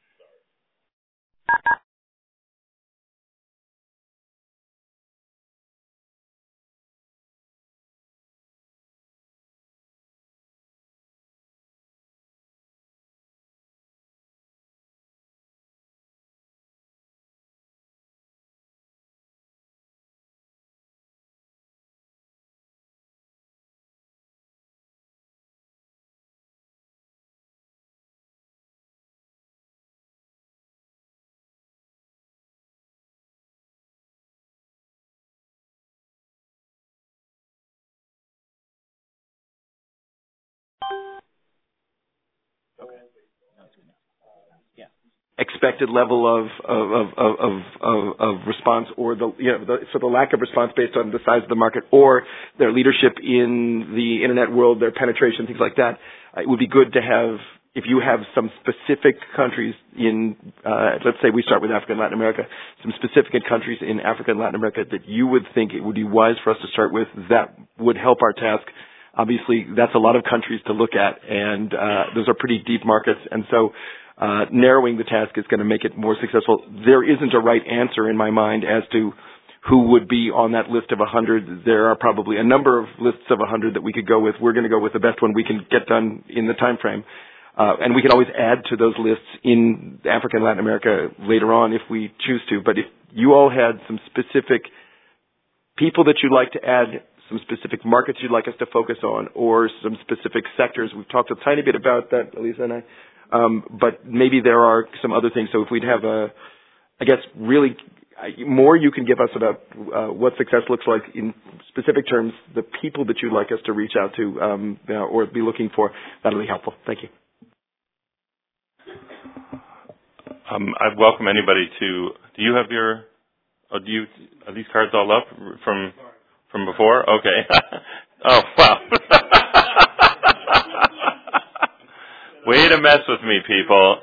Expected level of response, or the lack of response based on the size of the market or their leadership in the internet world, their penetration, things like that. It would be good to have, if you have some specific countries in, let's say we start with Africa and Latin America, some specific countries in Africa and Latin America that you would think it would be wise for us to start with, that would help our task. Obviously, that's a lot of countries to look at, and those are pretty deep markets, and so narrowing the task is going to make it more successful. There isn't a right answer in my mind as to who would be on that list of 100. There are probably a number of lists of 100 that we could go with. We're going to go with the best one we can get done in the time frame. And we can always add to those lists in Africa and Latin America later on if we choose to. But if you all had some specific people that you'd like to add, some specific markets you'd like us to focus on, or some specific sectors, we've talked a tiny bit about that, Eliza and I. But maybe there are some other things. So if we'd have really more you can give us about what success looks like in specific terms, the people that you'd like us to reach out to or be looking for, that'll be helpful. Thank you. I'd welcome anybody to. Do you have your? Are these cards all up from before? Okay. Oh wow. Way to mess with me, people.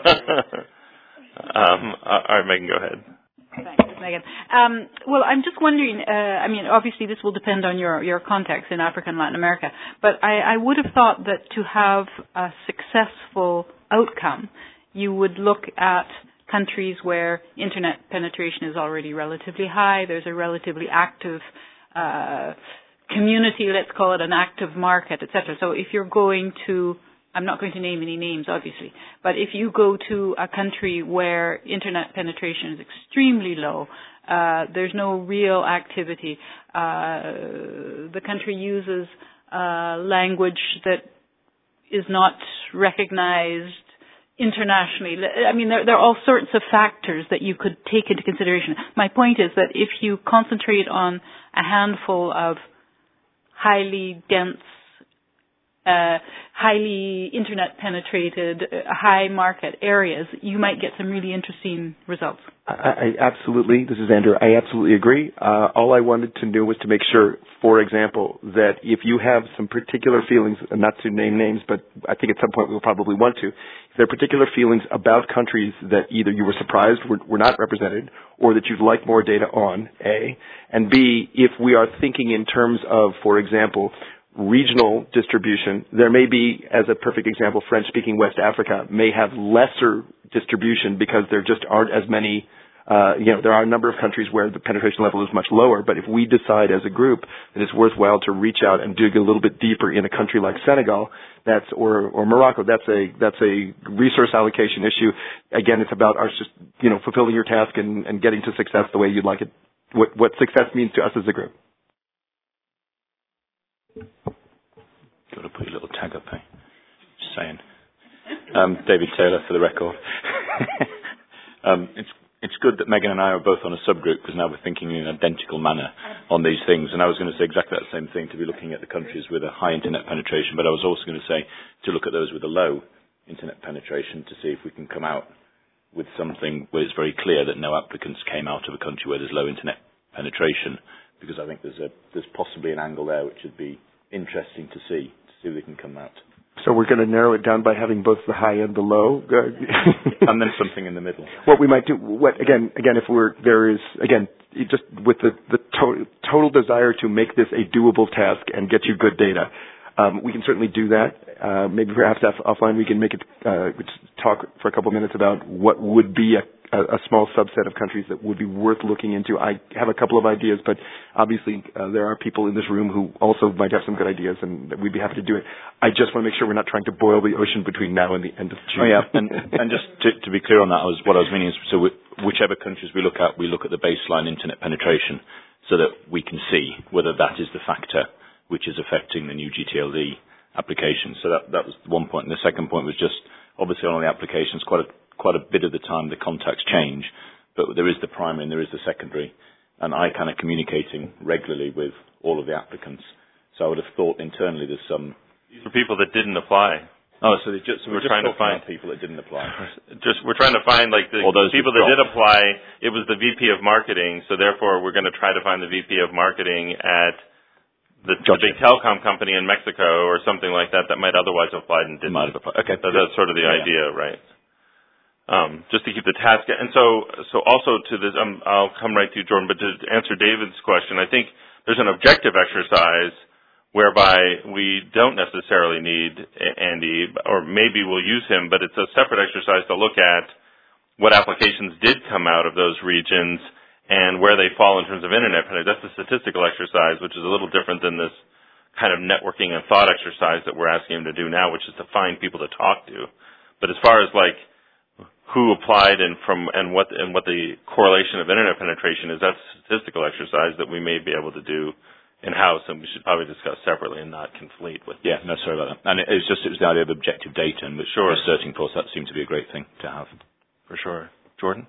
All right, Megan, go ahead. Thanks, Megan. Well, I'm just wondering, obviously this will depend on your context in Africa and Latin America, but I would have thought that to have a successful outcome, you would look at countries where internet penetration is already relatively high. There's a relatively active community, let's call it an active market, etc. So if you're going to, I'm not going to name any names, obviously, but if you go to a country where internet penetration is extremely low, there's no real activity. The country uses language that is not recognized internationally. I mean, there are all sorts of factors that you could take into consideration. My point is that if you concentrate on a handful of highly dense, highly internet penetrated, high market areas, you might get some really interesting results. I absolutely, this is Andrew, I absolutely agree. All I wanted to do was to make sure, for example, that if you have some particular feelings, and not to name names, but I think at some point we'll probably want to, if there are particular feelings about countries that either you were surprised were not represented, or that you'd like more data on, A, and B, if we are thinking in terms of, for example, regional distribution, there may be, as a perfect example, French-speaking West Africa may have lesser distribution because there just aren't as many, there are a number of countries where the penetration level is much lower, but if we decide as a group that it's worthwhile to reach out and dig a little bit deeper in a country like Senegal, or Morocco, that's a resource allocation issue. Again, it's about us just, fulfilling your task and getting to success the way you'd like it, what success means to us as a group. Got to put your little tag up there. Just saying. David Taylor for the record. It's good that Megan and I are both on a subgroup because now we're thinking in an identical manner on these things. And I was going to say exactly that same thing, to be looking at the countries with a high internet penetration, but I was also going to say to look at those with a low internet penetration to see if we can come out with something where it's very clear that no applicants came out of a country where there's low internet penetration, because I think there's possibly an angle there which would be interesting to see if we can come out. So we're going to narrow it down by having both the high and the low, and then something in the middle. What we might do, again, if there is just with the total desire to make this a doable task and get you good data, we can certainly do that. Maybe perhaps offline we can make it talk for a couple of minutes about what would be a small subset of countries that would be worth looking into. I have a couple of ideas, but obviously there are people in this room who also might have some good ideas, and we'd be happy to do it. I just want to make sure we're not trying to boil the ocean between now and the end of June. Oh yeah, and just to be clear on that, what I was meaning is, so whichever countries we look at the baseline internet penetration, so that we can see whether that is the factor which is affecting the new GTLD application. So that was one point. And the second point was just, obviously on all the applications, quite a bit of the time the contacts change, but there is the primary and there is the secondary, and I kind of communicating regularly with all of the applicants. So I would have thought internally there's some... These are people that didn't apply. Oh, so we're trying to find people that didn't apply. We're trying to find the people that did apply. It was the VP of marketing, so therefore we're going to try to find the VP of marketing at the big telecom company in Mexico or something like that might otherwise have applied and didn't. Might have applied. Okay. So that's sort of the idea, right? Just to keep the task. And so also to this, I'll come right to you, Jordan, but to answer David's question, I think there's an objective exercise whereby we don't necessarily need Andy, or maybe we'll use him, but it's a separate exercise to look at what applications did come out of those regions and where they fall in terms of internet penetration. That's a statistical exercise, which is a little different than this kind of networking and thought exercise that we're asking him to do now, which is to find people to talk to. But as far as who applied and what the correlation of internet penetration is, that's a statistical exercise that we may be able to do in-house, and we should probably discuss separately and not conflate with. Yeah, no, sorry about that. And it was the idea of objective data, and which we're searching for, so that seemed to be a great thing to have. For sure. Jordan?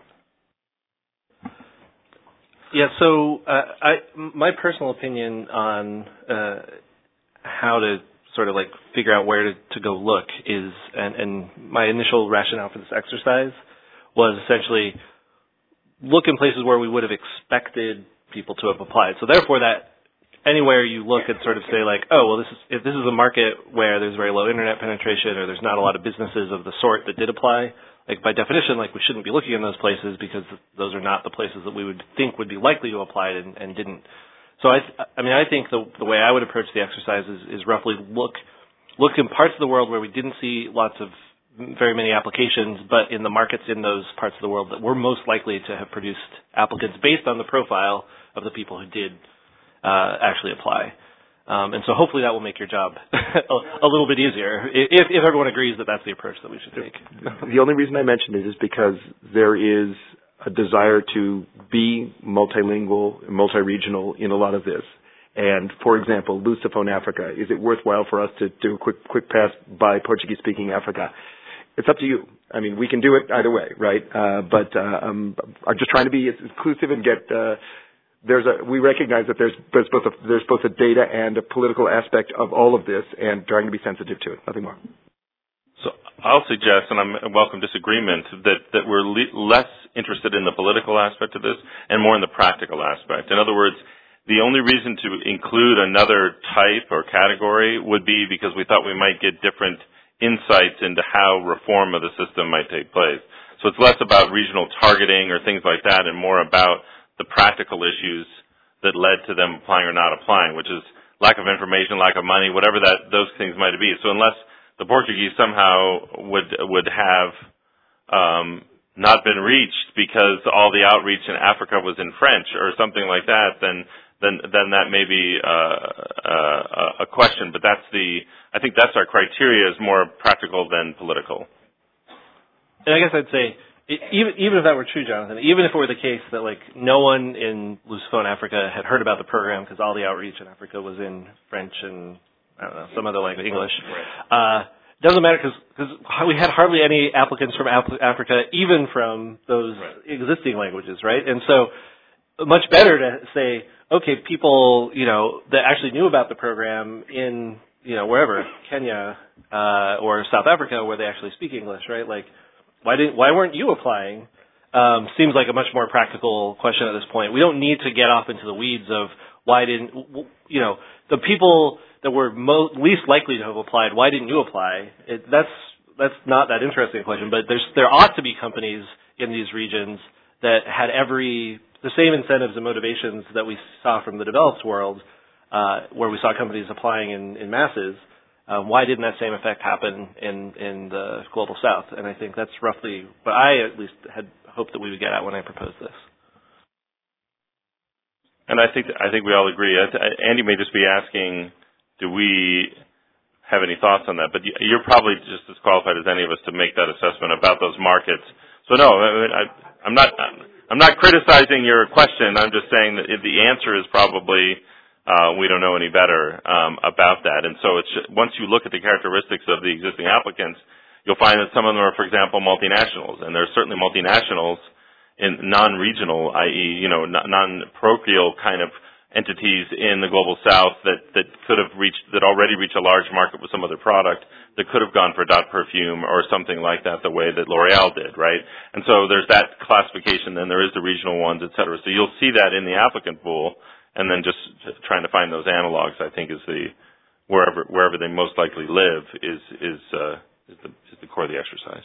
Yeah, so my personal opinion on how to sort of figure out where to go look is, and my initial rationale for this exercise was essentially look in places where we would have expected people to have applied. So therefore that anywhere you look and sort of say if this is a market where there's very low internet penetration or there's not a lot of businesses of the sort that did apply, by definition, we shouldn't be looking in those places because those are not the places that we would think would be likely to apply and didn't. So I think the way I would approach the exercise is roughly look in parts of the world where we didn't see lots of very many applications, but in the markets in those parts of the world that were most likely to have produced applicants based on the profile of the people who did actually apply. And so hopefully that will make your job a little bit easier, if everyone agrees that that's the approach that we should take. The only reason I mentioned it is because there is a desire to be multilingual, multi-regional in a lot of this. And, for example, Lusophone Africa, is it worthwhile for us to do a quick pass by Portuguese-speaking Africa? It's up to you. I mean, we can do it either way, right? But I'm just trying to be inclusive and get... we recognize that there's both a data and a political aspect of all of this, and trying to be sensitive to it. Nothing more. So I'll suggest, and I welcome disagreement, that we're less interested in the political aspect of this and more in the practical aspect. In other words, the only reason to include another type or category would be because we thought we might get different insights into how reform of the system might take place. So it's less about regional targeting or things like that and more about the practical issues that led to them applying or not applying, which is lack of information, lack of money, whatever those things might be. So unless the Portuguese somehow would have not been reached because all the outreach in Africa was in French or something like that, then that may be a question. But I think that's our criteria is more practical than political. And I guess I'd say, even if that were true, Jonathan, even if it were the case that like no one in Lusophone Africa had heard about the program because all the outreach in Africa was in French and I don't know, some other language, English. Doesn't matter because we had hardly any applicants from Africa, even from those existing languages, right? And so much better to say, okay, people, that actually knew about the program in, wherever, Kenya, or South Africa where they actually speak English, right? Like, why weren't you applying? Seems like a much more practical question at this point. We don't need to get off into the weeds of why didn't, the people that were least likely to have applied, why didn't you apply? That's not that interesting a question, but there ought to be companies in these regions that had the same incentives and motivations that we saw from the developed world, where we saw companies applying in masses. Why didn't that same effect happen in the global south? And I think that's roughly what I at least had hoped that we would get at when I proposed this. And I think we all agree. Andy may just be asking, do we have any thoughts on that? But you're probably just as qualified as any of us to make that assessment about those markets. So no, I'm not criticizing your question. I'm just saying that the answer is probably we don't know any better about that. And so once you look at the characteristics of the existing applicants, you'll find that some of them are, for example, multinationals, and there are certainly multinationals in non-regional, i.e., non-parochial kind of entities in the global south that could have already reached a large market with some other product that could have gone for dot perfume or something like that, the way that L'Oreal did, right? And so there's that classification, then there is the regional ones, et cetera. So you'll see that in the applicant pool, and then just trying to find those analogs, I think, is wherever they most likely live is the core of the exercise.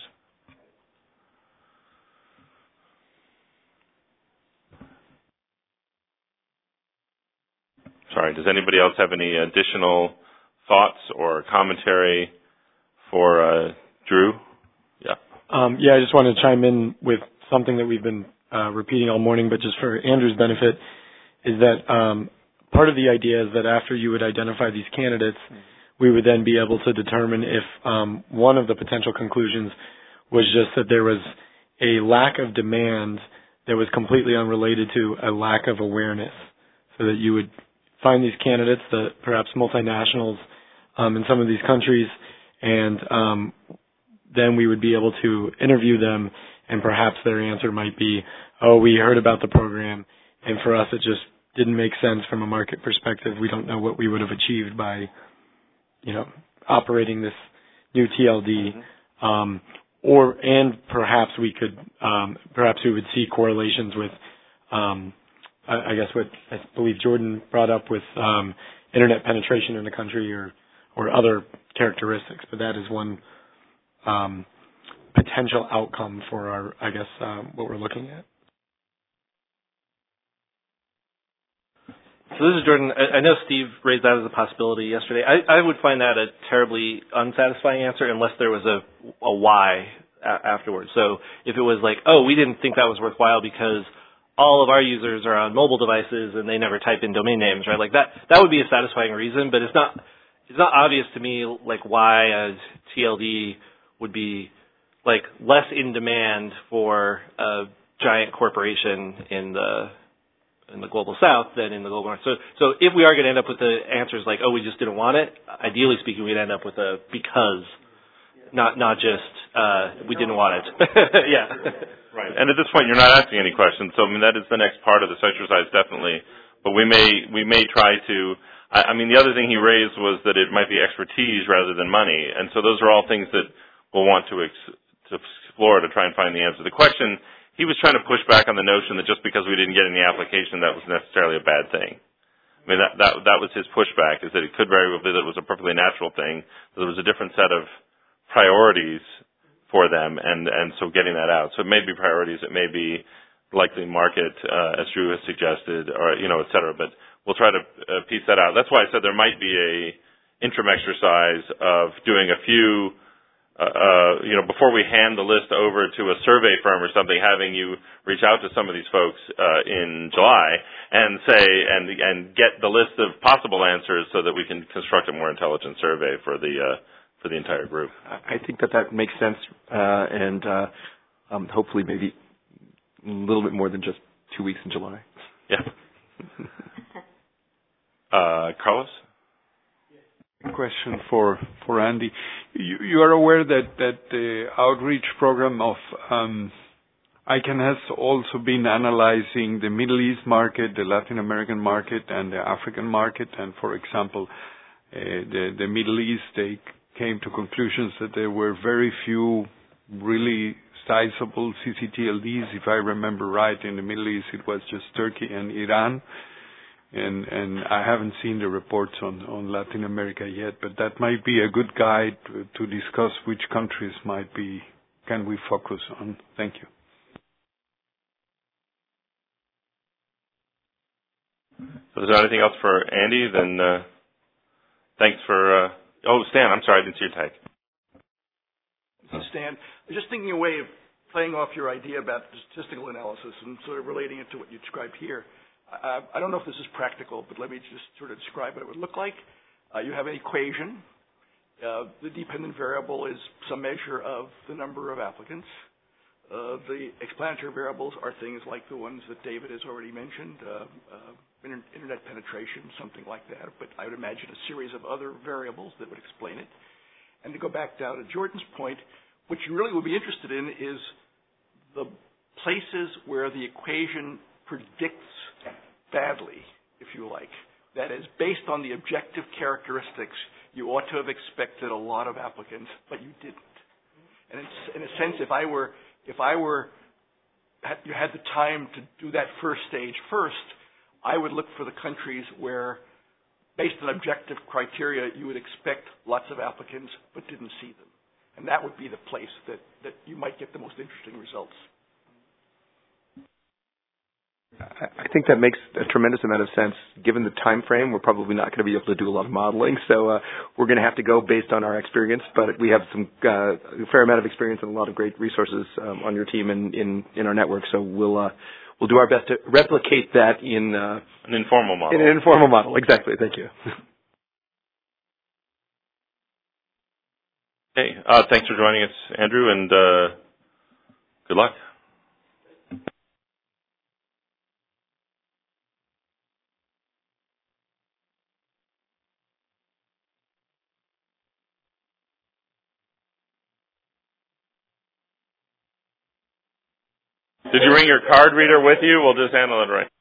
Sorry, does anybody else have any additional thoughts or commentary for Drew? Yeah. I just wanted to chime in with something that we've been repeating all morning, but just for Andrew's benefit, is that part of the idea is that after you would identify these candidates, we would then be able to determine if one of the potential conclusions was just that there was a lack of demand that was completely unrelated to a lack of awareness, so that you would find these candidates, that perhaps multinationals in some of these countries, and then we would be able to interview them, and perhaps their answer might be, oh, we heard about the program, and for us it just didn't make sense from a market perspective. We don't know what we would have achieved by, operating this new TLD. And perhaps we would see correlations with, I guess what I believe Jordan brought up with internet penetration in the country or other characteristics. But that is one potential outcome for what we're looking at. So this is Jordan. I know Steve raised that as a possibility yesterday. I would find that a terribly unsatisfying answer unless there was a why afterwards. So if it was like, oh, we didn't think that was worthwhile because all of our users are on mobile devices and they never type in domain names, right? Like that would be a satisfying reason, but it's not obvious to me like why a TLD would be like less in demand for a giant corporation in the global south than in the global north. So if we are going to end up with the answers like, oh, we just didn't want it, ideally speaking, we'd end up with a because, not just we didn't want it. Yeah. Right. And at this point, you're not asking any questions. So I mean, that is the next part of this exercise, definitely. But we may try to. I mean, the other thing he raised was that it might be expertise rather than money, and so those are all things that we'll want to explore to try and find the answer. The question. He was trying to push back on the notion that just because we didn't get in the application, that was necessarily a bad thing. I mean, that was his pushback, is that it could very well be that it was a perfectly natural thing, that there was a different set of priorities for them, and so getting that out. So it may be priorities, it may be likely market, as Drew has suggested, or, et cetera, but we'll try to piece that out. That's why I said there might be a interim exercise of doing a few before we hand the list over to a survey firm or something, having you reach out to some of these folks in July and say and get the list of possible answers so that we can construct a more intelligent survey for the entire group. I think that makes sense, and hopefully maybe a little bit more than just 2 weeks in July. Yeah. Carlos? Question for Andy. You are aware that the outreach program of ICANN has also been analyzing the Middle East market, the Latin American market, and the African market. And for example, the Middle East, they came to conclusions that there were very few really sizable CCTLDs. If I remember right, in the Middle East it was just Turkey and Iran. And I haven't seen the reports on Latin America yet, but that might be a good guide to discuss which countries can we focus on. Thank you. So is there anything else for Andy? Then thanks for... Stan, I'm sorry, I didn't see your tag. Stan, I was just thinking a way of playing off your idea about statistical analysis and sort of relating it to what you described here. I don't know if this is practical, but let me just sort of describe what it would look like. You have an equation. The dependent variable is some measure of the number of applicants. The explanatory variables are things like the ones that David has already mentioned, internet penetration, something like that. But I would imagine a series of other variables that would explain it. And to go back down to Jordan's point, what you really would be interested in is the places where the equation predicts badly, if you like. That is, based on the objective characteristics, you ought to have expected a lot of applicants, but you didn't. And in a sense, if you had the time to do that first stage first, I would look for the countries where, based on objective criteria, you would expect lots of applicants, but didn't see them. And that would be the place that you might get the most interesting results. I think that makes a tremendous amount of sense. Given the time frame, we're probably not going to be able to do a lot of modeling, so we're going to have to go based on our experience. But we have a fair amount of experience and a lot of great resources on your team and in our network. So we'll do our best to replicate that in an informal model. In an informal model, exactly. Thank you. Hey, thanks for joining us, Andrew, and good luck. Did you bring your card reader with you? We'll just handle it right.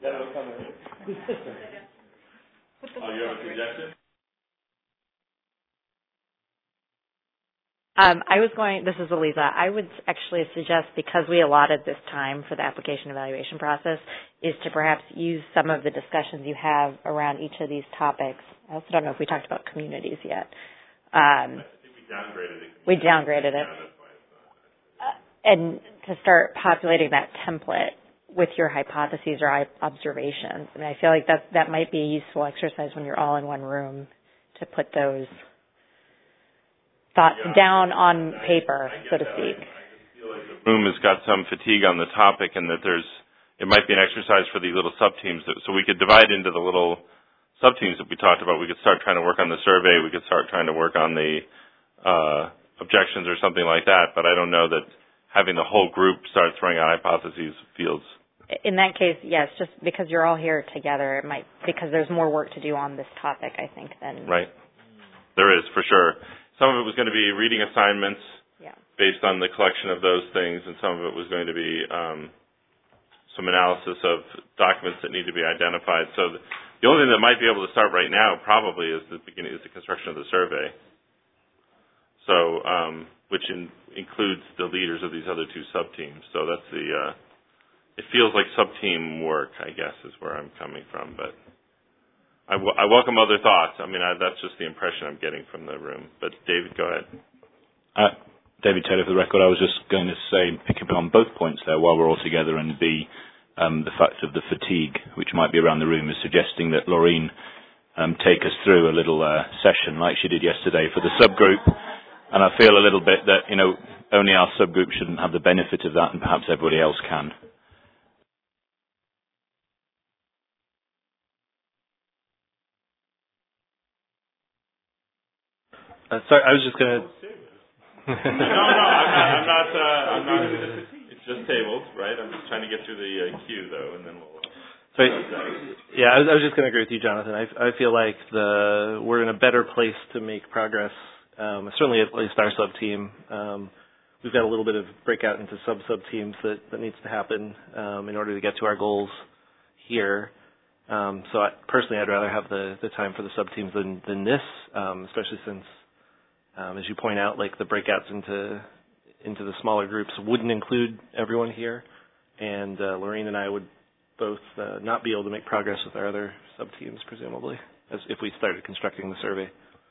You have a suggestion? This is Eliza. I would actually suggest, because we allotted this time for the application evaluation process, is to perhaps use some of the discussions you have around each of these topics. I also don't know if we talked about communities yet. I think we downgraded it. We downgraded it. And to start populating that template with your hypotheses or observations. I mean, I feel like that might be a useful exercise when you're all in one room to put those thoughts down on paper, so to speak. I just feel like the room has got some fatigue on the topic, and that it might be an exercise for these little sub-teams. So we could divide into the little sub-teams that we talked about. We could start trying to work on the survey. We could start trying to work on the objections or something like that. But I don't know that having the whole group start throwing out hypotheses feels... In that case, yes, just because you're all here together, it might, because there's more work to do on this topic, I think, than... Right. There is, for sure. Some of it was going to be reading assignments based on the collection of those things, and some of it was going to be some analysis of documents that need to be identified. So the only thing that might be able to start right now probably is the construction of the survey. So, which includes the leaders of these other two sub-teams. So that's it feels like sub-team work, I guess, is where I'm coming from. But I welcome other thoughts. I mean, that's just the impression I'm getting from the room. But David, go ahead. David Taylor, for the record. I was just going to say, picking up on both points there while we're all together, and the fact of the fatigue, which might be around the room, is suggesting that Laureen take us through a little session like she did yesterday for the subgroup. And I feel a little bit that, only our subgroup shouldn't have the benefit of that, and perhaps everybody else can. Sorry, I was just going to... No, I'm not. It's just tabled, right? I'm just trying to get through the queue, though, and then we'll... Sorry. Yeah, I was just going to agree with you, Jonathan. I feel like we're in a better place to make progress, certainly at least our sub-team. We've got a little bit of breakout into sub-teams that needs to happen in order to get to our goals here. So personally, I'd rather have the time for the sub-teams than this, especially since, as you point out, like the breakouts into the smaller groups wouldn't include everyone here, and Laureen and I would both not be able to make progress with our other sub-teams, presumably, as if we started constructing the survey.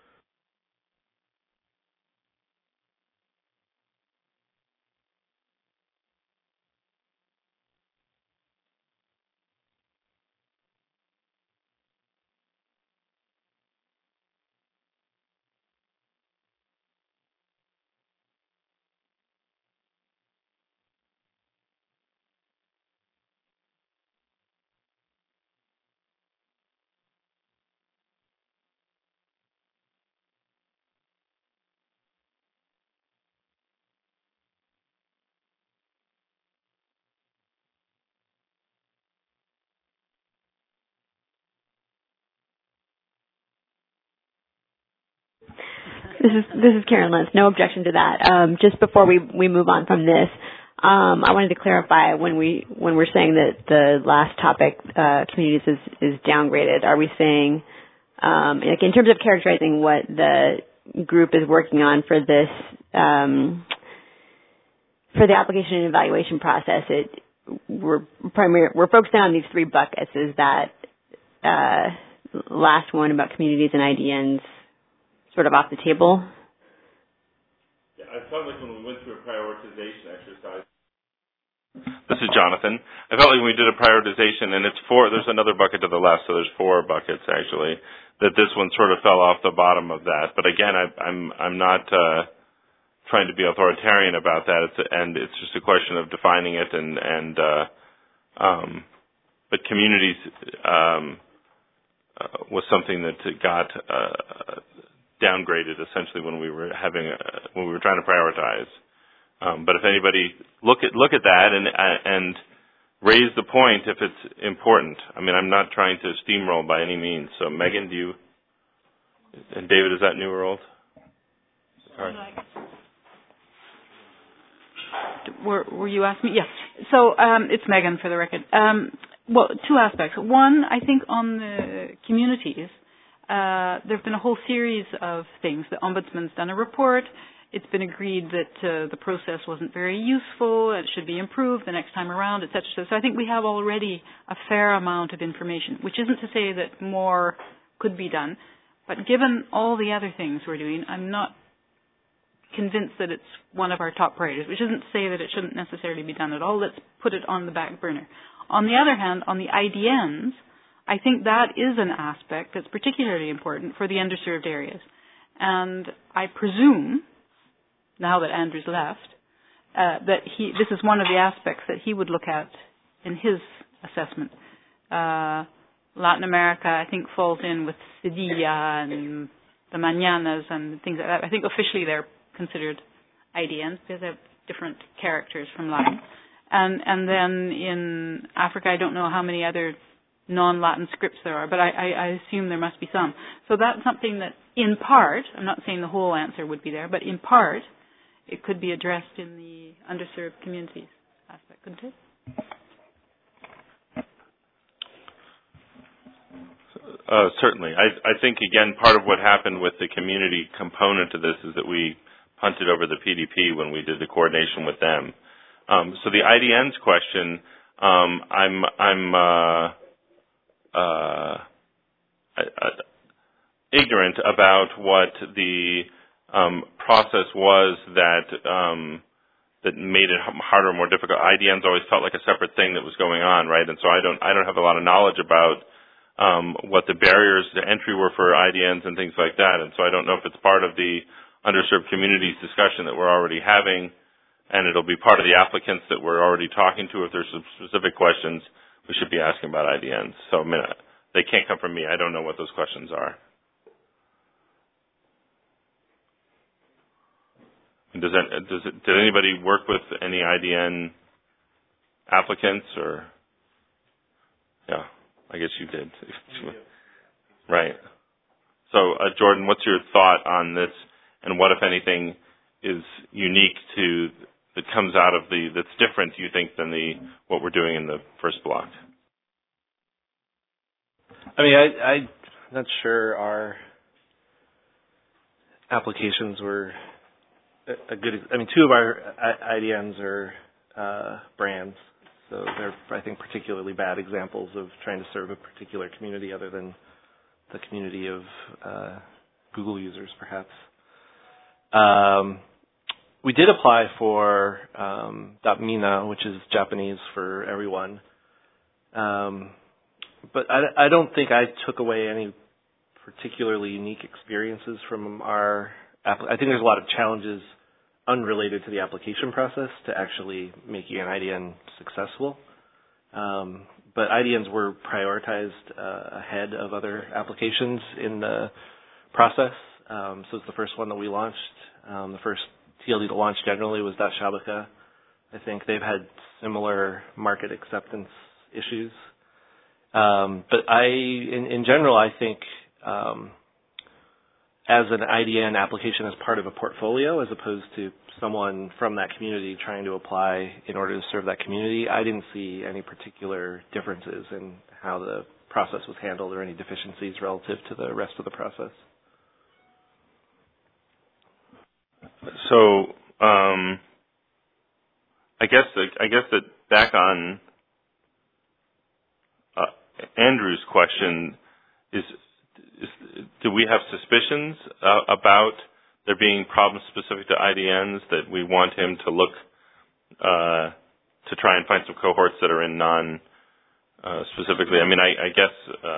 This is Karen Lentz. No objection to that. Just before we move on from this, I wanted to clarify when we're saying that the last topic, communities, is downgraded. Are we saying, like in terms of characterizing what the group is working on for this, for the application and evaluation process? We're focusing on these three buckets. Is that last one about communities and IDNs sort of off the table? Yeah, I felt like when we went through a prioritization exercise. This is Jonathan. I felt like when we did a prioritization, and there's another bucket to the left, so there's 4 buckets actually, that this one sort of fell off the bottom of that. But again, I'm not trying to be authoritarian about that, and it's just a question of defining it, but communities was something that got downgraded essentially when we were trying to prioritize. But if anybody look at that and raise the point if it's important. I mean, I'm not trying to steamroll by any means. So Megan, and David, is that new or old? Sorry. Were you asking me? Yes. So it's Megan, for the record. well, two aspects. One, I think on the communities, there have been a whole series of things. The Ombudsman's done a report. It's been agreed that the process wasn't very useful. It should be improved the next time around, etc. So I think we have already a fair amount of information, which isn't to say that more could be done. But given all the other things we're doing, I'm not convinced that it's one of our top priorities, which isn't to say that it shouldn't necessarily be done at all. Let's put it on the back burner. On the other hand, on the IDNs, I think that is an aspect that's particularly important for the underserved areas. And I presume, now that Andrew's left, that this is one of the aspects that he would look at in his assessment. Latin America, I think, falls in with Sevilla and the Mañanas and things like that. I think officially they're considered IDNs because they have different characters from Latin. And then in Africa, I don't know how many other non-Latin scripts there are, but I assume there must be some. So that's something that, in part, I'm not saying the whole answer would be there, but in part, it could be addressed in the underserved communities aspect, couldn't it? Certainly. I think, again, part of what happened with the community component of this is that we punted over the PDP when we did the coordination with them. So the IDN's question, I'm ignorant about what the process was that made it harder or more difficult. IDNs always felt like a separate thing that was going on, right? And so I don't have a lot of knowledge about what the barriers to entry were for IDNs and things like that. And so I don't know if it's part of the underserved communities discussion that we're already having, and it'll be part of the applicants that we're already talking to. If there's some specific questions, we should be asking about IDNs. So they can't come from me. I don't know what those questions are. Did anybody work with any IDN applicants or? Yeah, I guess you did. Right. So, Jordan, what's your thought on this, and what, if anything, is unique that comes out of that's different, you think, than what we're doing in the first block? I mean, I'm not sure our applications were a good. I mean, two of our IDNs are brands, so they're, I think, particularly bad examples of trying to serve a particular community other than the community of Google users, perhaps. We did apply for .mina, which is Japanese for everyone. But I don't think I took away any particularly unique experiences from our I think there's a lot of challenges unrelated to the application process to actually making an IDN successful. But IDNs were prioritized ahead of other applications in the process. So it's the first one that we launched. The first TLD to launch generally was Shabaka. I think they've had similar market acceptance issues. But in general, I think as an IDN application as part of a portfolio, as opposed to someone from that community trying to apply in order to serve that community, I didn't see any particular differences in how the process was handled or any deficiencies relative to the rest of the process. So, I guess that back on Andrew's question is do we have suspicions about there being problems specific to IDNs that we want him to look to try and find some cohorts that are in specifically? I mean, I guess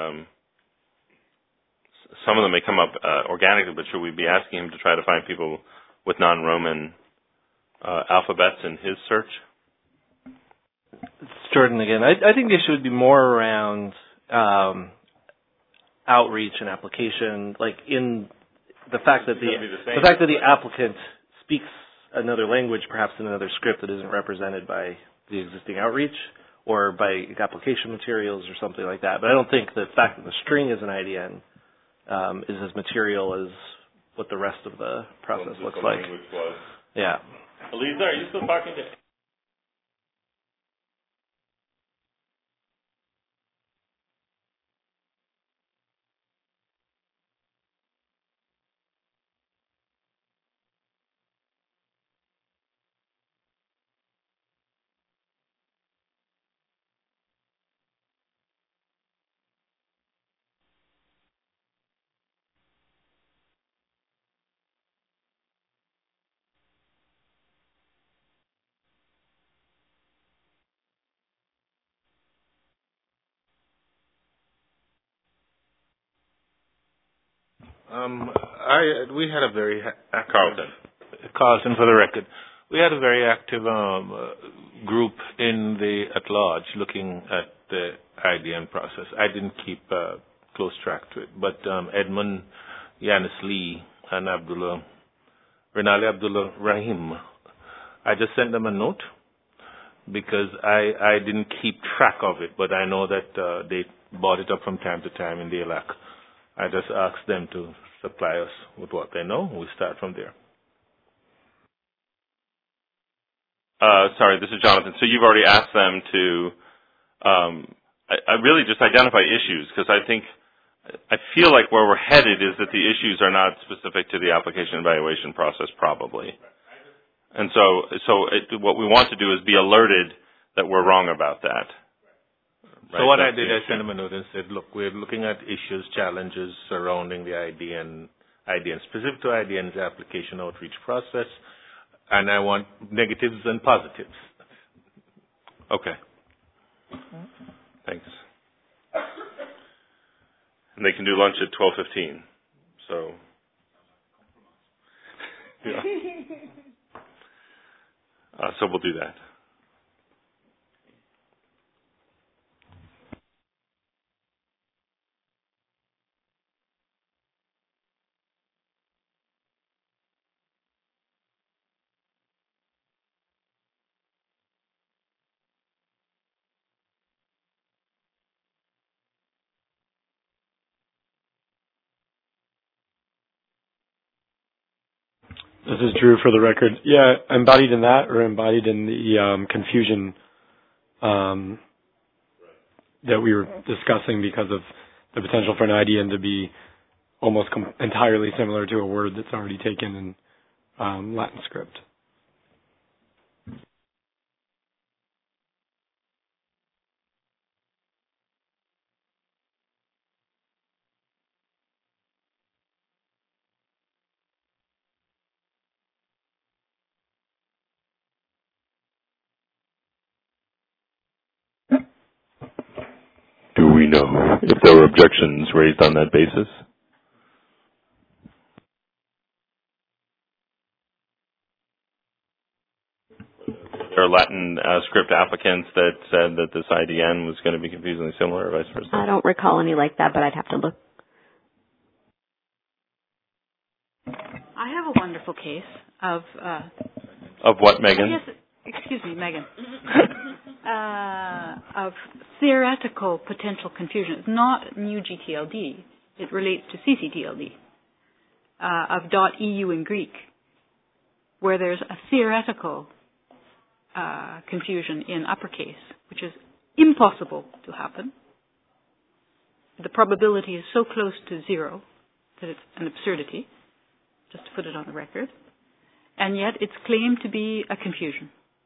some of them may come up organically, but should we be asking him to try to find people with non-Roman alphabets in his search? It's Jordan again. I think the issue would be more around outreach and application, like in the fact that the applicant speaks another language, perhaps in another script that isn't represented by the existing outreach or by application materials or something like that. But I don't think the fact that the string is an IDN is as material as what the rest of the process looks like. Yeah. Elisa, are you still talking to We had a very active... Carlton, for the record. We had a very active group at large looking at the IDN process. I didn't keep close track to it, but Edmund, Yanis Lee, and Renali Abdullah Rahim, I just sent them a note because I didn't keep track of it, but I know that they brought it up from time to time in the ELAC. I just asked them to supply us with what they know. We start from there. Sorry, this is Jonathan. So you've already asked them to I really just identify issues, because I feel like where we're headed is that the issues are not specific to the application evaluation process, probably. And so what we want to do is be alerted that we're wrong about that. Right? So what I did, I sent them a note and said, look, we're looking at issues, challenges surrounding the IDN, specific to IDN's application outreach process, and I want negatives and positives. Okay. Thanks. And they can do lunch at 12:15. So. Yeah. So we'll do that. This is Drew for the record. Yeah, embodied in that, or embodied in the confusion that we were discussing because of the potential for an IDN to be almost entirely similar to a word that's already taken in Latin script. Do we know if there were objections raised on that basis? There are Latin script applicants that said that this IDN was going to be confusingly similar, or vice versa? I don't recall any like that, but I'd have to look. I have a wonderful case of... Of what, Megan? Excuse me, Megan. Of theoretical potential confusion. It's not new GTLD. It relates to CCTLD, of .eu in Greek, where there's a theoretical confusion in uppercase, which is impossible to happen. The probability is so close to zero that it's an absurdity, just to put it on the record. And yet it's claimed to be a confusion.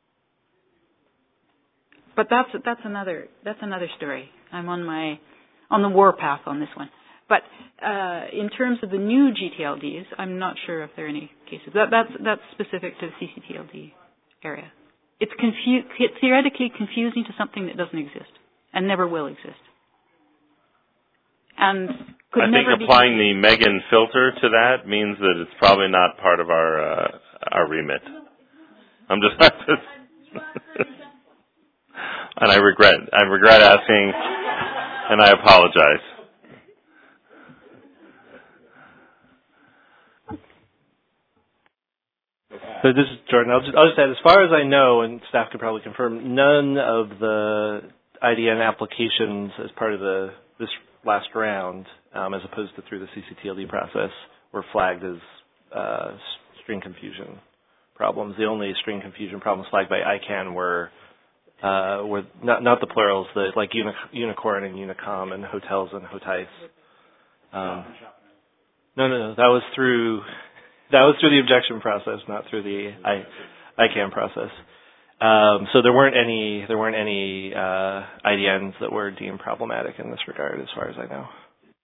But that's another story. I'm on the warpath on this one. But in terms of the new GTLDs, I'm not sure if there are any cases. That's specific to the CCTLD area. It's theoretically confusing to something that doesn't exist and never will exist. And I think applying the Megan filter to that means that it's probably not part of our remit. I'm just and I regret asking, and I apologize. So this is Jordan. I'll just add, as far as I know, and staff can probably confirm, none of the IDN applications as part of this last round, as opposed to through the CCTLD process, were flagged as string confusion problems. The only string confusion problems flagged by ICANN were not the plurals, like unicorn and unicom and hotels and hotais. No. That was through the objection process, not through the ICANN process. So there weren't any IDNs that were deemed problematic in this regard, as far as I know.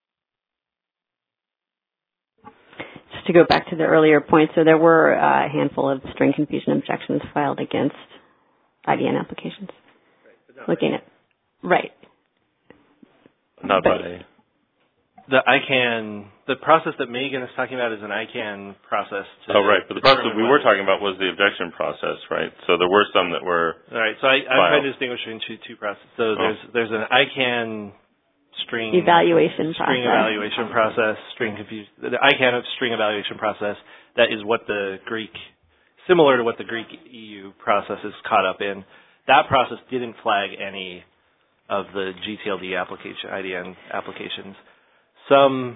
Just to go back to the earlier point, so there were a handful of string confusion objections filed against IDN applications. Looking at right. Not by the process that Megan is talking about is an ICANN process. Right. But the process that we were talking about was the objection process, right? So there were some that were. All right. So I'm trying to distinguish between two processes. So there's an ICANN string evaluation process, the ICANN string evaluation process. That is what the Greek, similar to what the Greek EU process is caught up in. That process didn't flag any of the GTLD IDN applications. Some,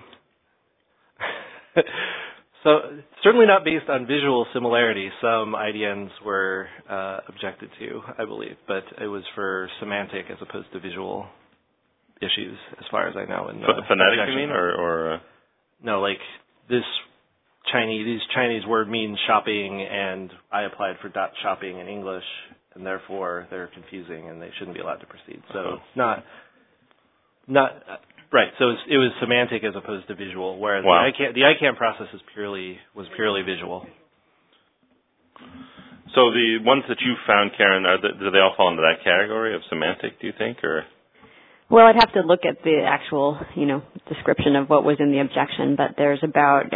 so certainly not based on visual similarity. Some IDNs were objected to, I believe, but it was for semantic as opposed to visual issues, as far as I know. Phonetic, you mean, or no, like this Chinese word means shopping, and I applied for .shopping in English, and therefore they're confusing, and they shouldn't be allowed to proceed. So not right. So it was semantic as opposed to visual, whereas the ICANN process was purely visual. So the ones that you found, Karen, do they all fall into that category of semantic, do you think, or? Well, I'd have to look at the actual, description of what was in the objection, but there's about,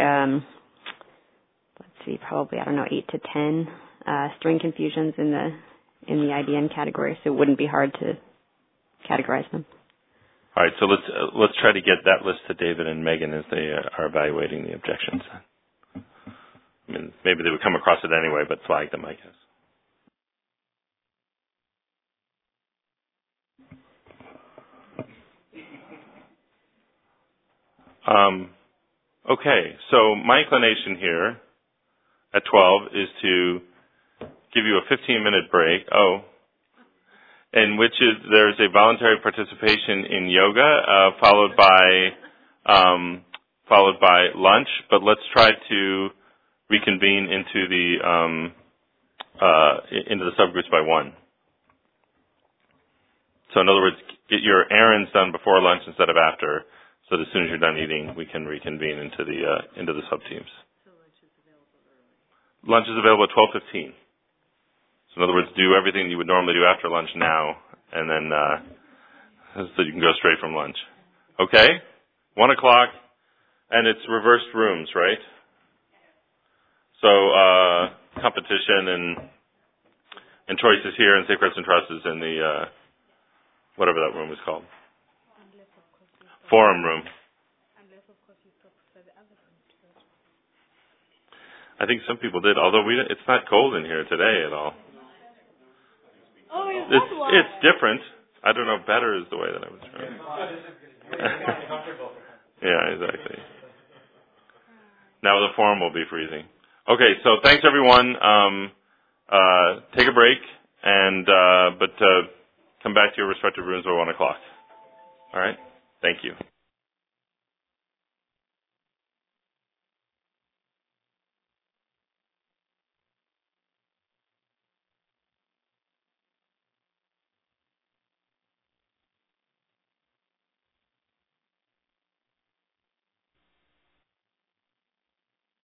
probably, 8 to 10 string confusions in the IDN category, so it wouldn't be hard to categorize them. All right, so let's try to get that list to David and Megan as they are evaluating the objections. I mean, maybe they would come across it anyway, but flag them, I guess. Okay, so my inclination here at 12 is to give you a 15-minute break. In which there's a voluntary participation in yoga, followed by lunch. But let's try to reconvene into the subgroups by 1. So in other words, get your errands done before lunch instead of after. So that as soon as you're done eating, we can reconvene into the sub-teams. So lunch is available at 12:15. So in other words, do everything you would normally do after lunch now, and then so you can go straight from lunch. Okay? 1 o'clock, and it's reversed rooms, right? So competition and choices here, and safeguards and trusts is in the whatever that room is called. Forum room. I think some people did, although it's not cold in here today at all. Oh, it's different. I don't know. Better is the way that I would describe it. Yeah, exactly. Now the forum will be freezing. Okay, so thanks everyone. Take a break but come back to your respective rooms by 1 o'clock. All right. Thank you.